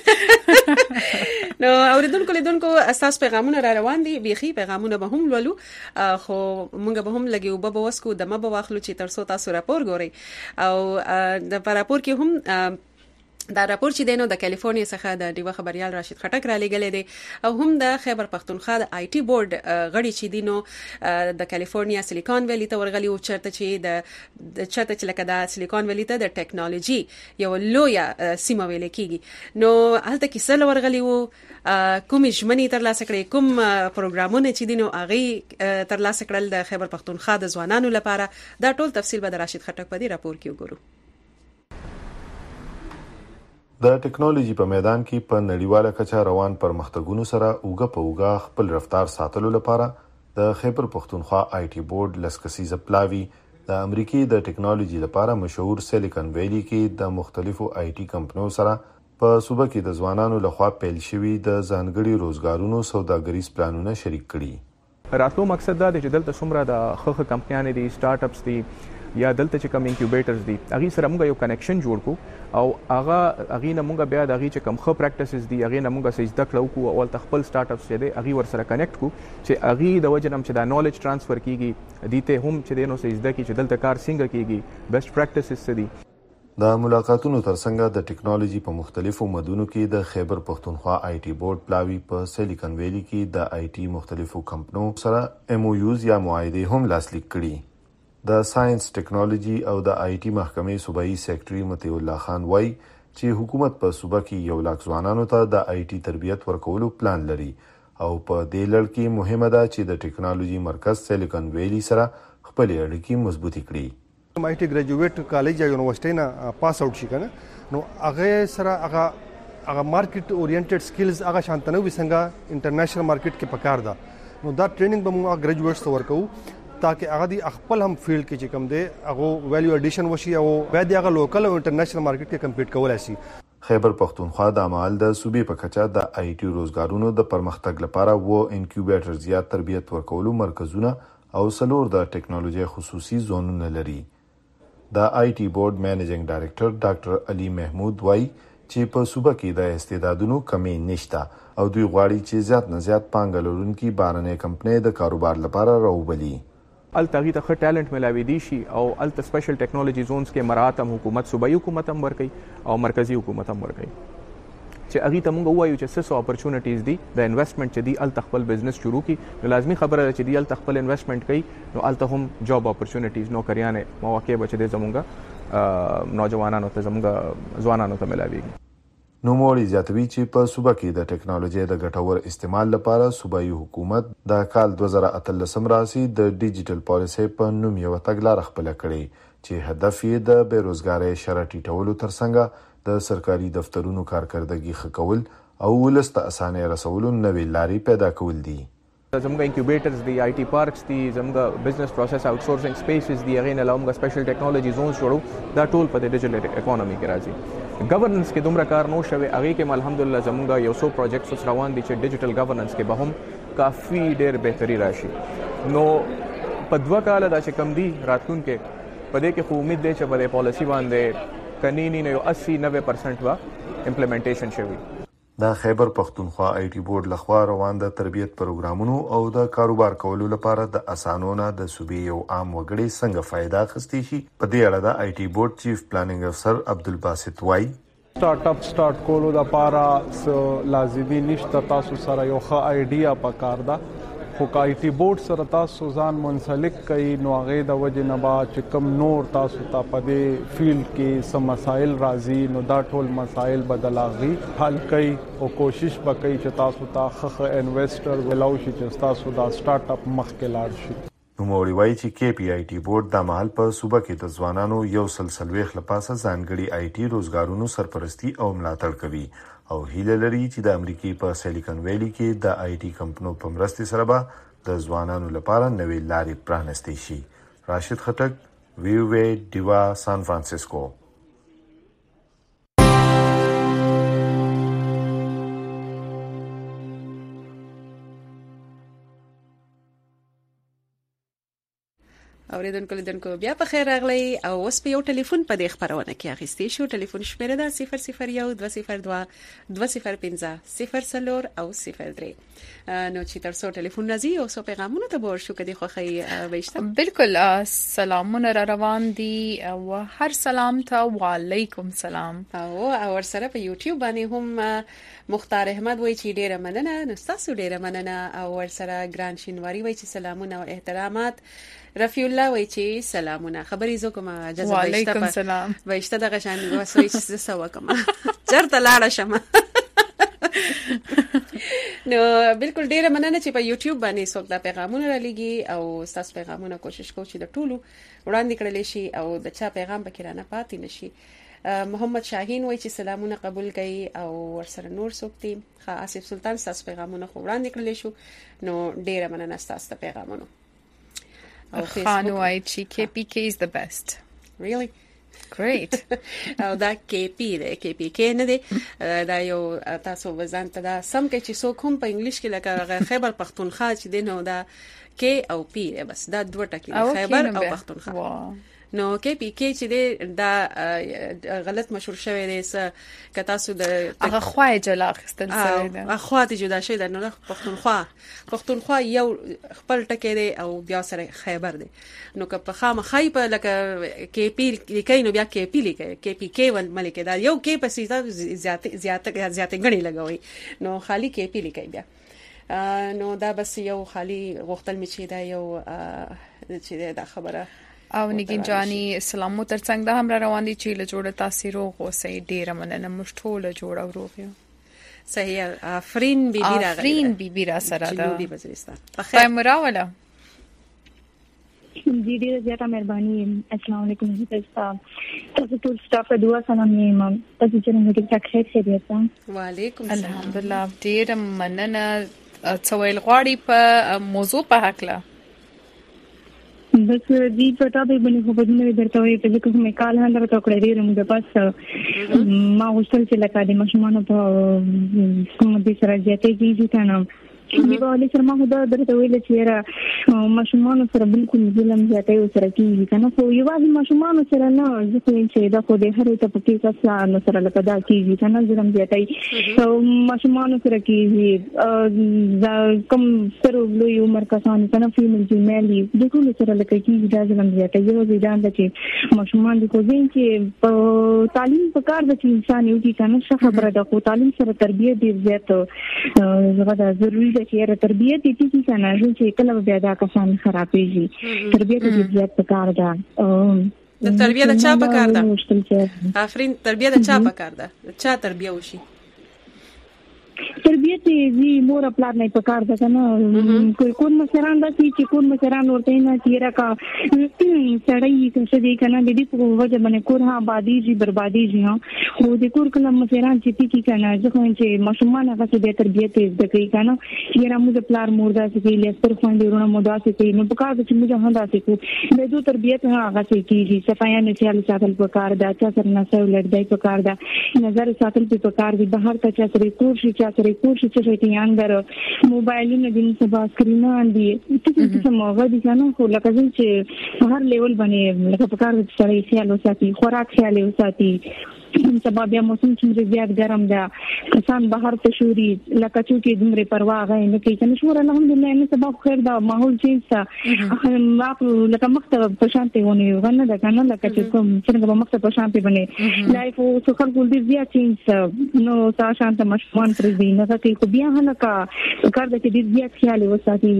نو اوریدونکو لیدونکو اساس پیغامونه را روان دي بيخي پیغامونه به هم ولولو خو مونږ به هم لګي وب به وسکو دمه به واخلو چې ترسو تاسو راپور ګوري او د راپور کې هم دا راپور چې دینو د کالیفورنیا څخه د دیو خبريال راشد خټک را لېږلی دی او هم د خیبر پختونخوا د آی ټي بورډ غړي چې دینو د کالیفورنیا سیلیکون ویلی ته ورغلی او چرته چې د چرته چې لکه د سیلیکون ویلی ته د ټیکنالوژي یو لویا سیمه ویل کیږي نو هلته کې سل ورغلی وو کوم ژمنې تر لاسه کړې کوم پروګرامونه چې دینو اغه تر لاسه کړل د خیبر پختونخوا د ځوانانو لپاره دا ټول تفصیل به د راشد خټک په دې راپور کې وګورو. د ټکنالوژي په میدان کې په نړیواله کچه روان پرمختګونو سره اوګه په اوګه خپل رفتار ساتلو لپاره د خیبر پختونخوا آی ټي بورډ لسکسیزه پلاوی د امریکای د ټکنالوژي لپاره مشهور سیلیکون ویلی کې د مختلفو آی ټي کمپنیو سره په صوبه کې د ځوانانو لخوا پیل شوی د ځانګړي روزګارونو سوداګریز پلانونه شریک کړي. راتلو مقصد دا دی چې دلته څومره د خخ کمپنیانې دي سٹارټ اپس دي یا دلته چې کوم انکیوبیټرز دي هغه سره موږ یو کنیکشن جوړ کو او هغه هغه نه موږ بیا دغه چې کوم خو پریکټیسز دي هغه نه موږ سې زده کړو کو او خپل سٹارټ اپس چې دي هغه ور سره کنیکټ کو چې هغه د وجنم چې دا نالج ترانسفر کیږي دیته هم چې دینو سې زده کی چې دلته کار څنګه کیږي بیسټ پریکټیسز څه دي. د ملاقاتونو ترڅنګ د ټکنالوژي په مختلفو مدونو کې د خیبر پختونخوا آی ټي بورډ پلاوی په سیلیکون ویلی کې د آی ټي مختلفو کمپنیو سره ایم او یوز یا معاهده هم لاسلیک کړي. د ساينس ټکنالوژي او د آی ټي محکمې صوبایي سیکریټري متي الله خان وایي چې حکومت په صوبه کې یو لاک ځوانانو ته د آی ټي تربیت ورکولو پلان لري او په دې لړ کې مهمه ده چې د ټکنالوژي مرکز سیلیکون ویلی سره خپل اړیکې مضبوطې کړي. آی ټي ګریجویټ کالج یا یونیورسيټي نه پاس اوټ شي کنه نو هغه سره هغه هغه مارکیټ اورینټډ سکلز هغه شانتنه وسنګا انټرنیشنل مارکیټ کې پکار ده نو دا ټریننګ به موږ ګریجویټس ته ورکو تاکي هغه د خپل هم فیلډ کې چې کم دی هغه ویلیو اډیشن وشي او بیا د هغه لوکل او انټرنیشنل مارکیټ کې کمپیټ کولای شي. خیبر پختونخوا د عمل د صوبې په کچه د آی ټي روزګارونو د پرمختګ لپاره و انکیوبیټر زیات تربیت ورکولو مرکزونه او سلور د ټیکنالوژي خصوصي زونونه لري. د آی ټي بورډ منیجینګ ډایریکټر ډاکټر علي محمود وای چې په صوبه کې د استعدادونو کمی نشته او دوی غواړي چې زیات نه زیات پانګه لرونکي بهرنۍ کمپنۍ د کاروبار لپاره راوبلي. الته ته ښه ټالنت ملاوي دي شي او الته سپیشل ټیکنالوژي زونز کې مرات هم حکومت صوبایي حکومت هم ورکوي او مرکزی حکومت هم ورکوي چې هغه ته موږ وایو چې څه اپورچونټیز دي د انویسټمنټ چې دی الته خپل بزنس شروع کی نو لازمی خبره ده چې دی الته خپل انویسټمنټ کوي نو الته هم جاب اپورچونټیز نوکریانه مواقع بچ دي زمونږه نوجوانانو ته زمونږه ځوانانو ته ملاويږي. نو موري زیاتوي چې په صوبه کې د ټیکنالوژي د ګټور استعمال لپاره صوبایي حکومت د کال دوه زره اتلس راسي د ډیجیټل پالیسي په نوم یو تګلارې خپل کړي چې هدف یې د بیروزګارۍ شرط ټیټولو ترڅنګ د سرکاري دفترونو کارکردګي ښه کول او ولسته اسانه رسولو نوې لارې پیدا کول دي. زموږ انکیوبیټرز دی آی ټي پارکس دی زموږ بزنس پروسس اوټ سورسینګ سپیسز دی هغه نه علاوه سپیشل ټیکنالوژي زونز جوړو دا ټول په ډیجیټل اکانومي کې راځي. گورننس کې دومره کار نو شوی هغه کې الحمدلله زموږ یو څو پروجیکټس روان دي چې ډیجیټل گورننس کې به هم کافي ډېر بهتري راشي. نو په دوه کال دا چې کم دي راتلونکي په دې کې خو امید دی چې په پالیسی باندې کنيني نه یو اسی نوي پرسنټ وا امپلیمنټیشن شوی. د خیبر پختونخوا آی ټي بورډ لخوا روان د تربیت پروګرامونو او د کاروبار کولو لپاره د اسانونه د صوبې یو عام وګړي څنګه فائدہ اخیستی شي په دې اړه د آی ټي بورډ چیف پلانینګ افسر عبدالباسط وای سٹارټ اپ سٹارټ کولو د لپاره لازمي نشته تاسو سره یو ښه آیډیا پکار ده خو آی ټي بورډ سره تاسو ځان منسلک کړئ نو هغه د وجه نه با چې کم نور تاسو ته په دې فیلډ کې سم مسایل راځي نو دا ټول مسایل بدلاغي حل کړئ او کوشش وکړئ چې تاسو ته ښه انویسټر ولاو شي چې تاسو دا سٹارټ اپ مخکې لاړ شي. نو موري وای چې کې پی آی ټي بورډ د مال په صوبه کې د ځوانانو یو سلسلويخ لپاسه ځانګړي آی ټي روزګارونو سرپرستی او ملاتړ کوي او هیله لري چې د امریکای په سیلیکن ویلی کې د آی ټي کمپنیو په مرستې سره به د ځوانانو لپاره نوې لارې پرانستې شي. راشد خټک وی وی دیوا سان فرانسیسکو. اوریدونکو لیدونکو بیا په خیر راغلی او اوس په یو ټلیفون په دې خبرونه کې اخیستې شو. ټلیفون شمیره ده صفر صفر یو دوه صفر دوه دوه صفر پنځه صفر څلور او صفر درې. نو چې تر څو ټلیفون راځي او څو پیغامونه ته ور شو کدي خوخی وښته. بالکل سلامونه را روان دي او هر سلام ته وعلیکم سلام. او او سره په یوټیوب باندې هم مختار احمد وای چې ډیره مننه نو تاسو ډیره مننه او ور سره ګران شینواری وای چې سلامونه او احترامات. رفیع الله وای چې سلامونه خبرې زو کوم اجازه وعلیکم سلام وایشته دغه شان وسوي چې سوا کوم چرته لاړه شمه. نو بالکل ډیره مننه چې په یوټیوب باندې څوک دا پیغامونه را لګي او تاسو پیغامونه کوشش کوو چې د ټولو وړاندې کړل شي او د چا پیغام پکې را نه پاتې نشي. محمد شاهین وای چې سلامونه قبول کړي او ورسره نور څوک دي. آصف سلطان تاسو پیغامونه وړاندې کړل شو نو ډیره مننه تاسو ته پیغامونه. خانو وای چې کې پی کې is the best. Really? Great. او دا کې پی دی کې پی کې نه دی دا یو تاسو وزن ته دا سم کې چې څوک هم په انګلیش کې لکه خیبر پختونخوا چې دی نو دا کې او پی بس دا دوه ټکي خیبر او پختونخوا. نو کې پی کې چې دی دا غلط مشهور شوی دی س کتا سو د هغه خوای جلا خستل سره دی هغه ته جدا شي د نو پختونخوا پختونخوا یو خپل ټکی دی او بیا سره خیبر دی نو که په خامه خای په لکه کې پی کې نو بیا کې پی لیکي کې پی کې ون ملک دا یو کې په سیسه زیات زیات زیات غني لګوي نو خالی کې پی لیکي بیا نو دا بس یو خالی غختل می چي دا یو چې دا خبره. او نگین جانی سلامو ترڅنګ د هم را روان دي چې له جوړه تاسو روغ اوسئ. ډیره مننه موږ ټول جوړ او روغ یو. صحیح. آفرین بی بی را آفرین بی بی را سره ده جنوبی وزیرستان. بخیر مراوله. Ji ډیره زیاته مهرباني. السلام علیکم. تاسو ټول سټاف ته دعا سلام یم. تاسو څنګه ټیک ټاک خیریت ده؟ وعلیکم السلام. الحمدلله ډیره مننه. څویل غواړي په موضوع په حق لا بس دې په تاسو باندې خو په دې درته وایي چې کوم کال هنده ته کړی دی موږ پاس ما وصل چې لکه د مشمانو په کوم دي سره جاته کیږي کنه دی په سره ما خو دا درته ویل چې را مشمانو سره بالکل ظلم زیاته او سره کیږي کنه خو یو واحد مشمانو سره نه ځکه چې دا خو د هر ته په کې څه نو سره لکه دا کیږي کنه ظلم زیاته او مشمانو سره کیږي دا کوم سره لوی عمر کسان کنه فیمل جمالي د ټول سره لکه کیږي دا ظلم زیاته یو ځان د چې مشمان د کوزین چې په تعلیم په کار د انسان یو کی کنه څه خبره ده خو تعلیم سره تربیت ډیر زیات زغدا ضروری ده چې تربیت دې کی کنه چې کله بیا دا کسان خرابېږي تربیت دې زیات پکار ده. د تربیت د چا پکار ده؟ آفرین. تربیت د چا پکار ده؟ چا تربیت وشي؟ تربیت دې مور خپل نه پکار ده کنه کوئی کون مشران د چې کون مشران ورته نه تیرا کا سړی څه دې کنه دې په وجه باندې کور ها آبادی جی بربادي جی ها خو دې کور کله مشران چې کی کنه ځکه چې مشمان هغه دې تربیت دې کوي کنه تیرا موږ پلار مردا چې لستر خوندې ورونه مودا چې نو پکار چې موږ هندا چې کو دې دو تربیت هغه چې کیږي صفایا نه چل ساتل پکار ده چې سر نه سو لړدای پکار ده نظر ساتل پکار دي بهر ته چې کور شي چې کوشش چې اندر موبایلونه د سبا سکرینان دي چې څه موغه دي کنه خو لکه چې هر لیول باندې لکه په کار کې سړی خیال وساتي خوراک خیال وساتي سبا بیا موسم چې زیات ګرم ده کسان بهر ته شوري لکه چې دمره پروا غي نه کوي کنه شور الحمدلله نه سبا خیر دا ماحول چینج تا ما لکه مکتب په شانتي ونی غنه ده کنه لکه چې کوم څنګه په مکتب په شانتي باندې لایف او څو خلکو دې زیات چینج نو تا شانت مشمان پر دې نه کوي خو بیا هلکه کار د دې زیات خیال وساتي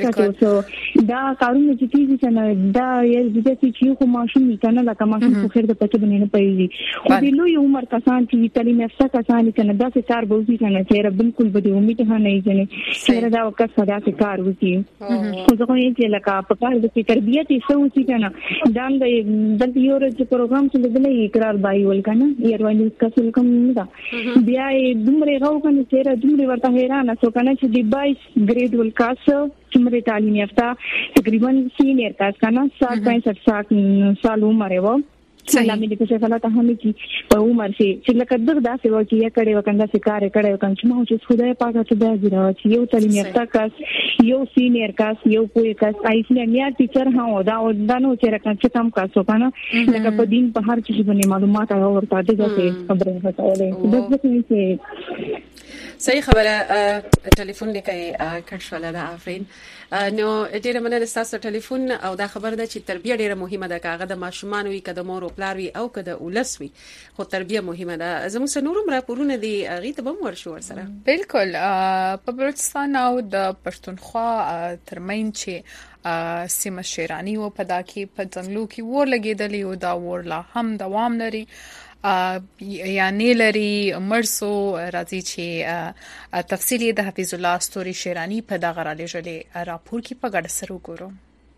دغه دا کارونه چې کیږي کنه دا یې د دې چې خو ماشوم کنه لکه ماشوم خو خیر د پته باندې نه پېږي خو لوی عمر کسان چې تعلیم یافته کسان کنه دا څه کار بوزي کنه چې بالکل به امید نه نه یې چې دا وخت صدا څه کار وکي خو ځکه چې لکه په کار د تربیت یې څه وکي کنه دا د یو ورځ پروګرام چې د نه اقرار بای ول کنه یې رواني کسل کوم دا بیا دومره غو کنه چې دومره ورته حیران اسو کنه چې د بایس ګریډ ول کاس چې تعلیم یافته تقریبا سینیر کاس کنه سات پینسٹھ سات سال عمر و سلام دې په څه حالت هم کې په عمر چې چې لکه دغه داسې وکی یا کړي وکنده چې کار کړي وکم چې مو چې خدای پاک ته دا زیرا چې یو تعلیم یافته کس یو سینیر کس یو کوی کس ایسنه میا ټیچر ها دا دا نو چې راکړه چې تم کاسو کنه لکه په دین په هر څه باندې معلومات او ورته دغه خبره وکړي د دې چې صحیح خبره ټلیفون لیکي کښوله ده آفرین نو ډیره مننه تاسو ټلیفون او دا خبر ده چې تربیه ډیره مهمه ده کاغه د ماشومان وي کده مور او پلار وي او کده اولس وي خو تربیه مهمه ده زموږ سنورم راپورونه دي غي ته بم ورشو ورسره بالکل په بلوچستان او د پښتونخوا ترمنځ چې سیمه شیرانی او په داکي په ځنګلو کې ور لګیدلی او دا ور لا هم دوام لري یعنی لري مرسو راځي چې تفصیلی د حفیظ الله ستوري شیرانی په دغه را لېږلې راپور کې په ګډ سره وګورو.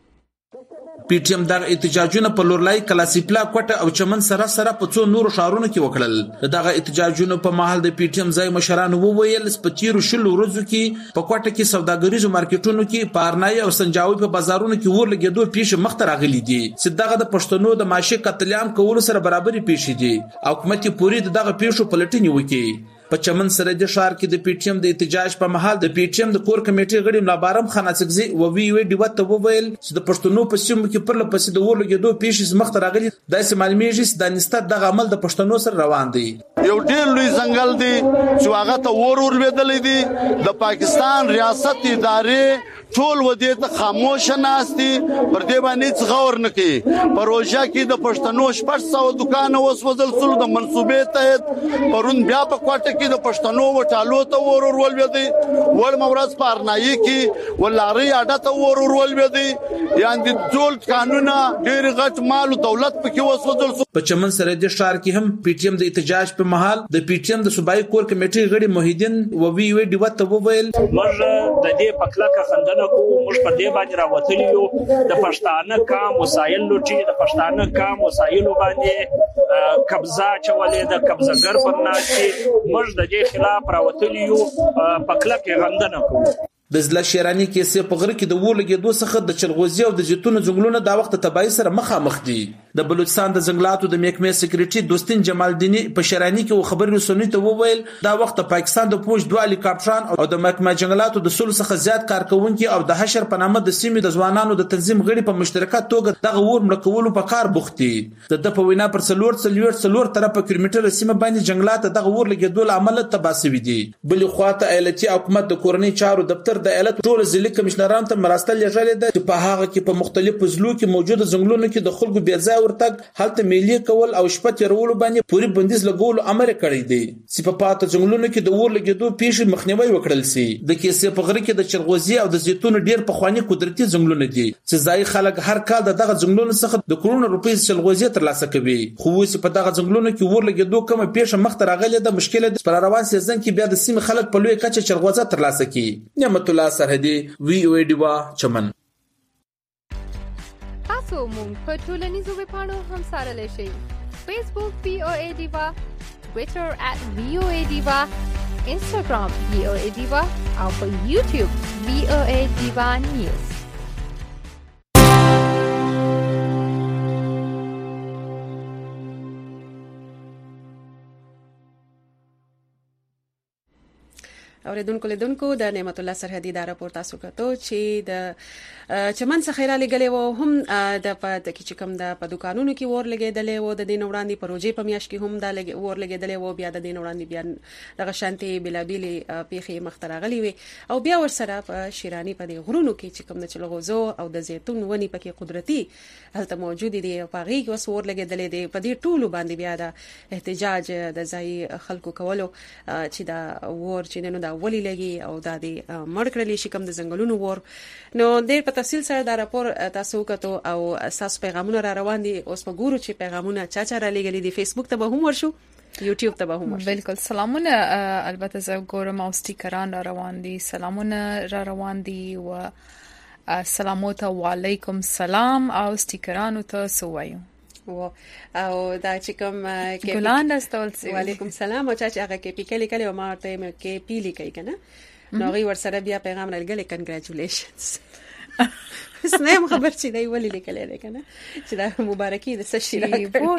پی ټی ایم دغه احتجاجونه په لورلای کلاسیپلا کوټه او چمن سره سره په څو نورو شهرونو کې وکړل. دغه احتجاجونه په محل د پی ټی ایم ځای مشرانو وویل سپچیرو شلو ورځو کې په کوټه کې سوداګریزو مارکیټونو کې پارنای او سنجاوي په بازارونو کې ور لګیدو پیښه مخ ته راغلي دي چې دغه د پښتنو د معاشي قتل عام کولو سره برابرۍ پیښې دي او حکومت پوری دغه پیښو پلټنې وکړي. په چمن سره د شهر کې د پی ټی ایم د احتجاج په محل د پی ټی ایم د کور کمیټې غړي ملابارم خانڅګزي او وی وی ډیوت ته وویل چې د پښتنو په سیمو کې پر لپسې د ورلګېدو پیښې مخ ته راغلي داسې معلومیږي چې د نستات دغه عمل د پښتنو سره روان دی. یو ډېر لوی ځنګل دی چې هغه ته ور ورلېدلې دي د پاکستان ریاست ادارې ټول ودی ته خاموش ناشتي پر دې باندې څه غور نه کوي. پروژه کې د پښتنو شپږ سوه دکان وسوځل سول د منصوبې ته پرون بیا په کوټه کې د پښتنو وټالو ته ور ورولېدي ول مورز پارنایي کې ولاري اډه ته ور ورولېدي یان د ټول قانونا ډېر غټ مال دولت پکې وسوځل. په چمن سره د شهر کې هم پی ټی ایم د احتجاج په محل د پی ټی ایم د صوبایي کور کمیټې غړي موحدین او وی وی ډیوت ته وویل موږ د دې پکلکه خندنه خبره کوو موږ په دې باندې راوتلی یو د پښتانه کام وسایل لوټي د پښتانه کام وسایل باندې قبضه چولې د قبضهګر پر ناشي موږ د دې خلاف راوتلی یو په کلکه غندنه کوو. د زله شیرانی کیسې په غره کې د اور لګېدو څخه د چلغوزي او د زیتون ځنګلونو دا وخت تبعی سره مخامخ دي. د بلوچستان د ځنګلاتو د محکمې سکریټري دوستین جمال دینی په شیرانی کې خبري رسنۍ ته وویل دا وخت د پاکستان د پوج دوه هلیکاپټران او د محکمه جنگلاتو د سلو څخه زیات کارکونکو او د حشر په نامه د سیمې د ځوانانو د تنظیم غړي په مشترکه توګه دغه اور مړ کولو په کار بوخت دي. د د په وینا پر څلور څلور څلور طرفه کیلومتر سیمه باندې جنگلات دغه اور لګېدو عمل تباسوي دي. بل خواته ایالتي حکومت د کورنۍ چارو دفتر د ایالت ټول ځلي کمشنرانو ته مرستل لږه ده چې په هغه کې په مختلفو ځلو کې موجوده ځنګلونو کې د خلکو بیا ځای ورتګ حالت ملي کول او شپه تیرولو باندې پوری بندیز لګول امر کړی دی چې په پاتو ځنګلونو کې د اور لګېدو پیښې مخنیوي وکړل شي. د کیسې په غره کې د چرغوزي او د زیتون ډیر په خواني قدرتي ځنګلونه دي چې ځای خلک هر کال دغه ځنګلونو څخه د کروڑ روپۍ چرغوزي ترلاسه کوي. خو اوس په دغه ځنګلونو کې اور لګېدو کومه پیښه مخ ته راغلې ده مشکل ده پر روان سیزن کې بیا د سیمه خلک په لوی کچه چرغوزه ترلاسه کوي. نعمت الله سرحدي وی او ای ډیوا چمن. تاسو مونږ په ټولنیزو ویبپاڼو هم سره لشي. فیسبوک وی او ای ډیوا، ټوئیټر ات وی او ای ډیوا، انستګرام وی او ای ډیوا او په یوټیوب وی او ای ډیوا نیوز. اوریدونکو لیدونکو د نعمت الله سرحدي دا راپور تاسو کتو چې د چمن څخه را لګلې وو هم د پد کې کوم د په دکانونو کې ور لګېدلې وو د دین وړاندې پروژې په میاش کې هم دا لګ ور لګېدلې وو بیا د دین وړاندې بیا دغه شانتي بلابلی پیخي مخترغلی وي او بیا ور سره په شیرانی په دې غرونو کې چې کوم د چلغوزو او د زیتون ونی پکې قدرتي هلته موجود دي په غي کې وس ور لګېدلې دي په دې ټولو باندې بیا د احتجاج د ځای خلکو کولو چې دا ور چې نن دا ولی لګي او د دې مړ کړلې شي کوم د ځنګلونو ور. نو ډېر په تفصیل سره دا راپور تاسو کتو او اساس پیغامونه را روان دي. اوس په ګورو چې پیغامونه چا چا را لګلې دي. فیسبوک ته به هم ورشو، یوټیوب ته به هم ورشو. بالکل سلامونه. البته زه ګورم او سټیکران را روان دي، سلامونه را روان دي و سلامات علیکم سلام او سټیکرانو ته سوایو و او دا چې کوم کې ګلان راستول سي وعلیکم السلام او چې هغه کې پیکلي کلی او ما ته مې کې پیلي کوي کنه نو غي ور سره بیا پیغام راغلی کنګریچولیشنز سنیم خبر چې دی ولې لیکل دی کنه چې دا مبارکي د سشي را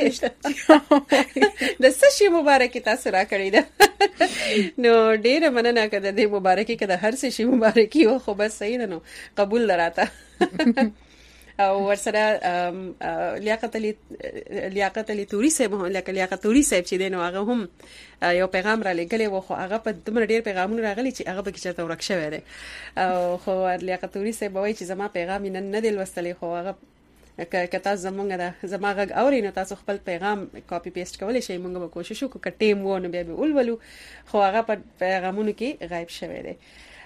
کړی د سشي مبارکي تاسو را کړی ده نو ډیره مننه کړه د مبارکي کړه هر سشي مبارکي او خو بس صحیح نه نو قبول دراته او ورسره لیاقت علی لیاقت علی توري صاحب هم لکه لیاقت توري صاحب چې دینو هغه هم یو پیغام را لګلې و خو هغه په دمر ډیر پیغامونه راغلي چې هغه به کې چرته ورک شوی دی او خو لیاقت توري صاحب وایي چې زما پیغام نن نه دی لوستلې خو هغه کته زمونږ دا زما غږ اوري نو تاسو خپل پیغام کاپی پیسټ کولای شئ. موږ به کوشش وکړو چې ټیم وونه بیا به ولولو خو هغه په پیغامونو کې غایب شوی دی.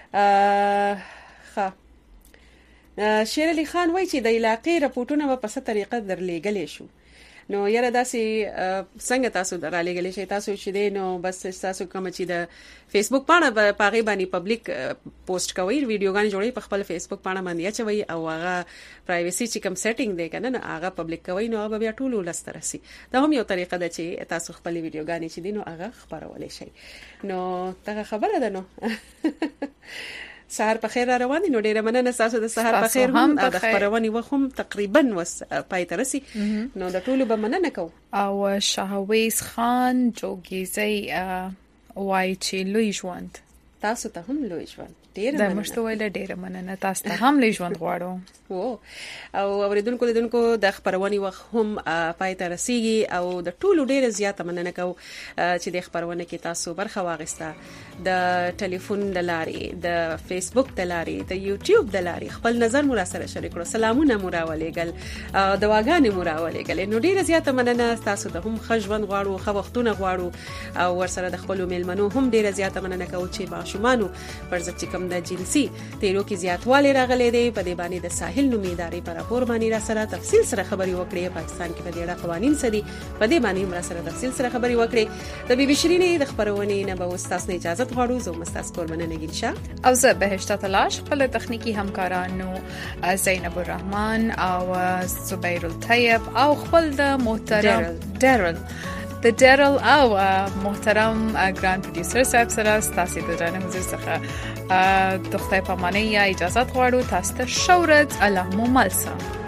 ښه شیر علي خان وایي چې د علاقې راپورټونه په څه طریقه درلېږلې شو نو یاره داسې څنګه تاسو درلېږلې شي تاسو چې دی نو بس تاسو کوم چې د فیسبوک پاڼه په هغې باندې پبلیک پوسټ کوئ ویډیوګانې جوړوي په خپل فیسبوک پاڼه باندې اچوئ او هغه پرایویسي چې کوم سیټینګ دی که نه هغه پبلیک کوئ نو هغه بیا ټولو لس ته رسي. دا هم یو طریقه ده چې تاسو خپلې ویډیوګانې چې دي نو هغه خپرولی شئ. نو دغه خبره ده نو سحر په خیر روان دي نو ډیره مننه تاسو د سحر په خیر هم د خبرونی وخم تقریبا وس پای ترسي نو د ټولو به مننه کو. او شاهویز خان جوګیزي وای چې لوی ژوند تاسو ته هم لوی ژوند ډیره مننه. دا مشته ویل ډیره مننه تاسو ته هم لوی ژوند غواړو. او او اوریدونکو لیدونکو د خبرونی وخت هم پای ته رسیږي او د ټولو ډیره زیاته مننه کو چې د خبرونه کې تاسو برخه واغسته د ټلیفون د لارې د فیسبوک د لارې د یوټیوب د لارې خپل نظر مو سره شریک کړو سلامونه مو راولېګل د واګانې مو راولېګل نو ډیره زیاته مننه تاسو ته هم ښه ژوند غواړو ښه وختونه غواړو او ورسره د خپل میلمنو هم ډیره زیاته مننه کو چې ماشومان پر ضد چې کوم د جنسي تیرو کې زیاتوالی راغلی دی. په دې باندې د ساحل نومي ادارې په راپور باندې را سره تفصیل سره خبري وکړې. پاکستان کې په دې اړه قوانين سدي په دې باندې را سره تفصیل سره خبري وکړې. د بي بي شيرینې د خبرونې نه به استاد نه اجازه غواړو. زه مستاس قربانه نګین شاه او زه بهشته تلاش خپل تخنیکی همکارانو زینب الرحمن او زبیر الطیب او خپل د محترم ډرل د ډرل او محترم ګران پروډوسر صاحب سره تاسو د درنه حضور څخه د خدای په امان یا اجازه غواړو. تاسو ته شورت الله مو ملسا.